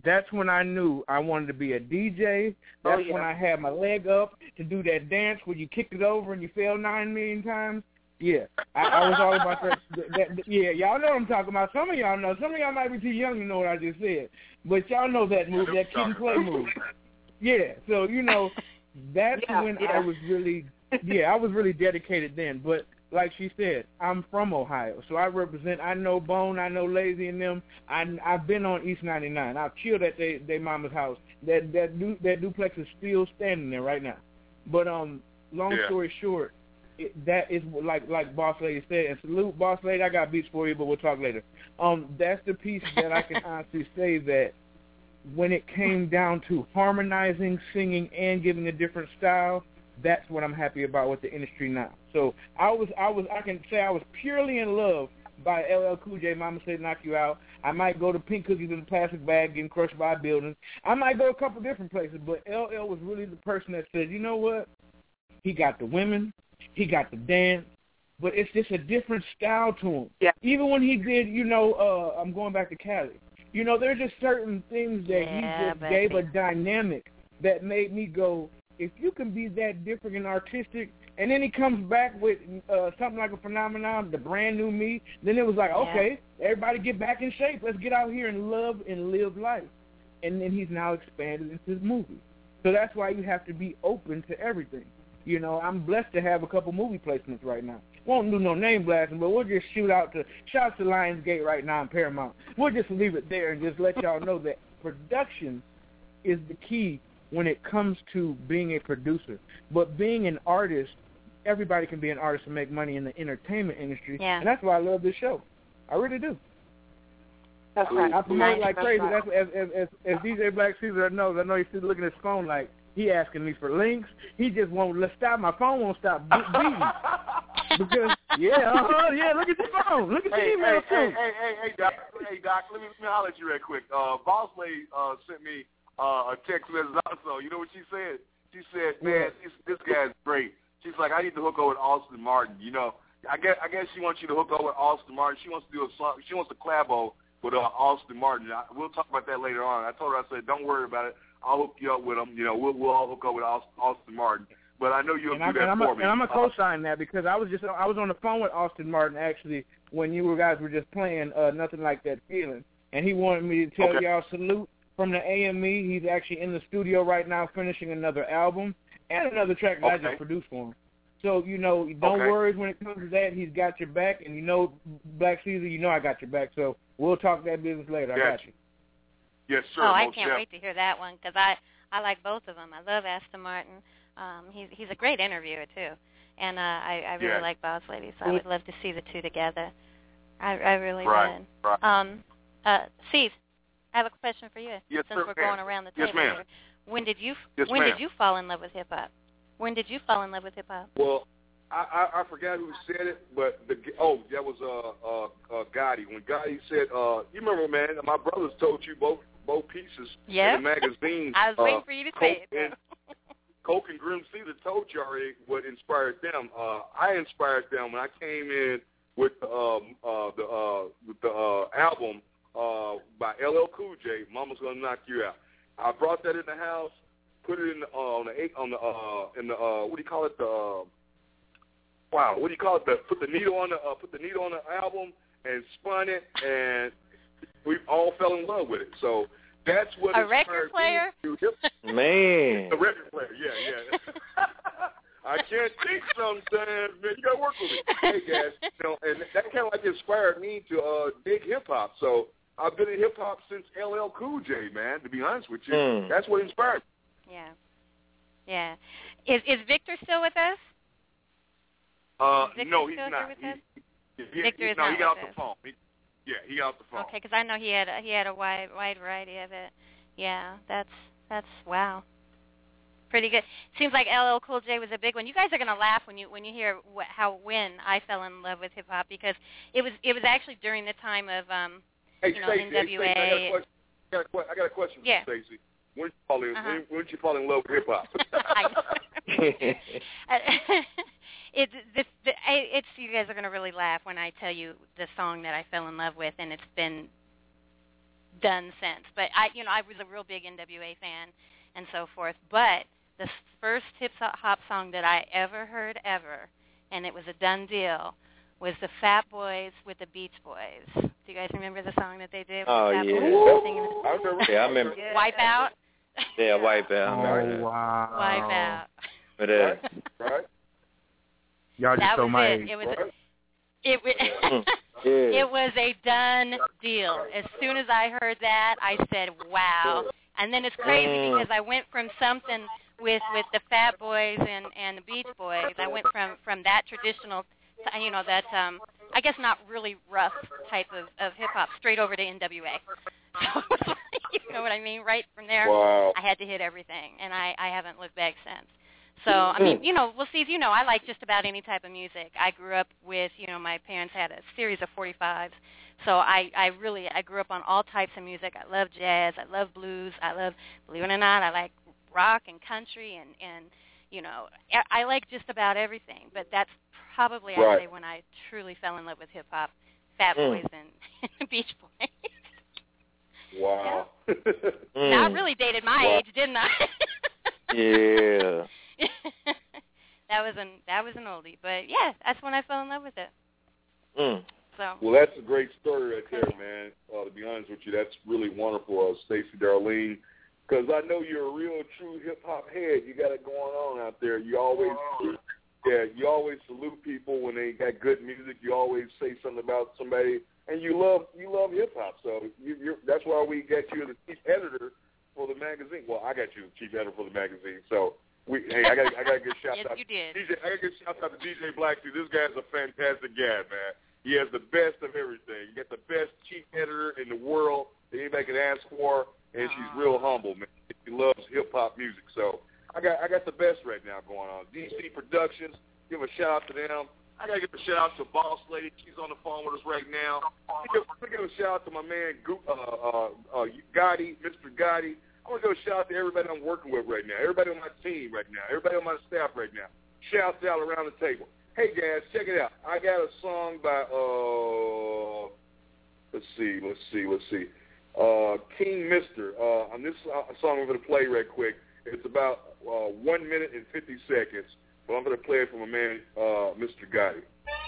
That's when I knew I wanted to be a D J. That's oh, yeah. when I had my leg up to do that dance where you kicked it over and you fell nine million times. Yeah, I, I was all about that, that, that. Yeah, y'all know what I'm talking about. Some of y'all know. Some of y'all might be too young to know what I just said. But y'all know that move, that kid and play move. Yeah, so, you know, that's yeah, when yeah. I was really, yeah, I was really dedicated then. But like she said, I'm from Ohio, so I represent, I know Bone, I know Lazy and them. I, I've been on East ninety-nine. I've chilled at their they mama's house. That that du, that duplex is still standing there right now. But um, long yeah. story short, it, that is like like Boss Lady said, and salute Boss Lady. I got beats for you, but we'll talk later. Um, that's the piece that I can honestly say that when it came down to harmonizing, singing, and giving a different style, that's what I'm happy about with the industry now. So I was, I was, I can say I was purely in love by L L Cool J. Mama Said Knock You Out. I might go to Pink Cookies in a plastic bag, getting crushed by a building. I might go a couple different places, but L L was really the person that said, you know what? He got the women, he got the dance, but it's just a different style to him. Yeah. Even when he did, you know, uh, I'm going back to Cali. You know, there are just certain things that yeah, he just baby. gave a dynamic that made me go, if you can be that different and artistic, and then he comes back with uh, something like a phenomenon, the brand new me, then it was like, yeah. okay, everybody get back in shape. Let's get out here and love and live life. And then he's now expanded into his movie. So that's why you have to be open to everything. You know, I'm blessed to have a couple movie placements right now. Won't do no name blasting, but we'll just shoot out to, shout out to Lionsgate right now in Paramount. We'll just leave it there and just let y'all know that production is the key when it comes to being a producer. But being an artist, everybody can be an artist and make money in the entertainment industry. Yeah. And that's why I love this show. I really do. That's right. I promote like That's crazy. right. That's as, as, as, as D J Black Caesar knows. I know he's still looking at his phone like, he asking me for links. He just won't let's stop. My phone won't stop beating. Because yeah, uh-huh, yeah. Look at your phone. Look at hey, your email hey, too. Hey, hey, hey, Doc. Hey, Doc. Let me, let me holler at you right quick. Uh, Boss Lady uh, sent me uh, a text message also. You know what she said? She said, "Man, this, this guy's great." She's like, "I need to hook up with Austin Martin." You know, I guess I guess she wants you to hook up with Austin Martin. She wants to do a song. She wants to collabo with uh, Austin Martin. I, we'll talk about that later on. I told her, I said, "Don't worry about it. I'll hook you up with him. You know, we'll we'll all hook up with Austin Martin." But I know you'll and do I'm, that and I'm for a, me. And I'm gonna co-sign that because I was just I was on the phone with Austin Martin actually when you guys were just playing uh, Nothing Like That Feeling, and he wanted me to tell okay. y'all salute from the A M E. He's actually in the studio right now finishing another album and another track that okay. I just produced for him. So you know, don't okay. worry when it comes to that. He's got your back, and you know, Black Caesar, you know I got your back. So we'll talk that business later. Yes. I got you. Yes, sir. Oh, I Most can't def- wait to hear that one because I, I like both of them. I love Aston Martin. Um, he's he's a great interviewer too, and uh, I I really yes. like Boss Lady, so I would love to see the two together. I I really right. would. Right. Um, uh, Steve, I have a question for you. Yes, since sir, we're ma'am. going around the Yes, table ma'am. here. When did you Yes, when ma'am. did you fall in love with hip hop? When did you fall in love with hip hop? Well, I, I I forgot who said it, but the oh that was uh uh, uh Gotti. When Gotti said, uh, you remember, man, my brothers told you both both pieces Yep. in the magazine. I was uh, waiting for you to say Coke it. and, Coke and Grim Caesar told you already what inspired them. Uh, I inspired them when I came in with um uh the uh with the uh album uh by L L Cool J, Mama's Gonna Knock You Out. I brought that in the house, put it in the, uh, on the eight on the uh in the uh what do you call it the uh, wow what do you call it the put the needle on the uh, put the needle on the album and spun it, and we all fell in love with it. So that's what A inspired record player? me to hip. Man. A record player, yeah, yeah. I can't think sometimes, man. You gotta work with me. Hey guys, you know, and that kind of like inspired me to uh dig hip hop. So I've been in hip hop since L L Cool J, man. To be honest with you, Mm. that's what inspired me. Yeah, yeah. Is is Victor still with us? Uh, Is Victor no, he's still not. here with us? He, he, Victor he, is no, not he got with off us. the phone. He, yeah, he got off the phone. Okay, because I know he had a, he had a wide wide variety of it. Yeah, that's that's wow, pretty good. Seems like L L Cool J was a big one. You guys are gonna laugh when you when you hear wh- how when I fell in love with hip hop because it was it was actually during the time of um Hey, you know Stacey, N W A. hey, Stacey, I got a question. I got a, que- I got a question Yeah. for Stacey. When did you fall in? Uh-huh. When, when did you fall in love with hip hop? it this the, I, it's you guys are gonna really laugh when I tell you the song that I fell in love with, and it's been done since. But I, you know, I was a real big N W A fan and so forth. But the first hip hop song that I ever heard ever, and it was a done deal, was the Fat Boys with the Beach Boys. Do you guys remember the song that they did? Oh, Fat yeah. Boys singing the- I remember. Yeah, I remember. Wipe Out? Yeah, Wipe Out. Oh, wow. Wipe Out. But, uh, right? Y'all just that so was my it. age. It was, it, was yeah. it was a done deal. As soon as I heard that, I said, wow. And then it's crazy Mm. because I went from something with, with the Fat Boys and, and the Beach Boys. I went from, from that traditional, you know, that, um, I guess not really rough type of, of hip-hop, straight over to N W A. So, you know what I mean? Right from there, Wow. I had to hit everything, and I, I haven't looked back since. So, I mean, you know, well, Steve, you know, I like just about any type of music. I grew up with, you know, my parents had a series of forty-fives. So I, I really, I grew up on all types of music. I love jazz. I love blues. I love, believe it or not, I like rock and country and, and you know, I, I like just about everything. But that's probably, Right. I'd say, when I truly fell in love with hip-hop, Fat Mm. Boys and, and Beach Boys. Wow. Now, I really dated my Wow. age, didn't I? Yeah. that was an that was an oldie, but yeah, that's when I fell in love with it. Mm. So. Well, that's a great story right there, man. Uh, to be honest with you, that's really wonderful, uh, Stacey Darlene, because I know you're a real, true hip-hop head. You got it going on out there. You always, yeah, you always salute people when they got good music. You always say something about somebody, and you love you love hip-hop. So you, you're, that's why we got you the chief editor for the magazine. Well, I got you the chief editor for the magazine. So we, hey, I got I got to give shout yes, out. you did. D J, I got to give shout out to D J Black. This guy's a fantastic guy, man. He has the best of everything. You get the best chief editor in the world that anybody can ask for, and she's real humble, man. She loves hip hop music. So I got I got the best right now going on. D C Productions, give a shout out to them. I gotta give a shout out to Boss Lady. She's on the phone with us right now. I give, I give a shout out to my man uh, uh, uh, Gotti, Mister Gotti. I want to give a shout out to everybody I'm working with right now. Everybody on my team right now. Everybody on my staff right now. Shouts out around the table. Hey guys, check it out. I got a song by uh, let's see, let's see, let's see, uh, King Mister. Uh, on this uh, song I'm gonna play right quick. It's about uh, one minute and fifty seconds. But I'm going to play it for my man, uh, Mister Gotti.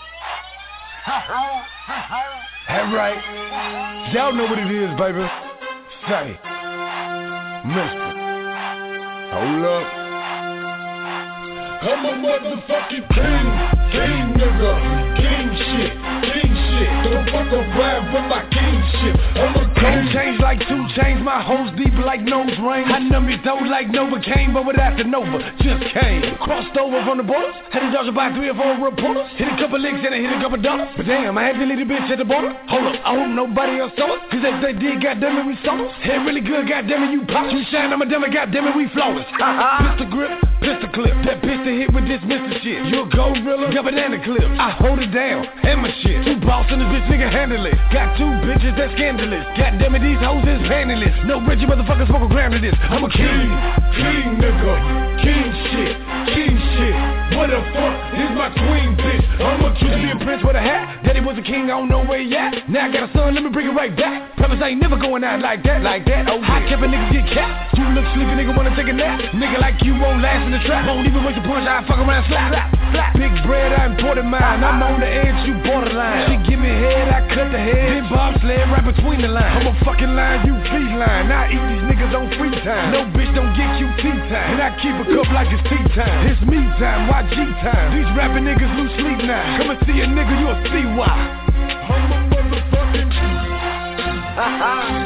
That right. Y'all know what it is, baby. Say, Mister Hold up. I'm a motherfucking king, king nigga, king shit, king shit. Don't fuck around with my king shit. I'm a king. Change like two chains, my hoes deep like nose ring. I numb it though like Novocaine, but without the Nova, just came. Crossed over from the border, had to dodge about three or four reporters. Hit a couple licks and I hit a couple dollars. But damn, I had to leave the bitch at the border. Hold up, I hope nobody else saw it. Cause if they did, goddamn it, we saw it. Head really good, goddamn it, you pop. You shine, I'm a demon, goddamn it, we flawless. Pistol grip, pistol clip, that pistol hit with this mister shit. You a gorilla, got banana clip. I hold it down, and my shit. Two boss in this bitch, nigga handle it. Got two bitches that's scandalous. Goddamn it, these hoes is paneless. No Reggie motherfucker smoke a gram to this. I'm a king, king nigga, king shit, king shit. What the fuck is my queen bitch? I'm a kid, be a prince with a hat. Daddy was a king, I don't know where he at. Now I got a son, let me bring it right back. Promise I ain't never going out like that, like that. Oh, I kept a nigga get capped. You look sleepy, nigga wanna take a nap. Nigga like you won't last in the trap. Won't even waste a punch, I fuck around, slap, slap, slap. Big bread, I imported mine. I'm on the edge, you borderline. She give me head, I cut the head. Then bobsled right between the lines. I'm a fucking line, you feline. I eat these niggas on free time. No bitch don't get you tea time. And I keep a cup like it's tea time. It's me time, Y G time. These rapping niggas lose sleep now. Come and see a nigga, you'll see why. I'm a motherfucking ha ha.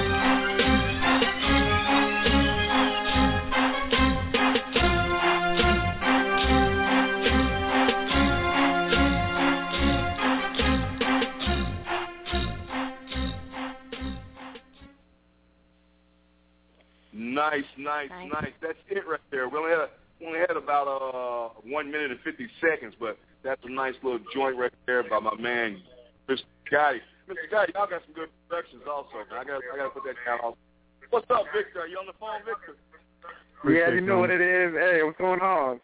Nice, nice, nice, nice. That's it right there. We only had we only had about uh one minute and fifty seconds, but that's a nice little joint right there by my man, Mister Gotti. Mister Gotti, y'all got some good productions also. Man. I got I got to put that down. Also. What's up, Victor? Are you on the phone, Victor? Yeah, you know what it is. Hey, what's going on?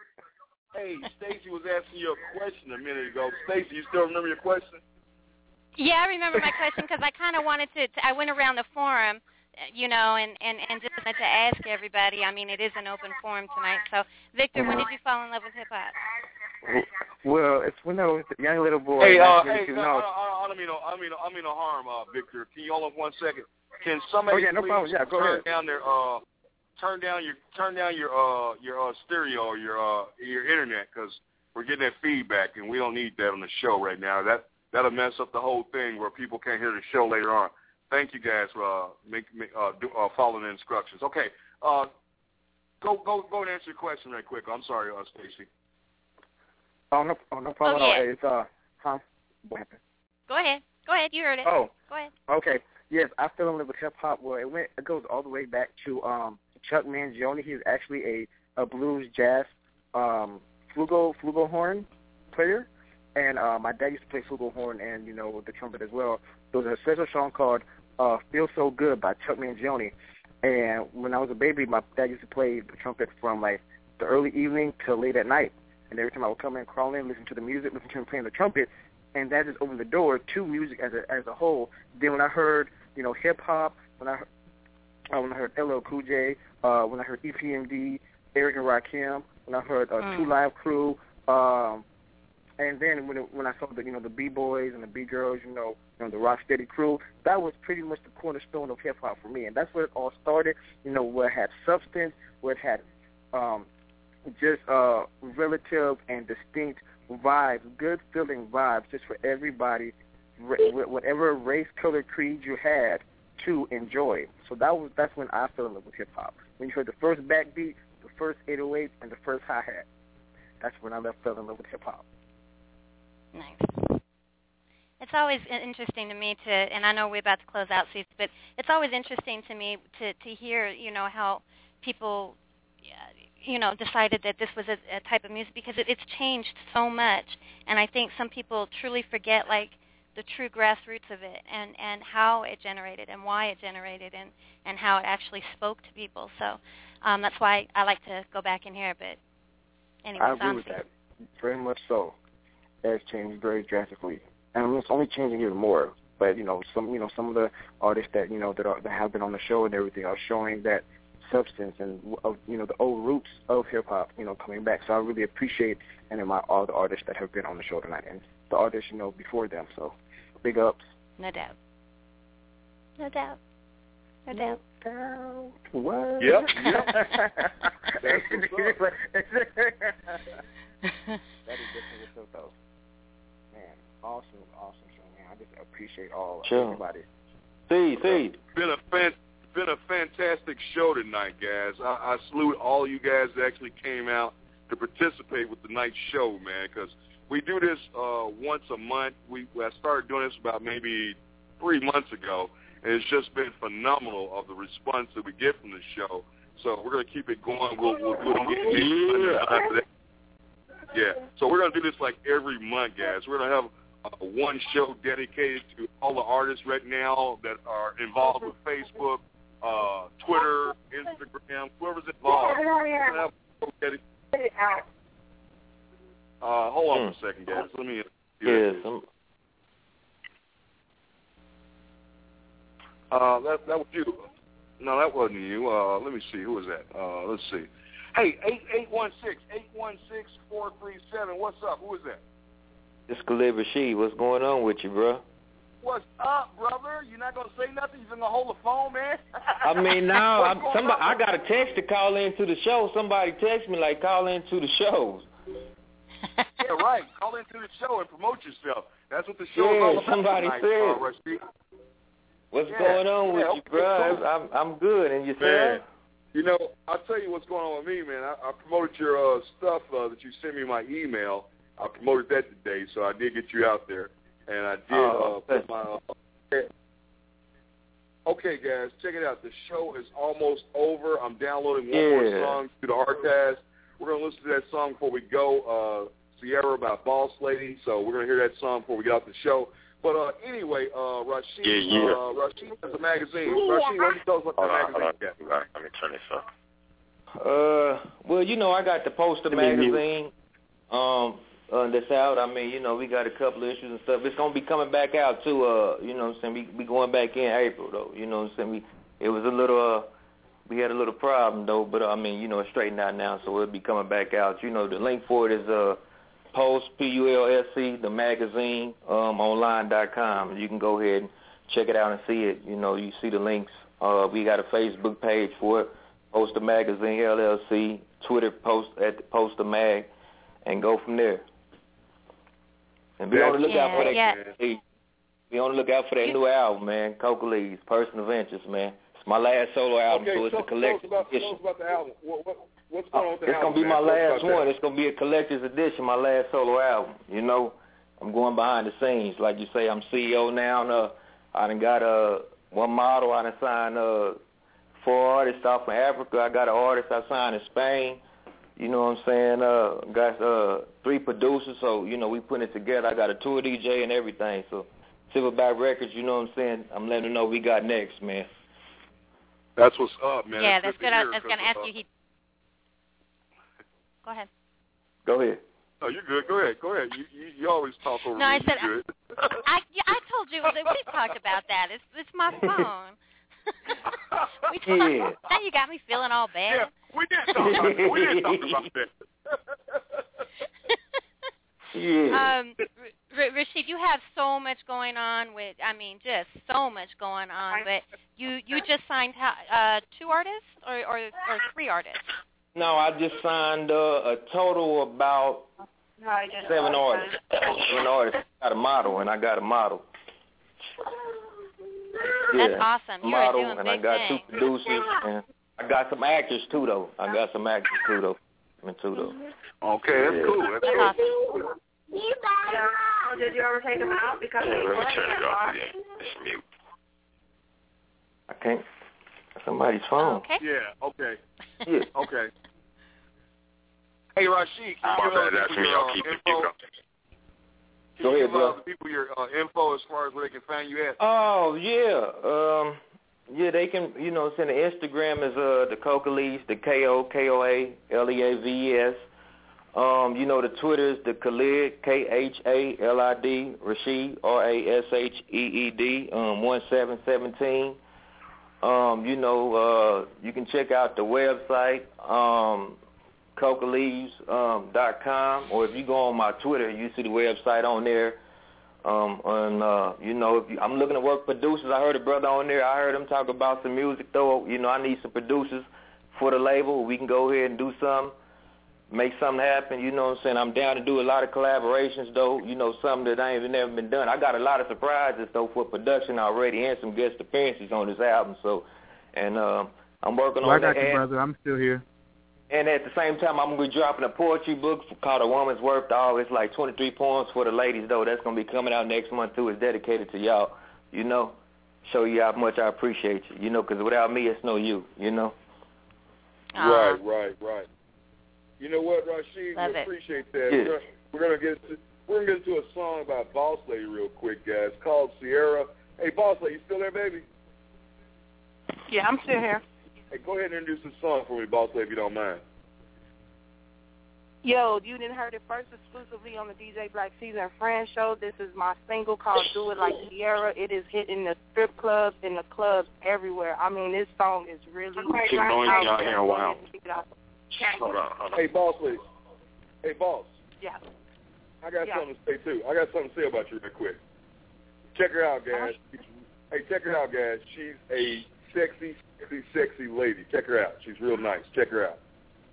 Hey, Stacey was asking you a question a minute ago. Stacey, you still remember your question? Yeah, I remember my question because I kind of wanted to, to. I went around the forum, you know, and, and, and just wanted to ask everybody. I mean, it is an open forum tonight. So, Victor, when did you fall in love with hip hop? Well, it's when I was a young little boy. Hey, uh, hey, hey, no, I, I, I don't mean no, I mean, I mean no harm, uh, Victor. Can you hold on one second? Can somebody oh, yeah, no please problem. Yeah, go turn ahead. down their uh, turn down your turn down your uh your uh stereo or your uh your internet because we're getting that feedback and we don't need that on the show right now. That that'll mess up the whole thing where people can't hear the show later on. Thank you guys for uh, make, make, uh, do, uh following the instructions. Okay, uh, go go go and answer your question right quick. I'm sorry, uh, Stacy. Oh no, oh no problem oh, yeah. at all. It's uh, huh? What happened? Go ahead. Go ahead. You heard it. Oh. Go ahead. Okay. Yes, I fell in love with hip hop. Well, it went. It goes all the way back to um, Chuck Mangione. He's actually a, a blues jazz um, flugo flugelhorn player, and uh, my dad used to play flugelhorn and you know the trumpet as well. There was a special song called uh, "Feel So Good" by Chuck Mangione, and when I was a baby, my dad used to play the trumpet from like the early evening till late at night. And every time I would come in, crawl in, listen to the music, listen to him playing the trumpet, and that just opened the door to music as a as a whole. Then when I heard, you know, hip hop, when I uh, when I heard L L Cool J, uh, when I heard E P M D, Eric and Rakim, when I heard uh, mm. Two Live Crew, um, and then when it, when I saw the you know the B boys and the B girls, you know, you know the Rocksteady crew, that was pretty much the cornerstone of hip hop for me, and that's where it all started. You know, where it had substance, where it had um, just uh, relative and distinct vibes, good feeling vibes, just for everybody, whatever race, color, creed you had to enjoy. So that was that's when I fell in love with hip hop. When you heard the first backbeat, the first eight oh eight, and the first hi hat, that's when I left fell in love with hip hop. Nice. It's always interesting to me to, and I know we're about to close out, Cece, but it's always interesting to me to to hear, you know, how people, you know, decided that this was a, a type of music because it, it's changed so much, and I think some people truly forget like the true grassroots of it and, and how it generated and why it generated and, and how it actually spoke to people. So um, that's why I like to go back in here. But anyway, I agree with that. Very much so. It's changed very drastically, and it's only changing even more. But you know, some you know some of the artists that you know that are, that have been on the show and everything are showing that substance and of you know the old roots of hip hop, you know, coming back. So I really appreciate and admire all the artists that have been on the show tonight and the artists you know before them. So big ups. No doubt. No doubt. No doubt. No what? Yep. Yep. That's what's That is definitely what's up, though. Man, awesome, awesome show, man. I just appreciate all sure. everybody. See, see. Been a fan. Been a fantastic show tonight, guys. I, I salute all you guys that actually came out to participate with the night show, man, because we do this uh, once a month. We I started doing this about maybe three months ago, and it's just been phenomenal of the response that we get from the show. So we're going to keep it going. We'll, we'll do it again after that. Yeah, so we're going to do this like every month, guys. We're going to have uh, one show dedicated to all the artists right now that are involved with Facebook, Uh, Twitter, Instagram, whoever's involved. Uh, hold on for a second, guys. Let me. Yes. Uh, that that was you. No, that wasn't you. Uh, let me see. Who was that? Uh, let's see. Hey, eight eight one six eight one six four three seven. What's up? Who is that? It's Khalid Rashid. What's going on with you, bro? What's up, brother? You're not gonna say nothing? You're gonna hold the phone, man? I mean, now I'm, somebody I got a text to call into the show. Somebody text me like, call into the shows. Yeah, right. Call into the show and promote yourself. That's what the show yeah, is all about. Somebody tonight, said. uh, What's yeah. going on with yeah, you, okay, bro? cool. I'm I'm good, and yourself? Man, you know, I'll tell you what's going on with me, man. I, I promoted your uh, stuff uh, that you sent me my email. I promoted that today, so I did get you out there. And I did oh, uh, put my. Uh, okay, guys, check it out. The show is almost over. I'm downloading one yeah. more song to the archives. We're gonna listen to that song before we go. Uh, Sierra by Boss Lady. So we're gonna hear that song before we get off the show. But uh, anyway, uh, Rashid, yeah, yeah. Uh, Rashid has a magazine. Rashid, let me tell us what the hold magazine on, got. hold on. Let me turn this up. Uh, well, you know, I got the Poster magazine. Um, uh, that's out. I mean, you know, we got a couple of issues and stuff. It's gonna be coming back out too. Uh, you know what I'm saying? We we going back in April though. You know what I'm saying? We it was a little. Uh, we had a little problem though, but uh, I mean, you know, it's straightened out now, so it'll be coming back out. You know, the link for it is uh, Post P U L S C the magazine um, online dot com. You can go ahead and check it out and see it. You know, you see the links. Uh, we got a Facebook page for it, Post the Magazine L L C. Twitter post at the Post the Mag, and go from there. And be on the lookout yeah, for that. Yeah. Be on the lookout for that new album, man. Coca Lee's Personal Ventures, man. It's my last solo album, okay, so it's so, a collector's tell us about, edition. Tell us about the album. What, what, what's going on with the it's album? It's gonna be man? my last Tell us one. It's gonna be a collector's edition. My last solo album. You know, I'm going behind the scenes, like you say. I'm C E O now. And, uh, I done got uh, one model. I done signed uh, four artists off from Africa. I got an artist I signed in Spain. You know what I'm saying? Uh, got uh, three producers, so, you know, we putting it together. I got a tour D J and everything. So, Silverback Records, you know what I'm saying? I'm letting them know we got next, man. That's what's up, man. Yeah, it's that's good. I was going to ask you. He... Go ahead. Go ahead. No, you're good. Go ahead. Go ahead. You you, you always talk over no, me. I said, You're good. I, I told you, that we talked about that. It's, it's my phone. we talked, yeah. Now you got me feeling all bad. Yeah, we didn't talk about that. We didn't talk about that. yeah. Um, R- Rashid, you have so much going on with, I mean, just so much going on. But you, you just signed uh, two artists or, or, or three artists? No, I just signed uh, a total about no, I just seven artists. Seven artists. I got a model, and I got a model. That's yeah, awesome. You model, are doing and big I got things. two producers, and I got some actors too, though. I got some actors too, though. I mean, too, though. Okay, that's cool. That's, that's cool. awesome. Yeah. Did you ever take them out because yeah, they let me were turn it off. Yeah, it's mute. I can't. Somebody's phone. Okay. Yeah. Okay. Yeah. Okay. Hey, Rashid, can you oh, give that's me. I'll Uh, keep info? it. Go ahead, bro. The people your uh, info as far as where they can find you at. Oh yeah, um, yeah, they can. You know, send the Instagram is uh the Coca Lees, the K O K O A L E A V E S. Um, you know, the Twitter is the Khalid K H A L I D Rashid R A S H E E D um one seven seventeen. Um, you know, uh, you can check out the website um. coca leaves dot com, or if you go on my Twitter, you see the website on there. Um, and, uh, you know, if you, I'm looking to work producers. I heard a brother on there. I heard him talk about some music, though. You know, I need some producers for the label. We can go ahead and do something, make something happen. You know what I'm saying? I'm down to do a lot of collaborations, though. You know, something that ain't even never been done. I got a lot of surprises, though, for production already and some guest appearances on this album. So, and uh, I'm working well, on that. I got you, brother. I'm still here. And at the same time, I'm going to be dropping a poetry book called A Woman's Worth. All it's like twenty-three poems for the ladies, though. That's going to be coming out next month, too. It's dedicated to y'all, you know, show you how much I appreciate you, you know, because without me, it's no you, you know. Right, right, right. You know what, Rashid? Love we it. appreciate that. Yeah. We're going to get to, we're going to get into a song about Boss Lady real quick, guys. It's called Sierra. Hey, Boss Lady, you still there, baby? Yeah, I'm still here. Hey, go ahead and introduce the song for me, Boss Lady, if you don't mind. Yo, you didn't heard it first exclusively on the D J Black Season Friends show. This is my single called Do It Like Sierra. It is hitting the strip clubs and the clubs everywhere. I mean, this song is really Keep going, out y'all there. hear a while. Hold on, hold on. Hey, Boss Lady. Hey, Boss. Yeah. I got yeah. something to say, too. I got something to say about you real quick. Check her out, guys. Uh-huh. Hey, check her out, guys. She's a sexy, sexy, sexy lady. Check her out. She's real nice. Check her out.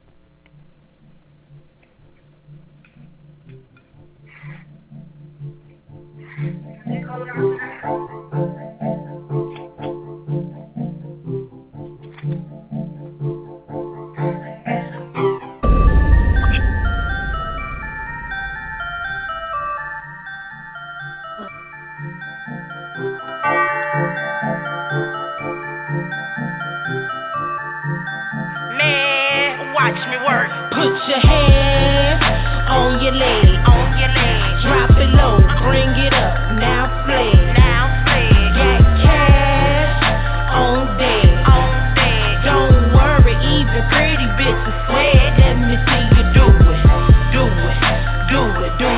Man, watch me work. Put your hands on your leg, on your leg. Drop it low, bring it up. Now play, now play. Got cash on deck, on deck. Don't worry, even pretty bitches sweat. Let me see you do it, do it, do it, do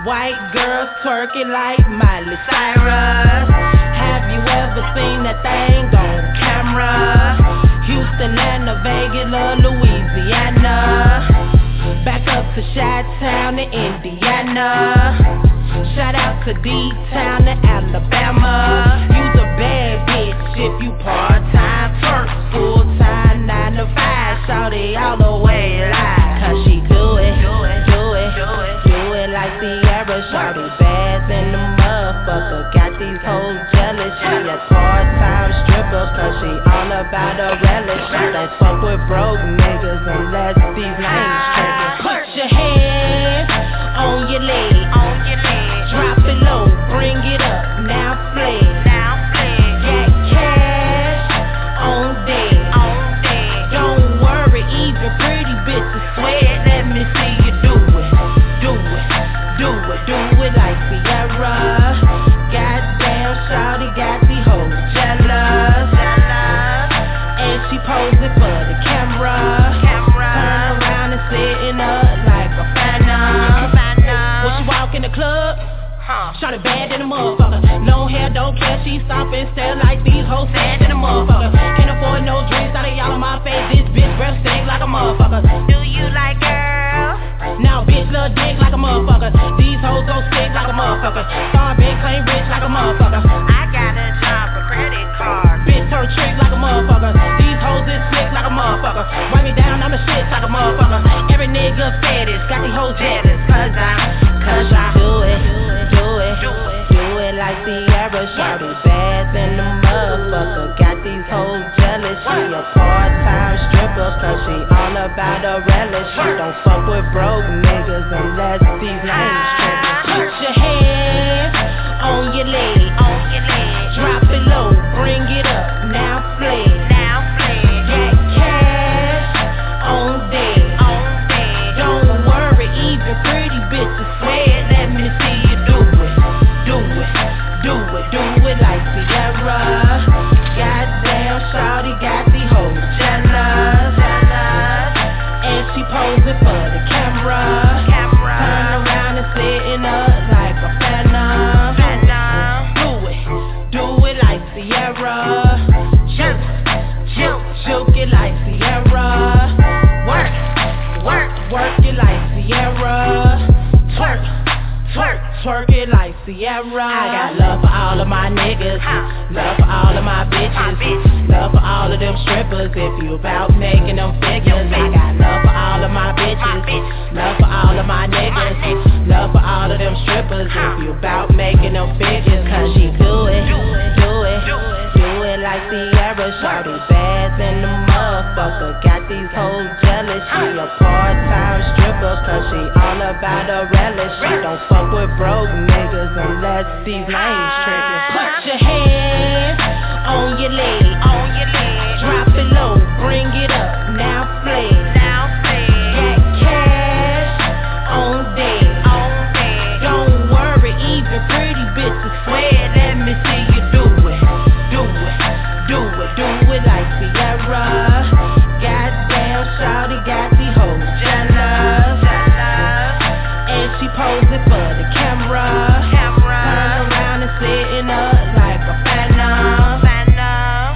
White girls twerking like Miley Cyrus. Have you ever seen that thing on camera? Houston, Atlanta, Vegas, or Louisiana. Back up to Chi-Town in Indiana. Shout out to D-Town in Alabama. You's a bad bitch if you part-time, first full-time, nine to five. Shawty all the way live, cause she do it, do it, do it, do it like Sierra. Shawty bad than the motherfucker, got these hoes jealous. She a part-time stripper, cause she all about a relish. She don't fuck with broke niggas unless these names trippin'. Put your hands on your leg, on your leg. Drop it low, bring it up, now play, now play. Got cash on deck, on deck. Don't worry, even pretty bitches sweat. Let me see you do it, do it, do it, do it like Sierra. Goddamn, shawty got these hoes jealous, jealous. And she posing for the camera, camera. Turn around and sitting up like a phantom. When she walk in the club, huh. Shawty bad than a motherfucker. Long hair, don't care, she stop and stare like these hoes sad than a motherfucker. Can't afford no drinks, out of y'all on my face. This bitch breath stink like a motherfucker. Do you like girls? Now bitch love dick like a motherfucker. These hoes gon' stick like a motherfucker. Star big, claim rich like a motherfucker. I got a job for credit card. Bitch turn trick like a motherfucker. These hoes is slick like a motherfucker. Write me down, I'm a shit like a motherfucker. Every nigga fetish, got these hoes jealous. Cause I, cause I do it, do it, do it, do it like Sierra. Shawty bad than the motherfucker, got these hoes jealous. She a part-time stripper, cause she all about a relish. She don't fuck with broke niggas unless these names trippin'. Put your hands on your leg, on your leg. Drop it low, bring it up, now play, now play. Got cash on deck, on deck. Don't worry, even pretty bitches sweat. Let me see you do it, do it, do it, do it like Sierra. Goddamn, shawty got these hoes jealous, jealous. And she posing for the camera, camera. Turn around and sitting up like a phantom, phantom. Do it, do it like Sierra. Juke, juke, juke it like Sierra. Work, work, work it like Sierra. Twerk, twerk, twerk it like Sierra. I got love for all of my niggas, love for all of my bitches, love for all of them strippers. If you about making them figures, I got love for all of my bitches, love for all of my niggas, love for all of them strippers. If you about making them figures, cause she do it, do it, do it like Sierra. Shawty bad than the motherfucker, got these hoes jealous. She a part-time stripper, cause she all about a relish. She don't fuck with broke niggas unless these names trickin'. Put your hands on your leg, on your leg. Drop it low, bring it up, now play, now play. Got cash on deck, on deck. Don't worry, even pretty bitches sweat. Let me see you do it, do it, do it, do it like Sierra. Goddamn, shawty got these hoes jealous, jealous. And she posing for the camera, camera. Turn around and sitting up like a phantom, phantom.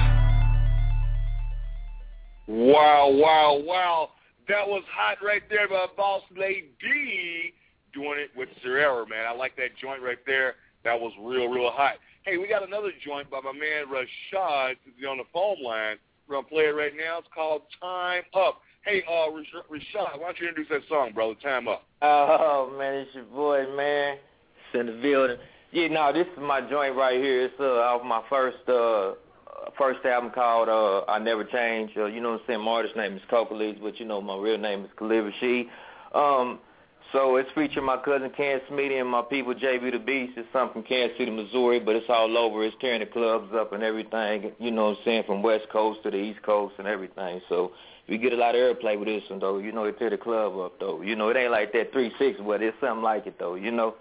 Wow, wow, wow. That was hot right there by Boss Lady doing it with Sierra, man. I like that joint right there. That was real, real hot. Hey, we got another joint by my man Rashad on the phone line. We're going to play it right now. It's called Time Up. Hey, uh, Rashad, why don't you introduce that song, brother? Time Up. Oh, man, it's your boy, man. It's in the building. Yeah, no, this is my joint right here. It's uh, off my first uh, first album called uh, I Never Change. Uh, you know what I'm saying? My artist name is Coca Leeds, but you know my real name is Khalid Rashid. Um, so it's featuring my cousin Ken Smitty and my people J B the Beast. It's something from Kansas City, Missouri, but it's all over. It's tearing the clubs up and everything. You know what I'm saying? From West Coast to the East Coast and everything. So we get a lot of airplay with this one, though. You know, it tear the club up, though. You know, it ain't like that three six, but it's something like it, though, you know.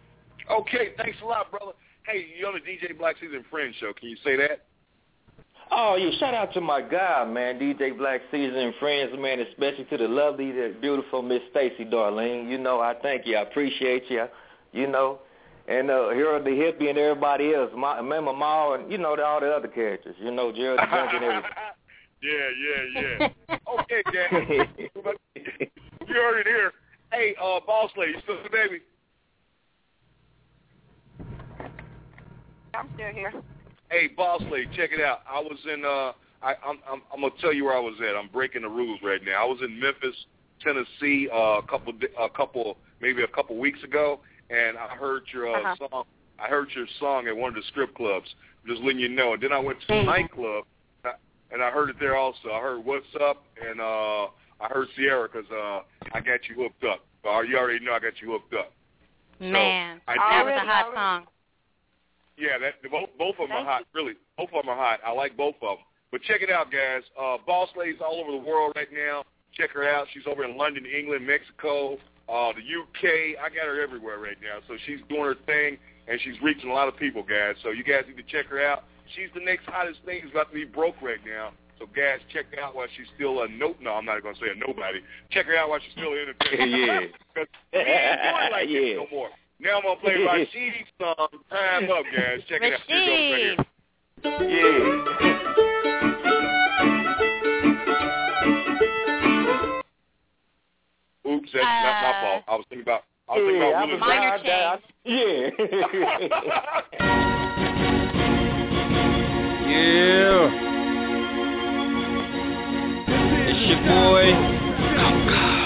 Okay, thanks a lot, brother. Hey, you're on the D J Black Season Friends show. Can you say that? Oh, yeah, shout out to my guy, man, D J Black Caesar and friends, man, especially to the lovely, the beautiful Miss Stacy Darlene. You know, I thank you. I appreciate you, you know. And uh, here are the hippie and everybody else. My, remember Ma and, you know, all the other characters. You know, Gerald the Junk and everything. Yeah, yeah, yeah. Okay, gang. You heard it here. Hey, uh, Boss Lady, you still the baby? I'm still here. Hey, Boss Lady, check it out. I was in, uh, I, I'm, I'm, I'm going to tell you where I was at. I'm breaking the rules right now. I was in Memphis, Tennessee, uh, a couple, a couple, maybe a couple weeks ago, and I heard your uh, uh-huh. song. I heard your song at one of the strip clubs. I'm just letting you know. And then I went to the mm-hmm. nightclub, and I heard it there also. I heard What's Up, and uh, I heard Sierra because uh, I got you hooked up. Uh, you already know I got you hooked up. Man, so that was a hot song. Yeah, that both both of them are hot. Really, both of them are hot. I like both of them. But check it out, guys. Uh, Boss Lady's all over the world right now. Check her out. She's over in London, England, Mexico, uh, the U K. I got her everywhere right now. So she's doing her thing, and she's reaching a lot of people, guys. So you guys need to check her out. She's the next hottest thing. Who's about to be broke right now. So, guys, check her out while she's still a no. No, I'm not going to say a nobody. Check her out while she's still independent. Yeah. Because we ain't doing like yeah. this no more. Now I'm going to play Rasheed's song, Time Up, guys. Check it out. Here goes right here. Yeah. Oops, that's uh, not my fault. I was thinking about, I was thinking yeah, about Willis. Minor change. Yeah. Yeah. It's your boy, Coca.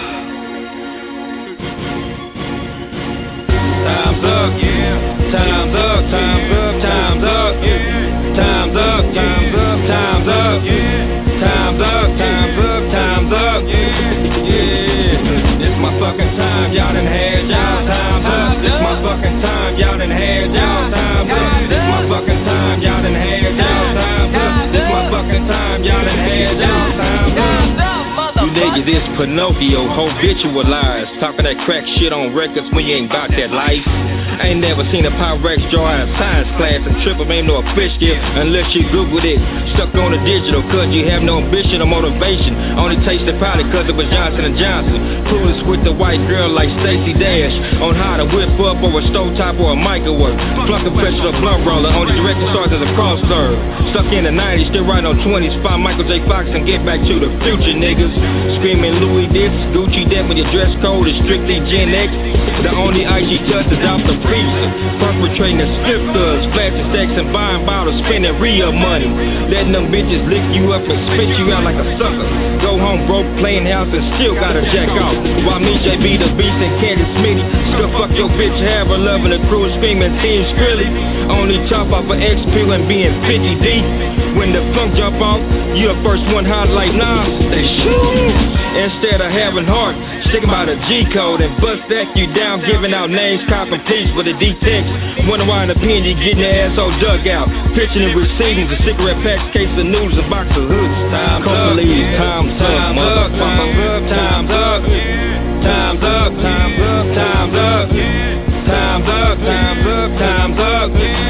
Time's up, yeah. Time's up, time's up, time's up, yeah. Time's up, time's up, time's up, yeah. Time's up, time's up, time's up, yeah. Yeah. It's my fucking time, y'all done had y'all time's up. It's my fucking time, y'all done had y'all time's up. It's my fucking time, y'all done had y'all time's up. It's my fucking time, y'all done had y'all time's up. You niggas is Pinocchio, habitualized. Talking that crack shit on records when you ain't bout that life. I ain't never seen a Pyrex draw in a science class and triple ain't no fish gift unless you Googled it. Stuck on the digital cause you have no ambition or motivation. Only tasted probably cause it was Johnson and Johnson. Clueless with the white girl like Stacey Dash on how to whip up or a stovetop or a microwave. Flunk a pressure or blunt roller. Only director starts as a cross serve. Stuck in the nineties, still riding on twenties. Find Michael J. Fox and get back to the future, niggas. Screaming Louis this, Gucci that when your dress code is strictly Gen X. The only I G touch is off the freezer. Perpetrating the strip thugs, flashing stacks and buying bottles, spending real money. Letting them bitches lick you up and spit you out like a sucker. Go home broke, playing house and still gotta jack off. While me, J B, the Beast, and Candy Smitty still fuck your bitch, have her loving the crew, screaming Team Skrilly. Only chop off an X P and being fifty deep. When the funk jump off, you the first one hot like Nas. They shoot. Instead of having heart, sticking by the G code and bust that you down, giving out names, copping peace with a D-text. Wonder why in the pen you getting your asshole dug out. Pitching and receiving the cigarette packs, case of noodles, and box of hoods. Time's up, time's up, motherfucker. Time's up, time's up, time's up, time's up, time's up, time's up, time's up,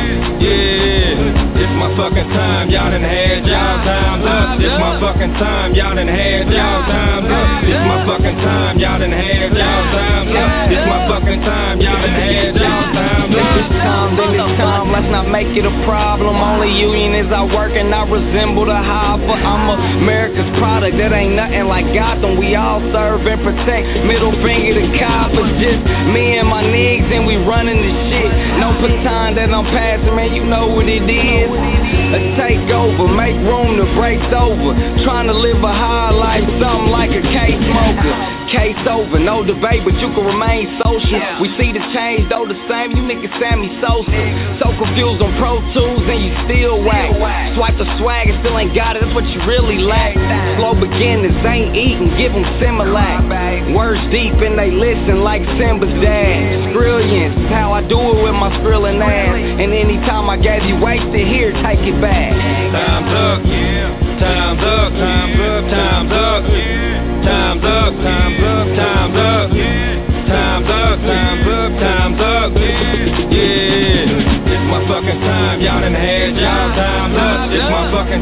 yeah. It's my fucking time, y'all done had y'all time's up. It's my fucking time, y'all done had y'all time's up. It's my fucking time, y'all done had y'all time's up. It's my fucking time, y'all done had y'all time's up. This time, then it's time, let's not make it a problem. Only union is I work and I resemble the hopper. I'm America's product, that ain't nothing like Gotham. We all serve and protect, middle finger to coppers. Just me and my niggas and we running this shit. No baton that I'm passing, man, you know what it is. A takeover, make room to break over. Trying to live a high life, something like a case smoker. Case over, no debate, but you can remain social. We see the change, though the same, you niggas Sammy Sosa. So confused on Pro Tools and you still whack. Swipe the swag and still ain't got it, that's what you really lack. Slow beginners ain't eating, give them Similac. Words deep and they listen like Simba's dad. Skrillions, how I do it with my skrillin' ass. And anytime I gave you wasted here, take it back. Time's up, time's up, time's up, time's up, time's up, time's up, time's up, time's up, time's up, time's up, yeah. It's my fucking time, y'all done had y'all time's up. It's my fucking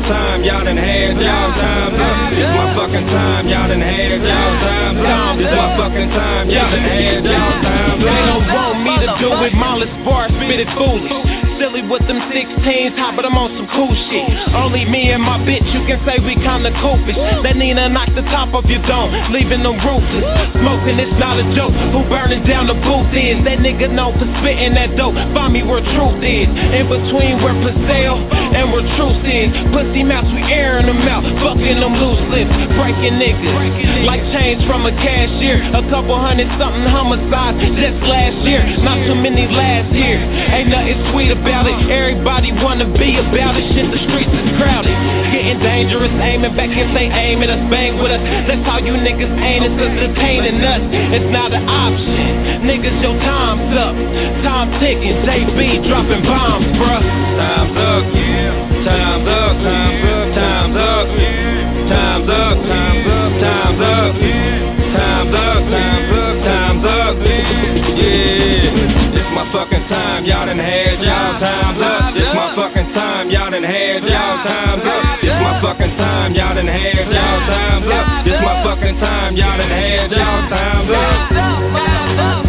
time, y'all done had y'all times up. It's my fucking time, y'all done had y'all times up. It's my fucking time, y'all done had y'all times up. They don't want me to do it, mindless bars, spit it foolish. Silly with them sixteens, hot, but I'm on some cool shit. Only me and my bitch, you can say we kinda goofish. That Nina knock the top of your dome, leaving them roofless. Smoking, it's not a joke. Who burning down the booth is? That nigga known for spitting that dope. Find me where truth is. In between where Pastel and where truth is. Pussy mouths, we airing them out. Fucking them loose lips, breaking niggas. Like change from a cashier. A couple hundred something homicides just last year. Not too many last year. Ain't nothing sweet about about it. Everybody wanna be about it. Shit, the streets is crowded. Getting dangerous, aiming back and they aim at us, bang with us. That's how you niggas ain't. It's entertaining us. It's not an option. Niggas, your time's up. Time ticking. J B dropping bombs, bruh. Time's up, yeah. Time's up, time's up, time's up, yeah. Time's up, time's up, time's up, yeah. Time's up, time's up, time's up, yeah. It's my fucking time, y'all done had y'all times up. It's my fucking time, y'all done had y'all times up. It's my fucking time, y'all done had y'all times up. It's my fucking time, y'all done had y'all times up.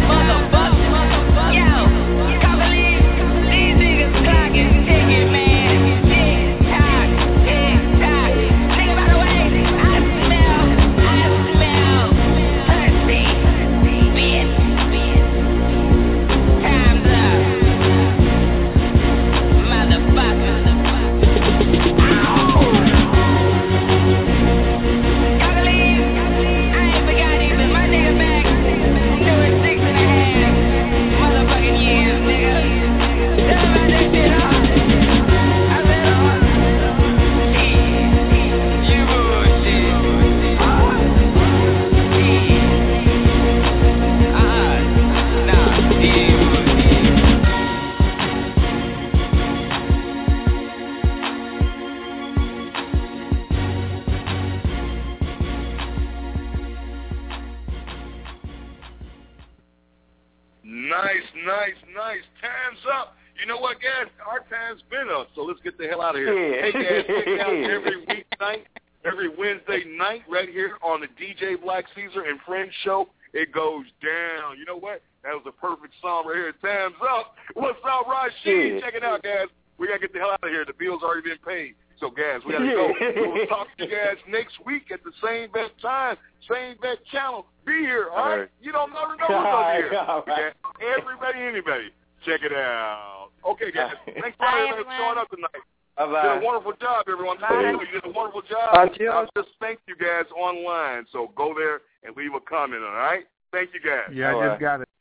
So let's get the hell out of here. Yeah. Hey, guys, check out every weeknight, every Wednesday night right here on the D J Black Caesar and Friends show. It goes down. You know what? That was a perfect song right here. Time's up. What's up, Rashid? Yeah. Check it out, guys. We got to get the hell out of here. The bill's already been paid. So, guys, we got to go. We'll talk to you guys next week at the same best time, same best channel. Be here, all right? All right. You don't never know what's up here. Right. Everybody, anybody, check it out. Okay, guys. Thanks for everybody for showing up tonight. Bye-bye. You did a wonderful job, everyone. Bye. You did a wonderful job. I'll just thank you guys online. So go there and leave a comment, all right? Thank you, guys. Yeah, all I just right. got it.